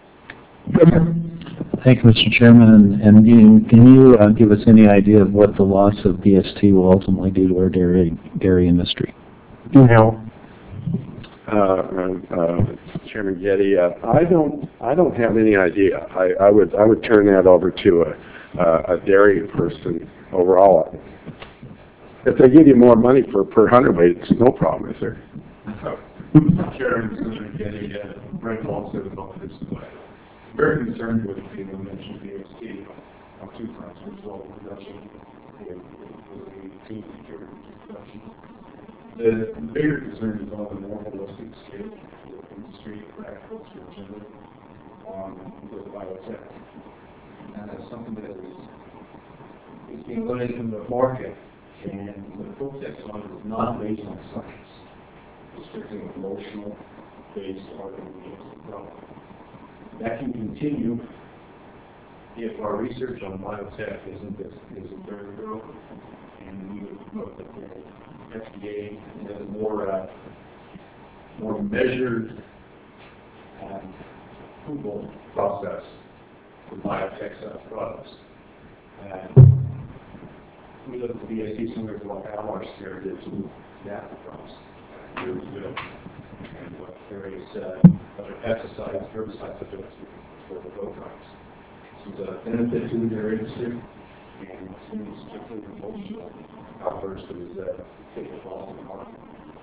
Thank you, Mister Chairman. And, and Dean, can you uh, give us any idea of what the loss of B S T will ultimately do to our dairy dairy industry? No. Uh, uh, uh, Chairman Getty, uh, I don't, I don't have any idea. I, I would, I would turn that over to a, uh, a dairy person overall. If they give you more money for per hundredweight, it's no problem, is there? Chairman, Senator Getty, uh, Brent also with office. Very concerned with the mentioned B S T on two fronts, result reduction and the food security reduction. The, the bigger concern is on the more holistic scale, the industry, agriculture in general, on with biotech. And that's something that is, is being put into the market, and the focus on it is not based on science. It's strictly emotional based argument development. That can continue if our research on biotech isn't isn't very thorough, and we would look at the F D A as a more uh, more measured um, approval process for biotech uh, products. And we look at the B S T similar to what Almar's here did to NAFTA products years ago, and what various uh, other pesticides, herbicides that are for the grow crops. This is a benefit to their industry, and it's strictly promotional outburst that is uh, taking off in the market.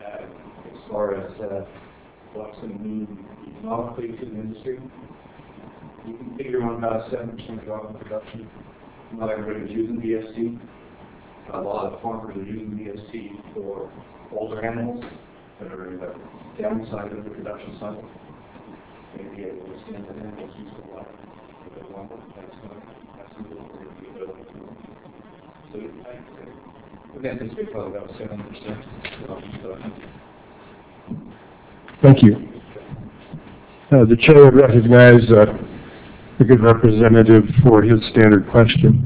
uh, as far as uh, what's going to mean economically to the industry. You can figure on about a seven percent drop in production. Not everybody's using B S T. A lot of farmers are using B S T for older animals that are in the downside of the production cycle. Maybe able to stand the animals useful life a bit longer. That's going to that's going to be available to them. So I would anticipate probably about seven percent drop in production. Thank you. Uh, the chair would recognize uh, a good representative for his standard question.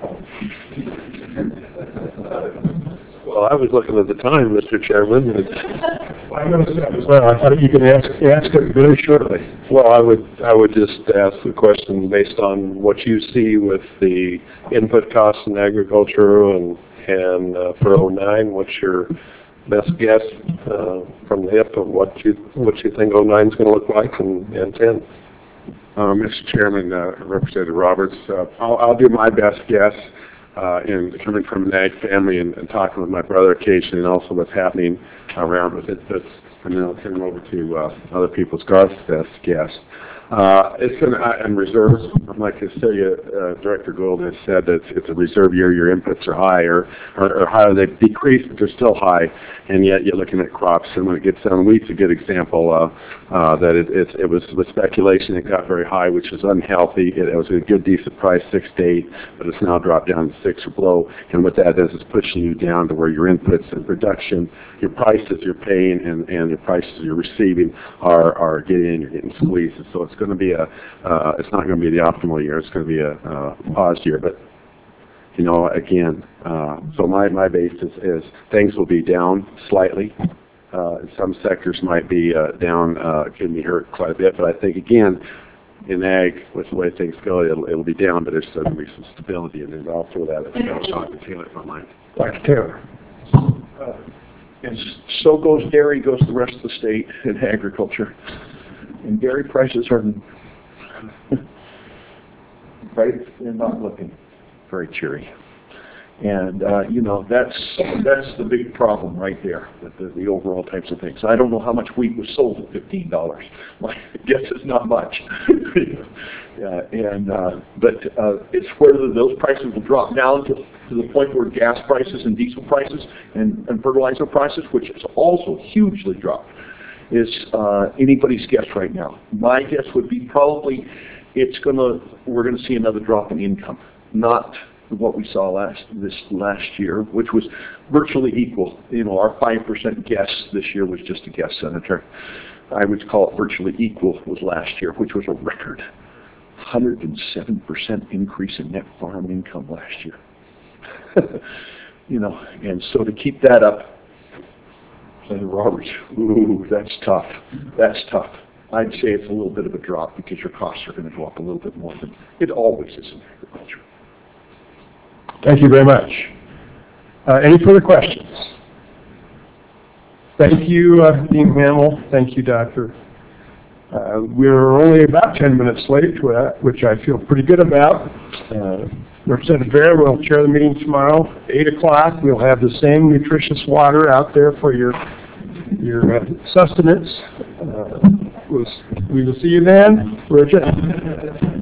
Well, I was looking at the time, Mister Chairman. And I noticed that as well. I thought you could ask, ask it very shortly. Well, I would I would just ask the question based on what you see with the input costs in agriculture and and uh, for oh nine. What's your best guess uh, from the hip of what you what you think oh nine is going to look like and, and ten? Uh, Mister Chairman, uh, Representative Roberts, uh, I'll, I'll do my best guess uh, in coming from an ag family and, and talking with my brother occasionally, and also what's happening around with it. But and then I'll turn it over to uh, other people's Garth's best guess. Uh, it's going to, uh, and reserves, like Cecilia, uh, Director Gould has said, that it's, it's a reserve year, your inputs are higher, or, or higher, they've decreased, but they're still high, and yet you're looking at crops, and when it gets down, wheat's a good example, uh, uh, that it, it, it was with speculation, it got very high, which was unhealthy. It, it was a good, decent price, six to eight, but it's now dropped down to six or below, and what that does is pushing you down to where your inputs and production, your prices you're paying, and, and your prices you're receiving are, are getting, you're getting squeezed, so it's going to be a, uh, it's not going to be the optimal year. It's going to be a uh, paused year. But you know, again, uh, so my my basis is things will be down slightly. Uh, some sectors might be uh, down, uh, can be hurt quite a bit. But I think again, in ag, with the way things go, it'll it'll be down, but there's going to be some stability, and then I'll throw that at Doctor Taylor if I mind. Doctor Taylor. Uh, and so goes dairy, goes the rest of the state in agriculture. And dairy prices are, right, they're not looking very cheery. And, uh, you know, that's that's the big problem right there, with the, the overall types of things. I don't know how much wheat was sold at fifteen dollars. My guess is not much. uh, and uh, But uh, it's whether those prices will drop down to, to the point where gas prices and diesel prices and, and fertilizer prices, which has also hugely dropped, is uh, anybody's guess right now. My guess would be probably it's gonna we're gonna see another drop in income, not what we saw last this last year, which was virtually equal. You know, our five percent guess this year was just a guess, Senator. I would call it virtually equal was last year, which was a record, one hundred seven percent increase in net farm income last year. You know, and so to keep that up. Senator Roberts, ooh, that's tough. That's tough. I'd say it's a little bit of a drop because your costs are going to go up a little bit more than it always is in agriculture. Thank you very much. Uh, any further questions? Thank you, uh, Dean Hamill. Thank you, Doctor Uh, we're only about ten minutes late, which I feel pretty good about. Uh, Representative Vera will chair the meeting tomorrow, eight o'clock. We'll have the same nutritious water out there for your your uh, sustenance. Uh, we'll, we will see you then. We're adjourned.